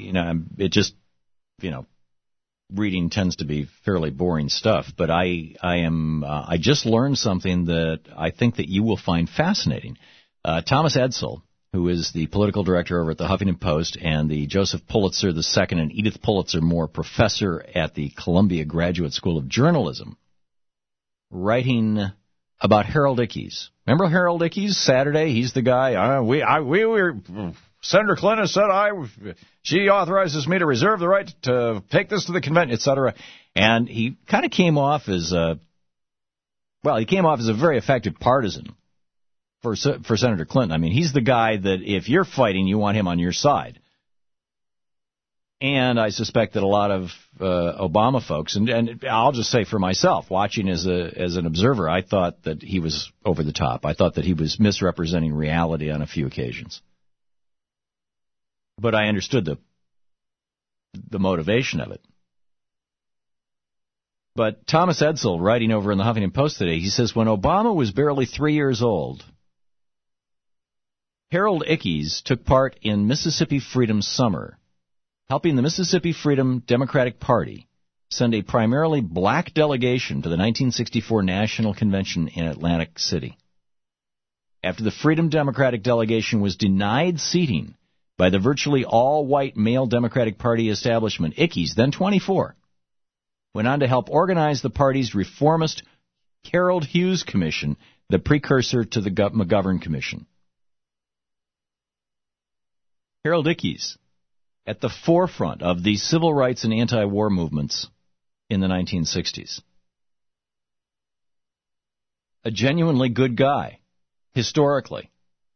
reading tends to be fairly boring stuff. But I just learned something that I think that you will find fascinating. Thomas Edsall, who is the political director over at the Huffington Post and the Joseph Pulitzer II and Edith Pulitzer Moore Professor at the Columbia Graduate School of Journalism, writing about Harold Ickes. Remember Harold Ickes? Saturday, he's the guy. We were. Senator Clinton said she authorizes me to reserve the right to take this to the convention, etc. And he kind of came off as a very effective partisan for Senator Clinton. I mean, he's the guy that if you're fighting, you want him on your side. And I suspect that a lot of Obama folks, and I'll just say for myself, watching as an observer, I thought that he was over the top. I thought that he was misrepresenting reality on a few occasions. But I understood the motivation of it. But Thomas Edsall, writing over in the Huffington Post today, he says, when Obama was barely 3 years old, Harold Ickes took part in Mississippi Freedom Summer, helping the Mississippi Freedom Democratic Party send a primarily black delegation to the 1964 National Convention in Atlantic City. After the Freedom Democratic delegation was denied seating by the virtually all-white male Democratic Party establishment, Ickes, then 24, went on to help organize the party's reformist Harold Hughes Commission, the precursor to the McGovern Commission. Harold Ickes, at the forefront of the civil rights and anti-war movements in the 1960s. A genuinely good guy, historically.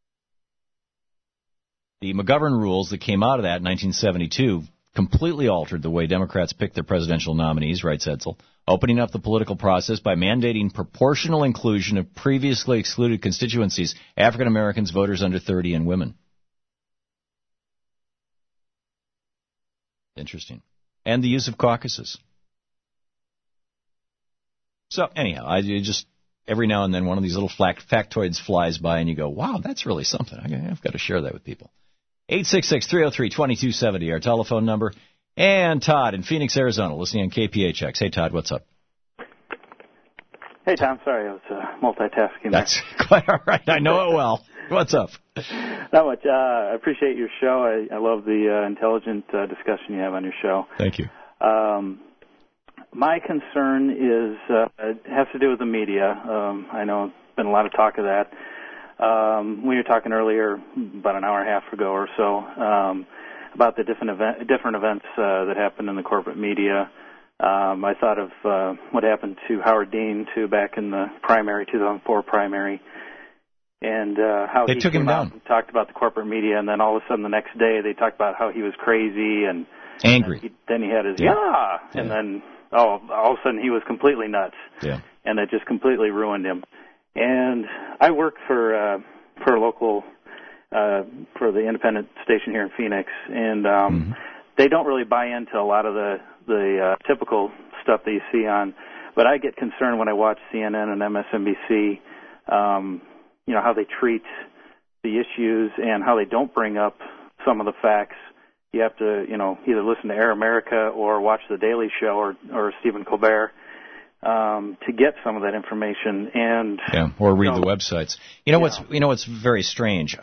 The McGovern rules that came out of that in 1972 completely altered the way Democrats picked their presidential nominees, writes Edsall, opening up the political process by mandating proportional inclusion of previously excluded constituencies, African Americans, voters under 30, and women. Interesting. And the use of caucuses. So, anyhow, every now and then one of these little factoids flies by and you go, wow, that's really something. I've got to share that with people. 866-303-2270, our telephone number. And Todd in Phoenix, Arizona, listening on KPHX. Hey, Todd, what's up? Hey, Tom. Sorry, I was multitasking. That's quite all right. I know it well. What's up? Not much. I appreciate your show. I love the intelligent discussion you have on your show. Thank you. My concern is it has to do with the media. I know there's been a lot of talk of that. We were talking earlier, about an hour and a half ago or so, about the different events that happened in the corporate media. I thought of what happened to Howard Dean, back in the 2004 primary. And how they took him down. And talked about the corporate media, and then all of a sudden the next day they talked about how he was crazy and angry. Then he had his and then all of a sudden he was completely nuts. Yeah. And it just completely ruined him. And I work for a local for the independent station here in Phoenix, and they don't really buy into a lot of the typical stuff that you see on. But I get concerned when I watch CNN and MSNBC. How they treat the issues and how they don't bring up some of the facts. You have to, either listen to Air America or watch The Daily Show or Stephen Colbert to get some of that information. And or read the websites. What's very strange.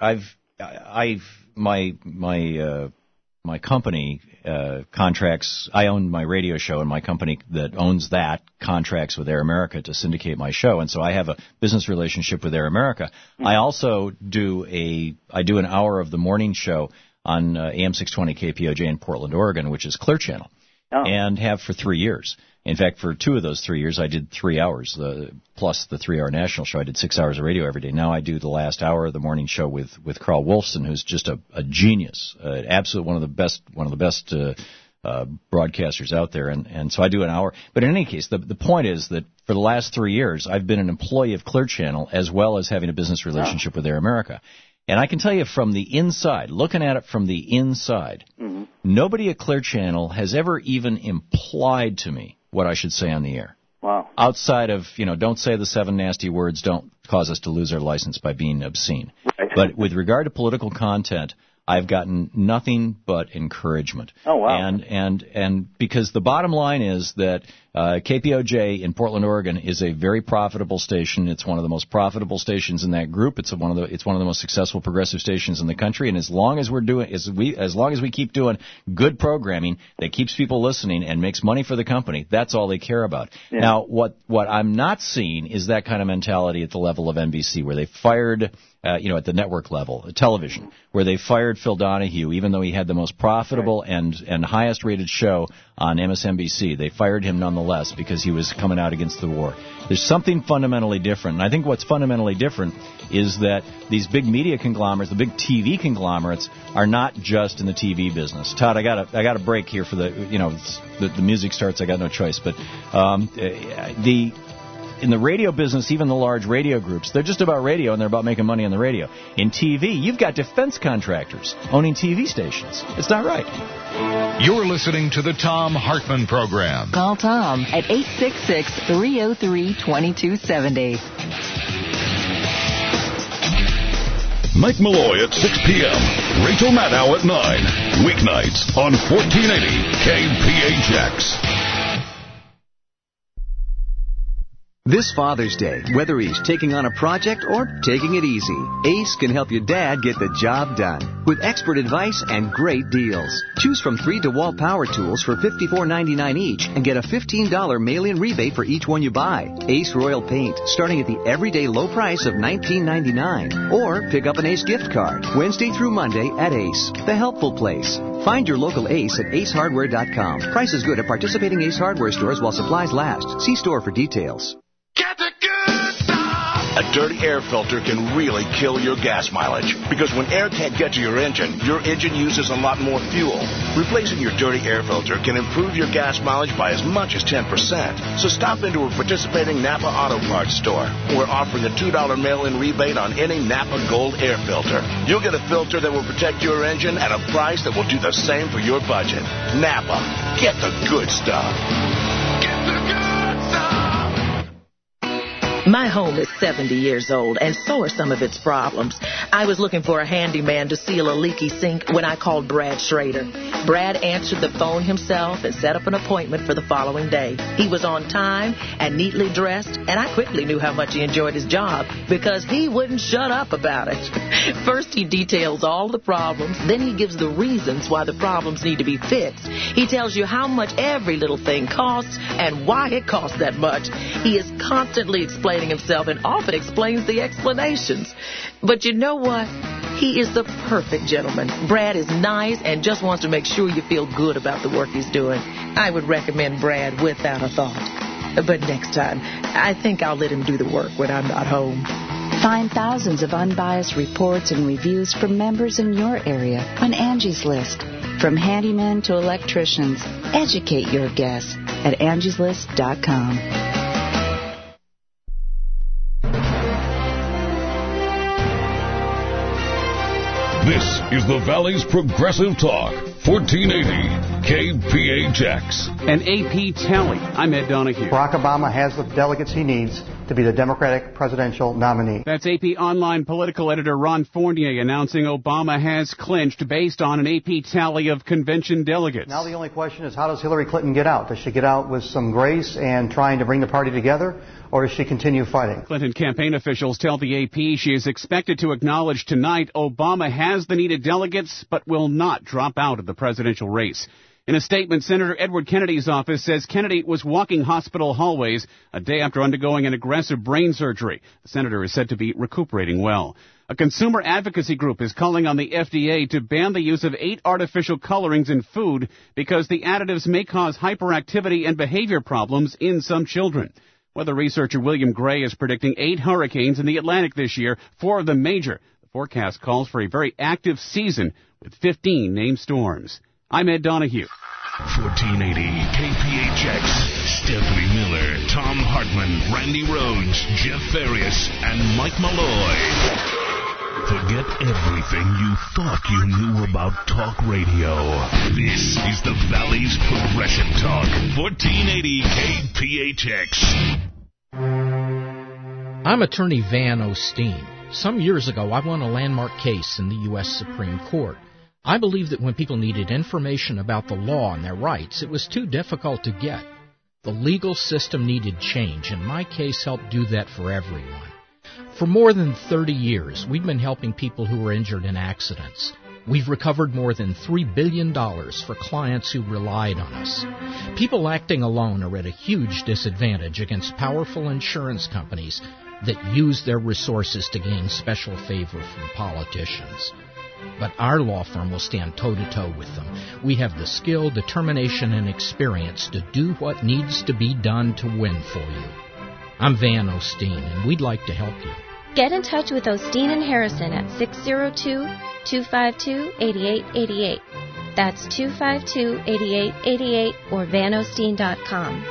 My company contracts. I own my radio show, and my company that owns that contracts with Air America to syndicate my show, and so I have a business relationship with Air America. I also do an hour of the morning show on AM 620 KPOJ in Portland, Oregon, which is Clear Channel, and have for 3 years. In fact, for 2 of those 3 years, I did 3 hours, plus the 3-hour national show. I did 6 hours of radio every day. Now I do the last hour of the morning show with Carl Wolfson, who's just a genius, absolute one of the best broadcasters out there. And so I do an hour. But in any case, the point is that for the last 3 years, I've been an employee of Clear Channel as well as having a business relationship with Air America. And I can tell you from the inside, looking at it from the inside, nobody at Clear Channel has ever even implied to me what I should say on the air. Wow. Outside of, don't say the 7 nasty words, don't cause us to lose our license by being obscene. Right. But with regard to political content, I've gotten nothing but encouragement. Oh, wow. And because the bottom line is that KPOJ in Portland, Oregon is a very profitable station. It's one of the most profitable stations in that group. It's one of the most successful progressive stations in the country. And as long as we keep doing good programming that keeps people listening and makes money for the company, that's all they care about. Yeah. Now, what I'm not seeing is that kind of mentality at the level of NBC, where they fired at the network level, television, where they fired Phil Donahue, even though he had the most profitable and highest rated show on MSNBC. They fired him nonetheless because he was coming out against the war. There's something fundamentally different, and I think what's fundamentally different is that these big media conglomerates, the big TV conglomerates, are not just in the TV business. Todd, I got a break here for the music starts. I got no choice, but in the radio business, even the large radio groups, they're just about radio, and they're about making money on the radio. In TV, you've got defense contractors owning TV stations. It's not right. You're listening to the Thom Hartmann Program. Call Tom at 866-303-2270. Mike Malloy at 6 p.m. Rachel Maddow at 9. Weeknights on 1480 KPHX. This Father's Day, whether he's taking on a project or taking it easy, Ace can help your dad get the job done with expert advice and great deals. Choose from 3 DeWalt power tools for $54.99 each and get a $15 mail-in rebate for each one you buy. Ace Royal Paint, starting at the everyday low price of $19.99. Or pick up an Ace gift card, Wednesday through Monday at Ace, the helpful place. Find your local Ace at acehardware.com. Price is good at participating Ace Hardware stores while supplies last. See store for details. A dirty air filter can really kill your gas mileage, because when air can't get to your engine uses a lot more fuel. Replacing your dirty air filter can improve your gas mileage by as much as 10%. So stop into a participating Napa Auto Parts store. We're offering a $2 mail-in rebate on any Napa Gold air filter. You'll get a filter that will protect your engine at a price that will do the same for your budget. Napa, get the good stuff. Get the good stuff. My home is 70 years old, and so are some of its problems. I was looking for a handyman to seal a leaky sink when I called Brad Schrader. Brad answered the phone himself and set up an appointment for the following day. He was on time and neatly dressed, and I quickly knew how much he enjoyed his job because he wouldn't shut up about it. First, he details all the problems. Then he gives the reasons why the problems need to be fixed. He tells you how much every little thing costs and why it costs that much. He is constantly explaining himself and often explains the explanations. But you know what? He is the perfect gentleman. Brad is nice and just wants to make sure you feel good about the work he's doing. I would recommend Brad without a thought. But next time, I think I'll let him do the work when I'm not home. Find thousands of unbiased reports and reviews from members in your area on Angie's List. From handymen to electricians, educate your guests at angieslist.com. This is the Valley's Progressive Talk, 1480 KPHX. An AP tally. I'm Ed Donahue. Barack Obama has the delegates he needs to be the Democratic presidential nominee. That's AP online political editor Ron Fournier announcing Obama has clinched based on an AP tally of convention delegates. Now the only question is, how does Hillary Clinton get out? Does she get out with some grace and trying to bring the party together, or does she continue fighting? Clinton campaign officials tell the AP she is expected to acknowledge tonight Obama has the needed delegates but will not drop out of the presidential race. In a statement, Senator Edward Kennedy's office says Kennedy was walking hospital hallways a day after undergoing an aggressive brain surgery. The senator is said to be recuperating well. A consumer advocacy group is calling on the FDA to ban the use of 8 artificial colorings in food because the additives may cause hyperactivity and behavior problems in some children. Weather researcher William Gray is predicting 8 hurricanes in the Atlantic this year, 4 of them major. The forecast calls for a very active season with 15 named storms. I'm Ed Donahue. 1480 KPHX. Stephanie Miller, Thom Hartmann, Randy Rhodes, Jeff Farias, and Mike Malloy. Forget everything you thought you knew about talk radio. This is the Valley's Progressive Talk, 1480 KPHX. I'm attorney Van Osteen. Some years ago, I won a landmark case in the U.S. Supreme Court. I believe that when people needed information about the law and their rights, it was too difficult to get. The legal system needed change, and my case helped do that for everyone. For more than 30 years, we've been helping people who were injured in accidents. We've recovered more than $3 billion for clients who relied on us. People acting alone are at a huge disadvantage against powerful insurance companies that use their resources to gain special favor from politicians. But our law firm will stand toe-to-toe with them. We have the skill, determination, and experience to do what needs to be done to win for you. I'm Van Osteen, and we'd like to help you. Get in touch with Osteen and Harrison at 602-252-8888. That's 252-8888 or vanosteen.com.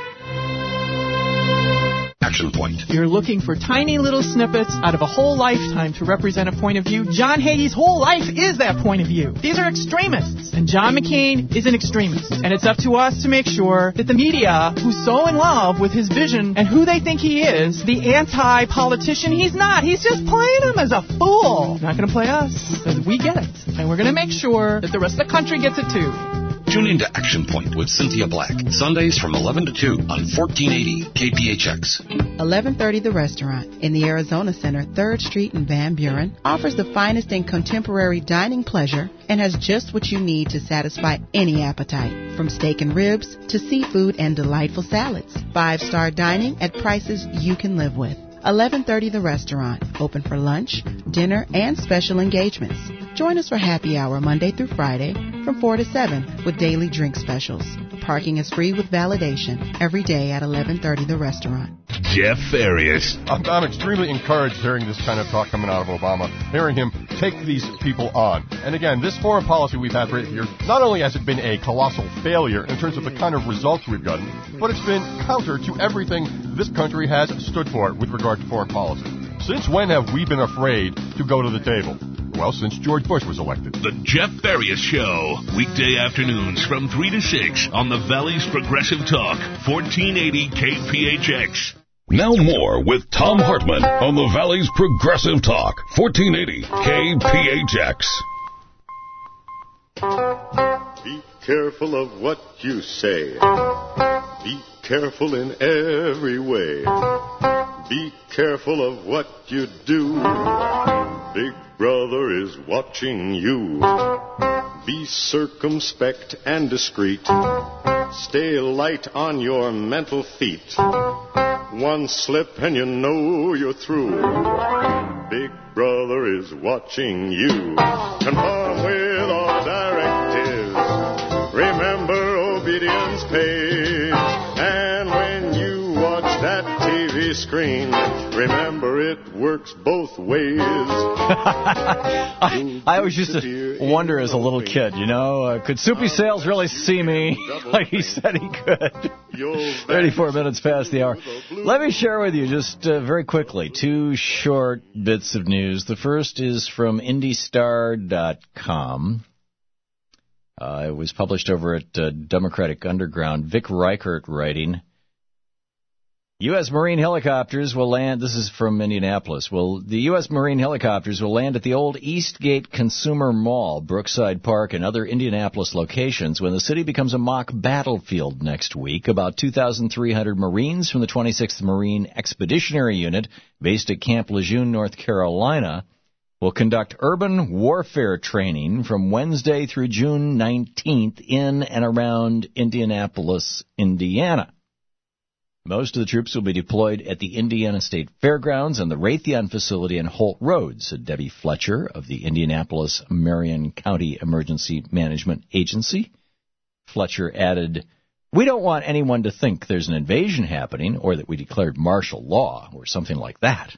Action point. You're looking for tiny little snippets out of a whole lifetime to represent a point of view. John Hagee's whole life is that point of view. These are extremists, and John McCain is an extremist. And it's up to us to make sure that the media, who's so in love with his vision and who they think he is, the anti-politician, he's not. He's just playing him as a fool. He's not going to play us, because we get it. And we're going to make sure that the rest of the country gets it too. Tune in to Action Point with Cynthia Black, Sundays from 11 to 2 on 1480 KPHX. 1130 The Restaurant in the Arizona Center, 3rd Street in Van Buren, offers the finest in contemporary dining pleasure and has just what you need to satisfy any appetite, from steak and ribs to seafood and delightful salads. 5-star dining at prices you can live with. 1130 The Restaurant, open for lunch, dinner, and special engagements. Join us for happy hour Monday through Friday from 4 to 7 with daily drink specials. Parking is free with validation every day at 1130 The Restaurant. Jeff Farias. I'm extremely encouraged hearing this kind of talk coming out of Obama, hearing him take these people on. And again, this foreign policy we've had for 8 years, not only has it been a colossal failure in terms of the kind of results we've gotten, but it's been counter to everything this country has stood for with regard to foreign policy. Since when have we been afraid to go to the table? Well, since George Bush was elected. The Jeff Farias Show, weekday afternoons from 3 to 6 on the Valley's Progressive Talk, 1480 KPHX. Now more with Tom Hartman on the Valley's Progressive Talk, 1480 KPHX. Be careful of what you say. Be careful in every way. Be careful of what you do. Big Brother is watching you. Be circumspect and discreet. Stay light on your mental feet. One slip and you know you're through. Big Brother is watching you. Conform with all directives. Remember, obedience pays. And when you watch that TV screen, remember it works both ways. I always used to wonder as a little kid, could Soupy Sales really see me like he said he could? 34 minutes past the hour. Let me share with you just very quickly 2 short bits of news. The first is from IndyStar.com. It was published over at Democratic Underground. Vic Reichert writing, U.S. Marine helicopters will land, this is from Indianapolis, the U.S. Marine helicopters will land at the old Eastgate Consumer Mall, Brookside Park, and other Indianapolis locations when the city becomes a mock battlefield next week. About 2,300 Marines from the 26th Marine Expeditionary Unit, based at Camp Lejeune, North Carolina, will conduct urban warfare training from Wednesday through June 19th in and around Indianapolis, Indiana. Most of the troops will be deployed at the Indiana State Fairgrounds and the Raytheon facility in Holt Road, said Debbie Fletcher of the Indianapolis-Marion County Emergency Management Agency. Fletcher added, "We don't want anyone to think there's an invasion happening or that we declared martial law or something like that."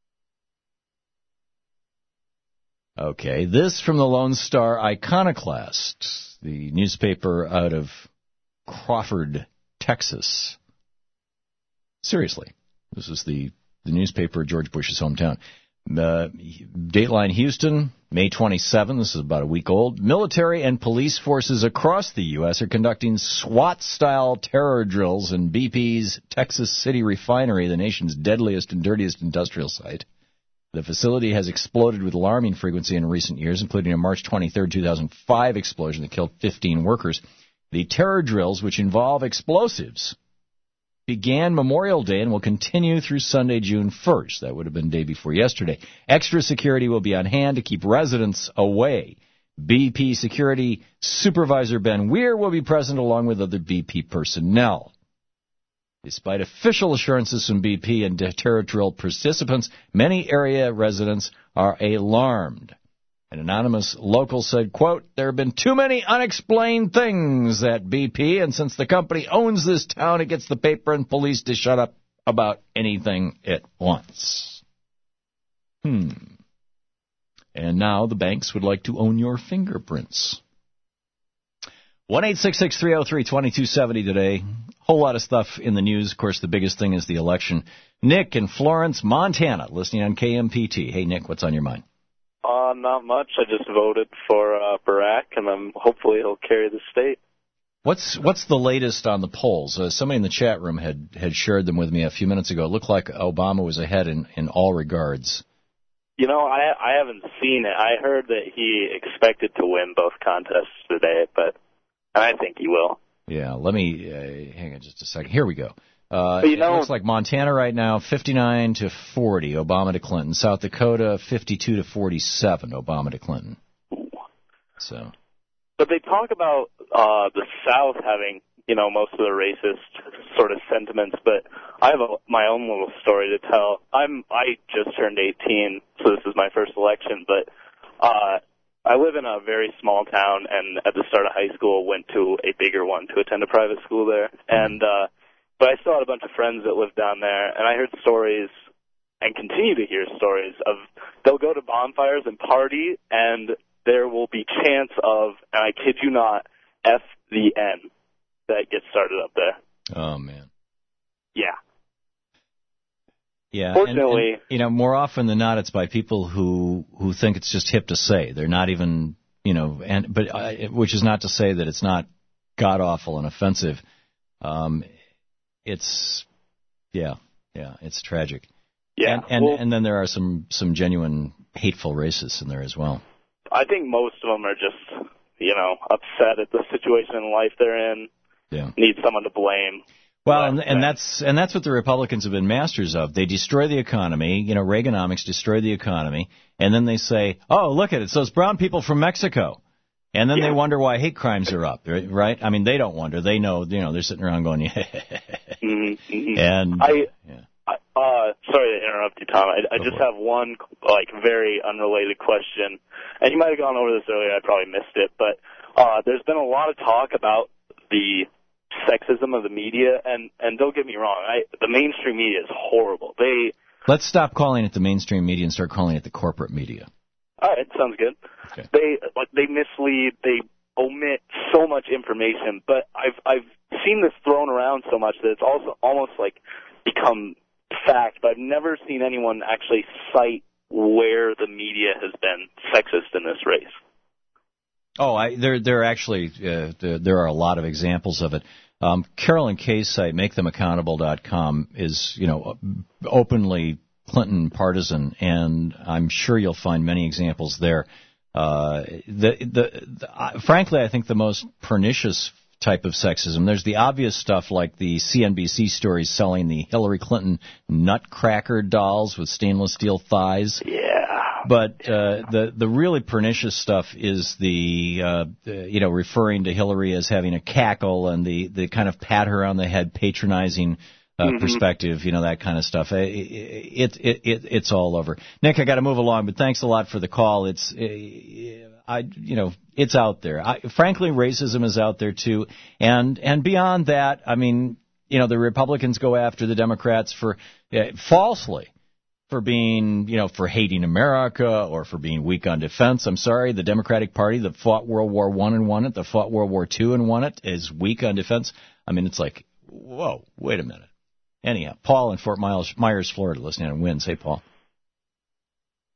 Okay, this from the Lone Star Iconoclast, the newspaper out of Crawford, Texas. Seriously, this is the newspaper of George Bush's hometown. Dateline Houston, May 27, this is about a week old. Military and police forces across the U.S. are conducting SWAT-style terror drills in BP's Texas City refinery, the nation's deadliest and dirtiest industrial site. The facility has exploded with alarming frequency in recent years, including a March 23, 2005 explosion that killed 15 workers. The terror drills, which involve explosives, began Memorial Day and will continue through Sunday, June 1st. That would have been day before yesterday. Extra security will be on hand to keep residents away. BP Security Supervisor Ben Weir will be present along with other BP personnel. Despite official assurances from BP and terror drill participants, many area residents are alarmed. An anonymous local said, quote, there have been too many unexplained things at BP, and since the company owns this town, it gets the paper and police to shut up about anything it wants. And now the banks would like to own your fingerprints. 1-866-303-2270 today. Whole lot of stuff in the news. Of course, the biggest thing is the election. Nick in Florence, Montana, listening on KMPT. Hey, Nick, what's on your mind? Not much. I just voted for Barack, and hopefully he'll carry the state. What's the latest on the polls? Somebody in the chat room had shared them with me a few minutes ago. It looked like Obama was ahead in all regards. You know, I haven't seen it. I heard that he expected to win both contests today, but I think he will. Yeah, let me hang on just a second. Here we go. But it looks like Montana right now, 59 to 40, Obama to Clinton. South Dakota, 52 to 47, Obama to Clinton. So. But they talk about the South having, most of the racist sort of sentiments. But I have my own little story to tell. I just turned 18, so this is my first election. But I live in a very small town, and at the start of high school, went to a bigger one to attend a private school there, and. But I still had a bunch of friends that lived down there, and I heard stories and continue to hear stories of they'll go to bonfires and party, and there will be chants of, and I kid you not, F the N that gets started up there. Oh, man. Yeah. Yeah, fortunately, and more often than not, it's by people who think it's just hip to say. They're not even, which is not to say that it's not god-awful and offensive. It's tragic. Yeah. And then there are some genuine hateful racists in there as well. I think most of them are just, upset at the situation in life they're in. Yeah. Need someone to blame. Well, and that's what the Republicans have been masters of. They destroy the economy. Reaganomics destroyed the economy, and then they say, "Oh, look at it! It's those brown people from Mexico." And then they wonder why hate crimes are up, right? I mean, they don't wonder. They know, they're sitting around going, And sorry to interrupt you, Tom. I just have one, very unrelated question. And you might have gone over this earlier. I probably missed it. But there's been a lot of talk about the sexism of the media. And don't get me wrong, the mainstream media is horrible. Let's stop calling it the mainstream media and start calling it the corporate media. All right, sounds good. Okay. They mislead, they omit so much information, but I've seen this thrown around so much that it's also almost become fact, but I've never seen anyone actually cite where the media has been sexist in this race. Oh, there actually there are a lot of examples of it. Carolyn Kay's site, MakeThemAccountable.com, is openly Clinton partisan, and I'm sure you'll find many examples there. Frankly, I think the most pernicious type of sexism, there's the obvious stuff like the CNBC stories selling the Hillary Clinton nutcracker dolls with stainless steel thighs. Yeah. But the really pernicious stuff is the referring to Hillary as having a cackle and the kind of pat her on the head patronizing perspective, that kind of stuff. It's all over. Nick, I got to move along, but thanks a lot for the call. It's out there. Frankly, racism is out there too, and beyond that, I mean, the Republicans go after the Democrats for falsely for being, for hating America or for being weak on defense. I'm sorry, the Democratic Party that fought World War I and won it, that fought World War II and won it, is weak on defense. I mean, it's like, whoa, wait a minute. Anyhow, Paul in Fort Myers, Florida, listening on Winds. Hey, Paul.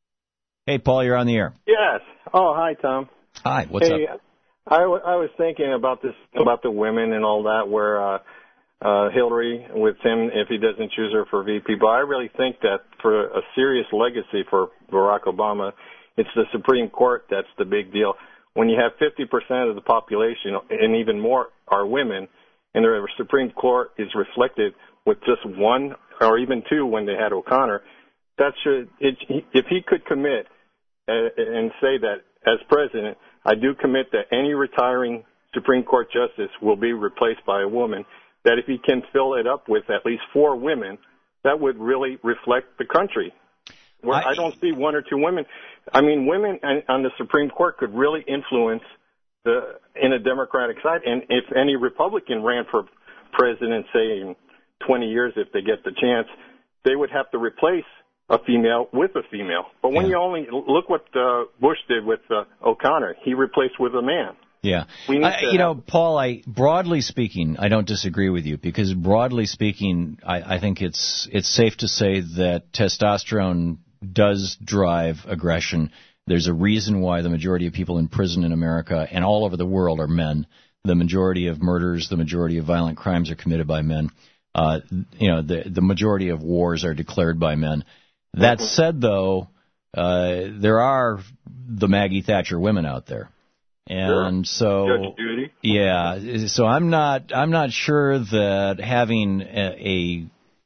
Hey, Paul, you're on the air. Yes. Oh, hi, Tom. Hi, what's up? I was thinking about this, about the women and all that, where Hillary with him, if he doesn't choose her for VP. But I really think that for a serious legacy for Barack Obama, it's the Supreme Court that's the big deal. When you have 50% of the population, and even more, are women, and the Supreme Court is reflected with just one or even two when they had O'Connor, if he could commit and say that as president, I do commit that any retiring Supreme Court justice will be replaced by a woman, that if he can fill it up with at least 4 women, that would really reflect the country. I don't see 1 or 2 women. I mean, women on the Supreme Court could really influence in a Democratic side. And if any Republican ran for president, say in 20 years, if they get the chance, they would have to replace a female with a female. But when you only look what Bush did with O'Connor, he replaced with a man. Yeah. Paul, broadly speaking, I don't disagree with you, because broadly speaking, I think it's safe to say that testosterone does drive aggression. There's a reason why the majority of people in prison in America and all over the world are men. The majority of murders, the majority of violent crimes are committed by men. The majority of wars are declared by men. That said, though, there are the Maggie Thatcher women out there. And so, Judge Judy. Yeah. So I'm not sure that having a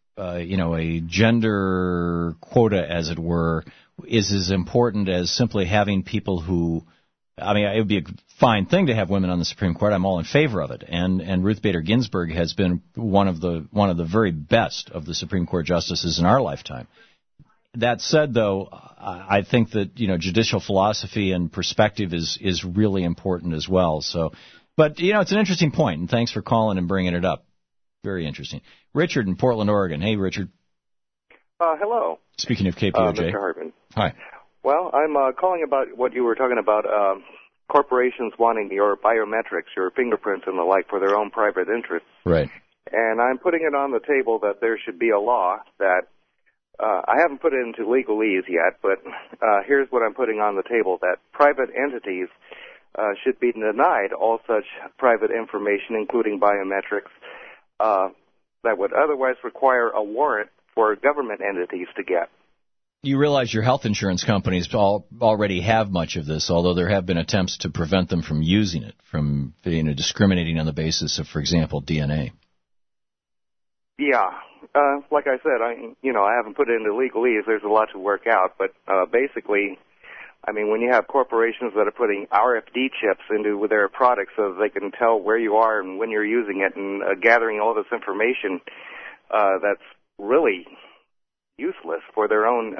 gender quota, as it were, is as important as simply having people who. I mean, it would be a fine thing to have women on the Supreme Court. I'm all in favor of it. And Ruth Bader Ginsburg has been one of the very best of the Supreme Court justices in our lifetime. That said, though, I think that, judicial philosophy and perspective is really important as well. So, but, it's an interesting point, and thanks for calling and bringing it up. Very interesting. Richard in Portland, Oregon. Hey, Richard. Hello. Speaking of KPOJ. Mr. Hartman. Hi. Well, I'm calling about what you were talking about, corporations wanting your biometrics, your fingerprints and the like for their own private interests. Right. And I'm putting it on the table that there should be a law that I haven't put it into legalese yet, but here's what I'm putting on the table, that private entities should be denied all such private information, including biometrics, that would otherwise require a warrant for government entities to get. You realize your health insurance companies already have much of this, although there have been attempts to prevent them from using it, from discriminating on the basis of, for example, DNA. Yeah. Like I said, I haven't put it into legalese. There's a lot to work out, but basically, I mean, when you have corporations that are putting RFD chips into their products so that they can tell where you are and when you're using it, and gathering all this information, that's really useless for their own,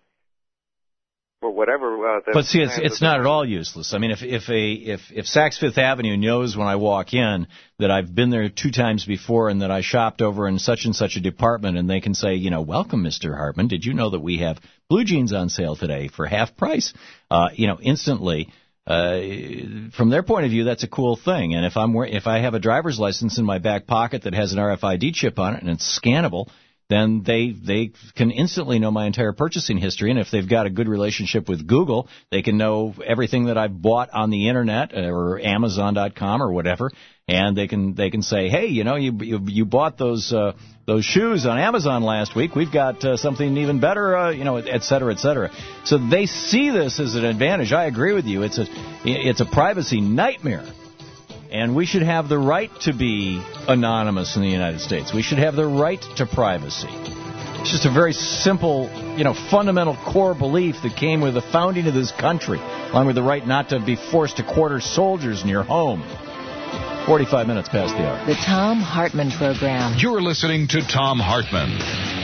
for whatever. But see, it's not at all useless. I mean, if Saks Fifth Avenue knows when I walk in that I've been there 2 times before and that I shopped over in such and such a department, and they can say, welcome, Mr. Hartman. Did you know that we have blue jeans on sale today for half price? Instantly. From their point of view, that's a cool thing. And if I have a driver's license in my back pocket that has an RFID chip on it and it's scannable, then they can instantly know my entire purchasing history. And if they've got a good relationship with Google, they can know everything that I've bought on the Internet or Amazon.com or whatever. And they can say, hey, you bought those shoes on Amazon last week. We've got something even better, et cetera, et cetera. So they see this as an advantage. I agree with you. It's a privacy nightmare. And we should have the right to be anonymous in the United States. We should have the right to privacy. It's just a very simple, fundamental core belief that came with the founding of this country, along with the right not to be forced to quarter soldiers in your home. 45 minutes past the hour. The Thom Hartmann Program. You're listening to Thom Hartmann.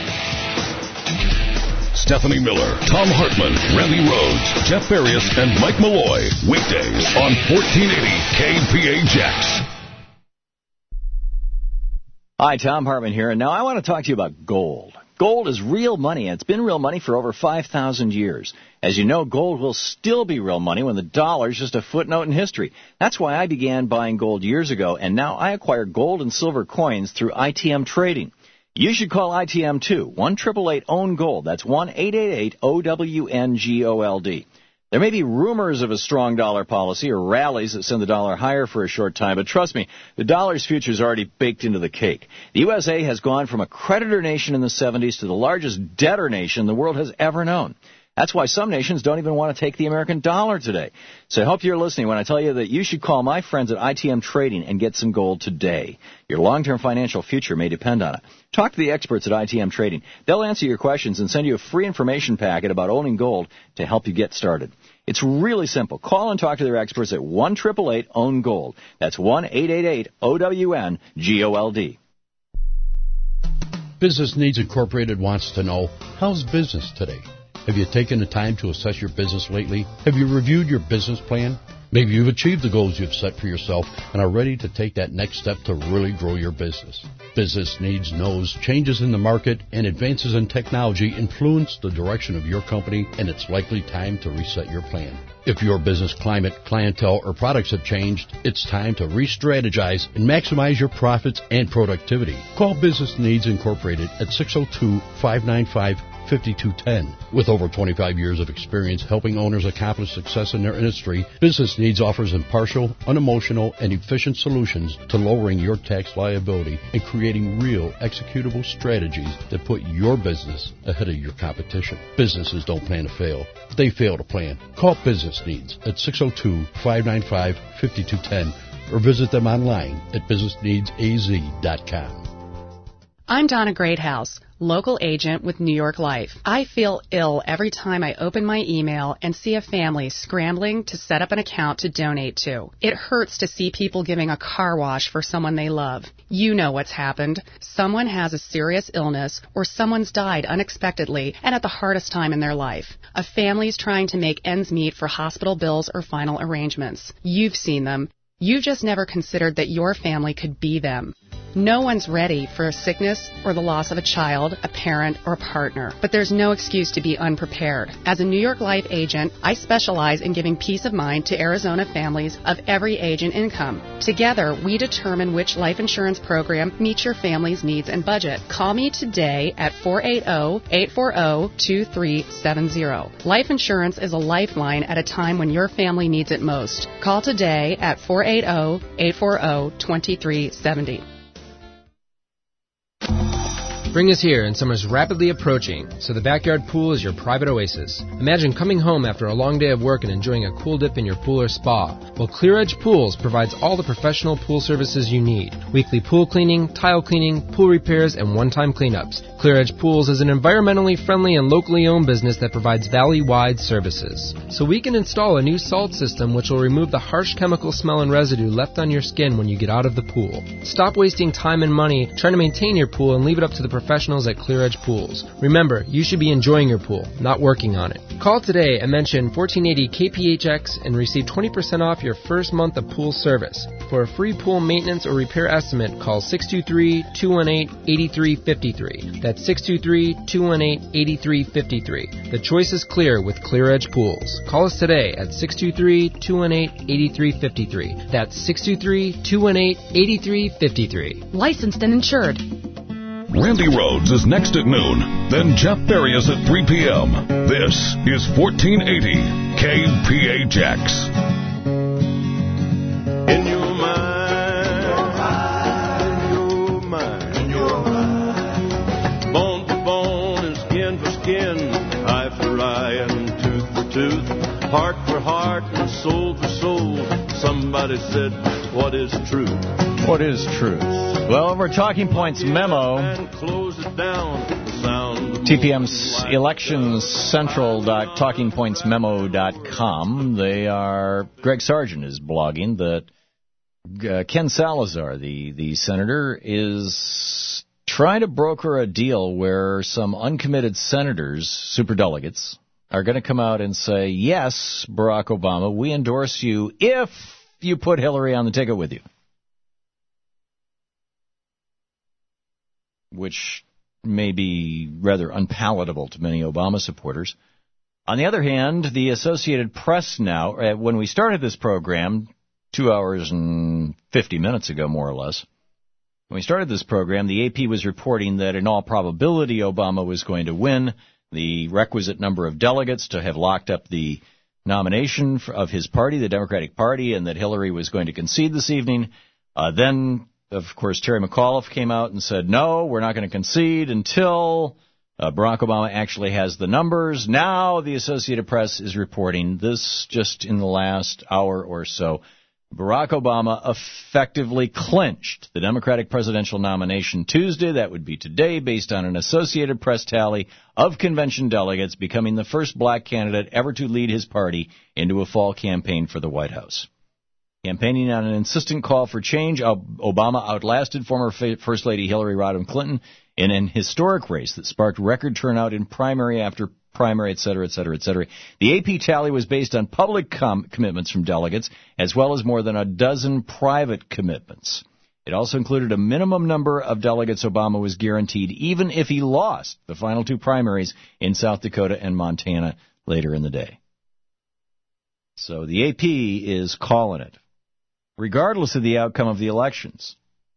Stephanie Miller, Thom Hartmann, Randy Rhodes, Jeff Farias, and Mike Malloy. Weekdays on 1480 KPHX. Hi, Thom Hartmann here, and now I want to talk to you about gold. Gold is real money, and it's been real money for over 5,000 years. As you know, gold will still be real money when the dollar is just a footnote in history. That's why I began buying gold years ago, and now I acquire gold and silver coins through ITM Trading. You should call ITM too. 1-888-OWN-GOLD. That's 1-888-OWN-GOLD. There may be rumors of a strong dollar policy or rallies that send the dollar higher for a short time, but trust me, the dollar's future is already baked into the cake. The USA has gone from a creditor nation in the 70s to the largest debtor nation the world has ever known. That's why some nations don't even want to take the American dollar today. So I hope you're listening when I tell you that you should call my friends at ITM Trading and get some gold today. Your long-term financial future may depend on it. Talk to the experts at ITM Trading. They'll answer your questions and send you a free information packet about owning gold to help you get started. It's really simple. Call and talk to their experts at 1-888-OWN-GOLD. That's 1-888-OWN-GOLD. Business Needs Incorporated wants to know, how's business today? Have you taken the time to assess your business lately? Have you reviewed your business plan? Maybe you've achieved the goals you've set for yourself and are ready to take that next step to really grow your business. Business Needs knows changes in the market and advances in technology influence the direction of your company, and it's likely time to reset your plan. If your business climate, clientele, or products have changed, it's time to re-strategize and maximize your profits and productivity. Call Business Needs Incorporated at 602-595-5210. With over 25 years of experience helping owners accomplish success in their industry, Business Needs offers impartial, unemotional, and efficient solutions to lowering your tax liability and creating real executable strategies that put your business ahead of your competition. Businesses don't plan to fail. They fail to plan. Call Business Needs at 602-595-5210 or visit them online at businessneedsaz.com. I'm Donna Greathouse, local agent with New York Life. I feel ill every time I open my email and see a family scrambling to set up an account to donate to. It hurts to see people giving a car wash for someone they love. You know what's happened. Someone has a serious illness or someone's died unexpectedly and at the hardest time in their life. A family's trying to make ends meet for hospital bills or final arrangements. You've seen them. You've just never considered that your family could be them. No one's ready for a sickness or the loss of a child, a parent, or a partner, but there's no excuse to be unprepared. As a New York Life agent, I specialize in giving peace of mind to Arizona families of every age and income. Together, we determine which life insurance program meets your family's needs and budget. Call me today at 480-840-2370. Life insurance is a lifeline at a time when your family needs it most. Call today at 480-840-2370. Spring is here and summer's rapidly approaching, so the backyard pool is your private oasis. Imagine coming home after a long day of work and enjoying a cool dip in your pool or spa. Well, Clear Edge Pools provides all the professional pool services you need. Weekly pool cleaning, tile cleaning, pool repairs, and one-time cleanups. Clear Edge Pools is an environmentally friendly and locally owned business that provides valley-wide services. So we can install a new salt system which will remove the harsh chemical smell and residue left on your skin when you get out of the pool. Stop wasting time and money trying to maintain your pool and leave it up to the professionals at Clear Edge Pools. Remember, you should be enjoying your pool, not working on it. Call today and mention 1480 KPHX and receive 20% off your first month of pool service. For a free pool maintenance or repair estimate, call 623-218-8353. That's 623-218-8353. The choice is clear with Clear Edge Pools. Call us today at 623-218-8353. That's 623-218-8353. Licensed and insured. Randy Rhodes is next at noon, then Jeff Farias at 3 p.m. This is 1480 KPHX. In your mind, in your mind, bone for bone and skin for skin, eye for eye and tooth for tooth, heart for heart and soul for soul. Somebody said, what is truth? What is truth? Well, over Talking Points memo, TPM's electionscentral.talkingpointsmemo.com, Greg Sargent is blogging that Ken Salazar, the senator, is trying to broker a deal where some uncommitted senators, superdelegates, are going to come out and say, yes, Barack Obama, we endorse you if you put Hillary on the ticket with you. Which may be rather unpalatable to many Obama supporters. On the other hand, the Associated Press now, when we started this program 2 hours and 50 minutes ago, more or less, When we started this program, the AP was reporting that in all probability Obama was going to win the requisite number of delegates to have locked up the nomination of his party, the Democratic Party, and that Hillary was going to concede this evening. Then, of course, Terry McAuliffe came out and said, no, we're not going to concede until Barack Obama actually has the numbers. Now the Associated Press is reporting this just in the last hour or so. Barack Obama effectively clinched the Democratic presidential nomination Tuesday. That would be today, based on an Associated Press tally of convention delegates, becoming the first black candidate ever to lead his party into a fall campaign for the White House. Campaigning on an insistent call for change, Obama outlasted former First Lady Hillary Rodham Clinton in an historic race that sparked record turnout in primary after primary, et cetera, et cetera, et cetera. The AP tally was based on public commitments from delegates, as well as more than a dozen private commitments. It also included a minimum number of delegates Obama was guaranteed, even if he lost the final two primaries in South Dakota and Montana later in the day. So the AP is calling it, regardless of the outcome of the elections.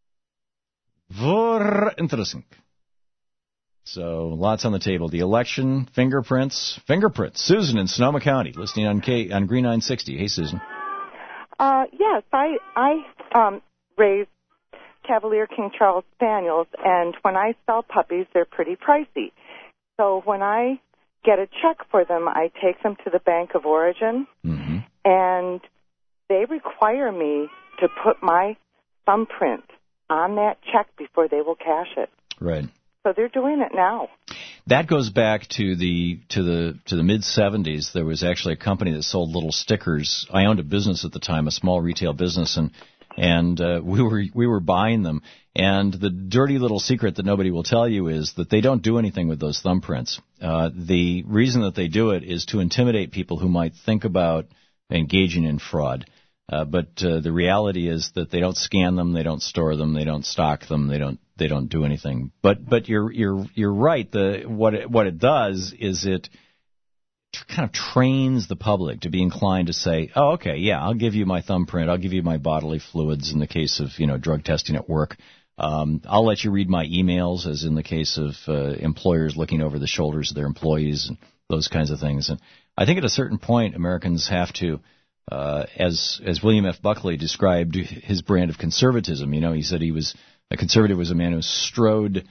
Very interesting. So lots on the table. The election, fingerprints. Susan in Sonoma County, listening on Green 960. Hey, Susan. Yes, I raise Cavalier King Charles Spaniels, and when I sell puppies, they're pretty pricey. So when I get a check for them, I take them to the Bank of Origin, and they require me to put my thumbprint on that check before they will cash it. Right. So they're doing it now. That goes back to the mid 70s. There was actually a company that sold little stickers. I owned a business at the time, a small retail business, and we were buying them. And the dirty little secret that nobody will tell you is that they don't do anything with those thumbprints. The reason that they do it is to intimidate people who might think about engaging in fraud. But the reality is that they don't scan them, they don't store them, they don't stock them, they don't do anything. But you're right. What it does is it kind of trains the public to be inclined to say, oh, okay, yeah, I'll give you my thumbprint, I'll give you my bodily fluids in the case of drug testing at work. I'll let you read my emails, as in the case of employers looking over the shoulders of their employees and those kinds of things. And I think at a certain point, Americans have to. As William F. Buckley described his brand of conservatism, he said a conservative was a man who strode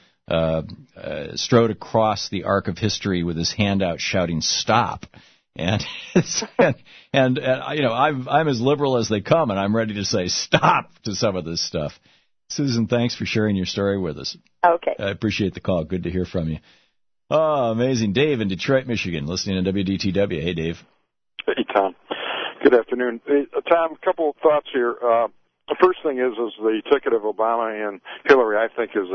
across the arc of history with his hand out shouting "Stop!" And I'm as liberal as they come, and I'm ready to say stop to some of this stuff. Susan, thanks for sharing your story with us. Okay. I appreciate the call. Good to hear from you. Oh, amazing. Dave in Detroit, Michigan, listening to WDTW. Hey, Dave. Hey, Tom. Good afternoon. Hey, Tom, a couple of thoughts here. The first thing is the ticket of Obama and Hillary, I think, is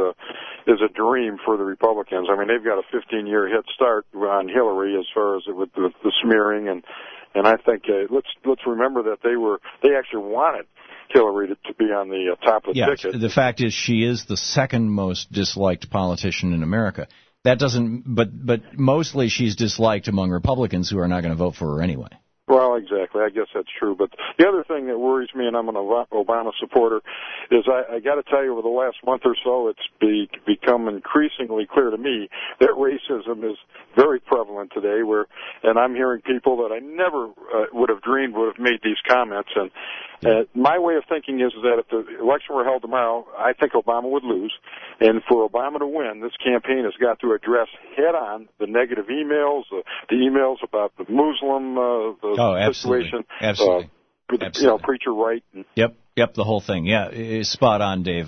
a dream for the Republicans. I mean, they've got a 15-year head start on Hillary as far as with the smearing, and I think let's remember that they actually wanted Hillary to be on the top of the ticket. The fact is, she is the second most disliked politician in America. That doesn't, but mostly she's disliked among Republicans who are not going to vote for her anyway. Well, exactly. I guess that's true. But the other thing that worries me, and I'm an Obama supporter, is I got to tell you, over the last month or so, it's become increasingly clear to me that racism is very prevalent today. And I'm hearing people that I never would have dreamed would have made these comments. And my way of thinking is that if the election were held tomorrow, I think Obama would lose. And for Obama to win, this campaign has got to address head-on the negative emails, the emails about the Muslim situation. Absolutely. Preacher right. Yep, the whole thing. Yeah, spot on, Dave.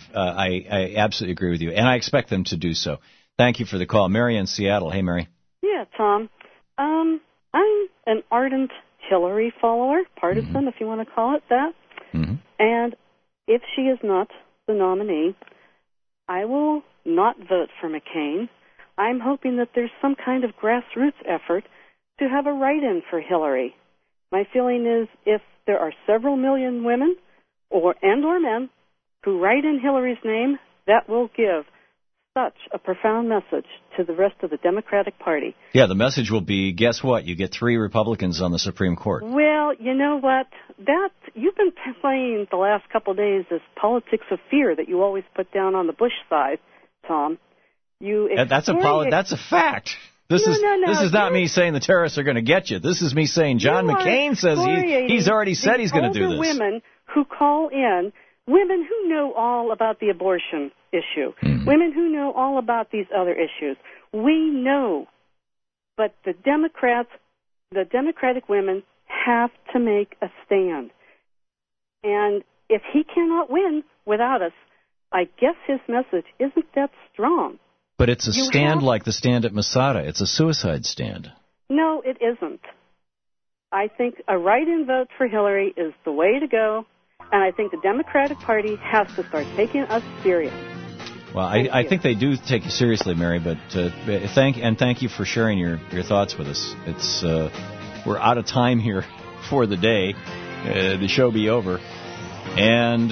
I absolutely agree with you, and I expect them to do so. Thank you for the call. Mary in Seattle. Hey, Mary. Yeah, Tom. I'm an ardent Hillary follower, partisan, if you want to call it that. Mm-hmm. And if she is not the nominee, I will not vote for McCain. I'm hoping that there's some kind of grassroots effort to have a write-in for Hillary. My feeling is if there are several million women or men who write in Hillary's name, that will give such a profound message to the rest of the Democratic Party. Yeah, the message will be, guess what? You get 3 Republicans on the Supreme Court. Well, you know what? That you've been playing the last couple of days this politics of fear that you always put down on the Bush side, Tom. That's a fact. This is not me saying the terrorists are going to get you. This is me saying John McCain says he's already said he's going to do this. Women who call in, women who know all about the abortion issue, women who know all about these other issues. We know, but the Democratic women have to make a stand. And if he cannot win without us, I guess his message isn't that strong. But it's a stand like the stand at Masada. It's a suicide stand. No, it isn't. I think a write-in vote for Hillary is the way to go, and I think the Democratic Party has to start taking us serious. Well, I think they do take you seriously, Mary, but thank you for sharing your thoughts with us. It's we're out of time here for the day. The show be over. And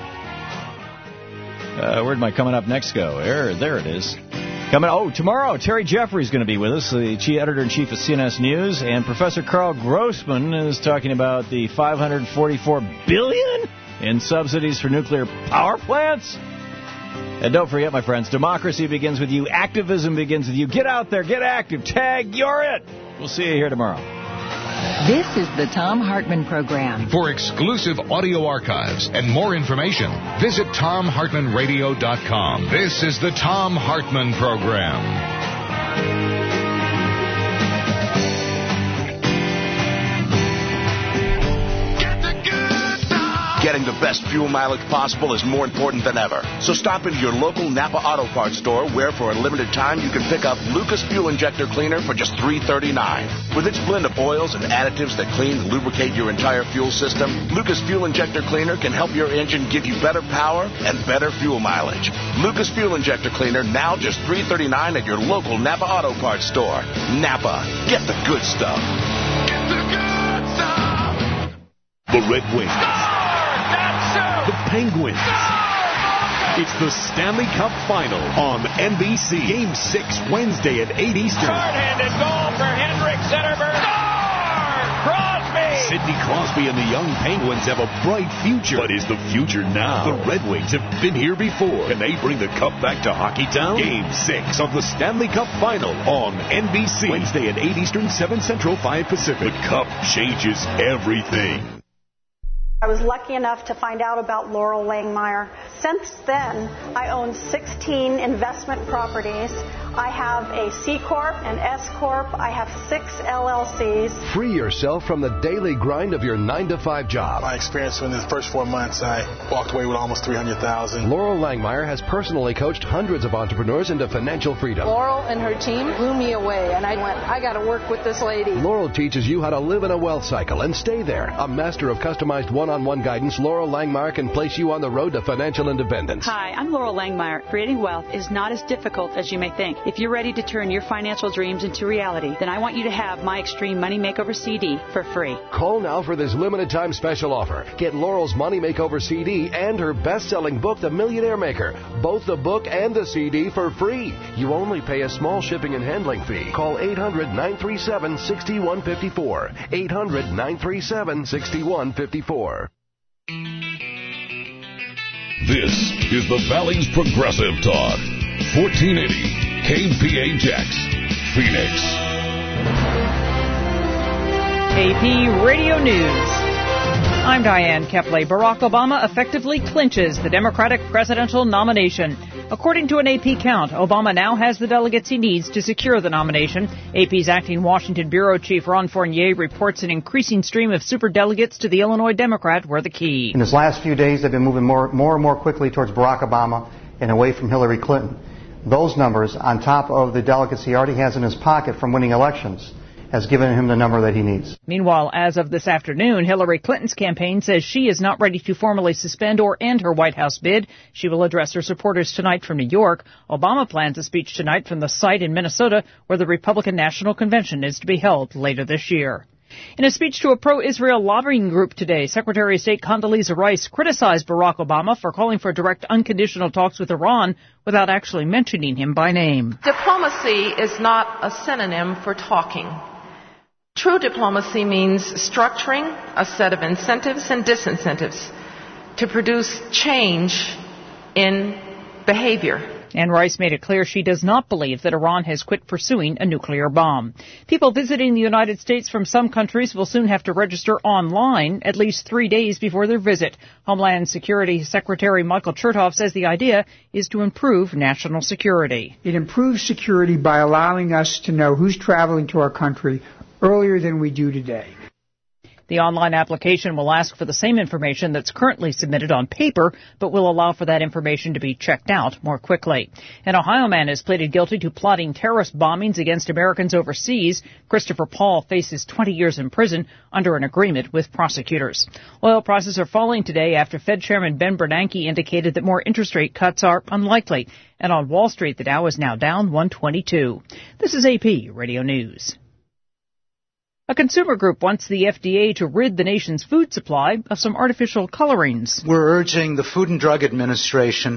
where'd my coming up next go? There it is. Tomorrow, Terry Jeffrey's going to be with us, the editor-in-chief of CNS News, and Professor Carl Grossman is talking about the $544 billion in subsidies for nuclear power plants. And don't forget, my friends, democracy begins with you. Activism begins with you. Get out there. Get active. Tag. You're it. We'll see you here tomorrow. This is the Thom Hartmann Program. For exclusive audio archives and more information, visit TomHartmanRadio.com. This is the Thom Hartmann Program. Getting the best fuel mileage possible is more important than ever. So stop into your local Napa Auto Parts store where for a limited time you can pick up Lucas Fuel Injector Cleaner for just $3.39. With its blend of oils and additives that clean and lubricate your entire fuel system, Lucas Fuel Injector Cleaner can help your engine give you better power and better fuel mileage. Lucas Fuel Injector Cleaner now just $3.39 at your local Napa Auto Parts store. Napa, get the good stuff. Get the good stuff! The Red Wings. The Penguins. It's the Stanley Cup Final on NBC. Game 6, Wednesday at 8 Eastern. Short-handed goal for Henrik Zetterberg. Score! Crosby! Sidney Crosby and the young Penguins have a bright future. But is the future now? The Red Wings have been here before. Can they bring the cup back to Hockeytown? Game 6 of the Stanley Cup Final on NBC. Wednesday at 8 Eastern, 7 Central, 5 Pacific. The cup changes everything. I was lucky enough to find out about Laurel Langmeyer. Since then, I own 16 investment properties. I have a C Corp, an S Corp. I have 6 LLCs. Free yourself from the daily grind of your 9-to-5 job. My experience in the first 4 months, I walked away with almost $300,000. Laurel Langmeyer has personally coached hundreds of entrepreneurs into financial freedom. Laurel and her team blew me away, and I went, I got to work with this lady. Laurel teaches you how to live in a wealth cycle and stay there. A master of customized one-on-one guidance, Laurel Langmeyer can place you on the road to financial independence. Hi, I'm Laurel Langmeyer. Creating wealth is not as difficult as you may think. If you're ready to turn your financial dreams into reality, then I want you to have my Extreme Money Makeover CD for free. Call now for this limited time special offer. Get Laurel's Money Makeover CD and her best-selling book, The Millionaire Maker. Both the book and the CD for free. You only pay a small shipping and handling fee. Call 800-937-6154. 800-937-6154. This is the Valley's Progressive Talk. 1480 KPHX, Phoenix. AP Radio News. I'm Diane Kepley. Barack Obama effectively clinches the Democratic presidential nomination. According to an AP count, Obama now has the delegates he needs to secure the nomination. AP's acting Washington bureau chief Ron Fournier reports an increasing stream of superdelegates to the Illinois Democrat were the key. In his last few days, they've been moving more and more quickly towards Barack Obama and away from Hillary Clinton. Those numbers, on top of the delegates he already has in his pocket from winning elections, has given him the number that he needs. Meanwhile, as of this afternoon, Hillary Clinton's campaign says she is not ready to formally suspend or end her White House bid. She will address her supporters tonight from New York. Obama plans a speech tonight from the site in Minnesota where the Republican National Convention is to be held later this year. In a speech to a pro-Israel lobbying group today, Secretary of State Condoleezza Rice criticized Barack Obama for calling for direct, unconditional talks with Iran without actually mentioning him by name. Diplomacy is not a synonym for talking. True diplomacy means structuring a set of incentives and disincentives to produce change in behavior. Anne Rice made it clear she does not believe that Iran has quit pursuing a nuclear bomb. People visiting the United States from some countries will soon have to register online at least 3 days before their visit. Homeland Security Secretary Michael Chertoff says the idea is to improve national security. It improves security by allowing us to know who's traveling to our country earlier than we do today. The online application will ask for the same information that's currently submitted on paper, but will allow for that information to be checked out more quickly. An Ohio man has pleaded guilty to plotting terrorist bombings against Americans overseas. Christopher Paul faces 20 years in prison under an agreement with prosecutors. Oil prices are falling today after Fed Chairman Ben Bernanke indicated that more interest rate cuts are unlikely. And on Wall Street, the Dow is now down 122. This is AP Radio News. A consumer group wants the FDA to rid the nation's food supply of some artificial colorings. We're urging the Food and Drug Administration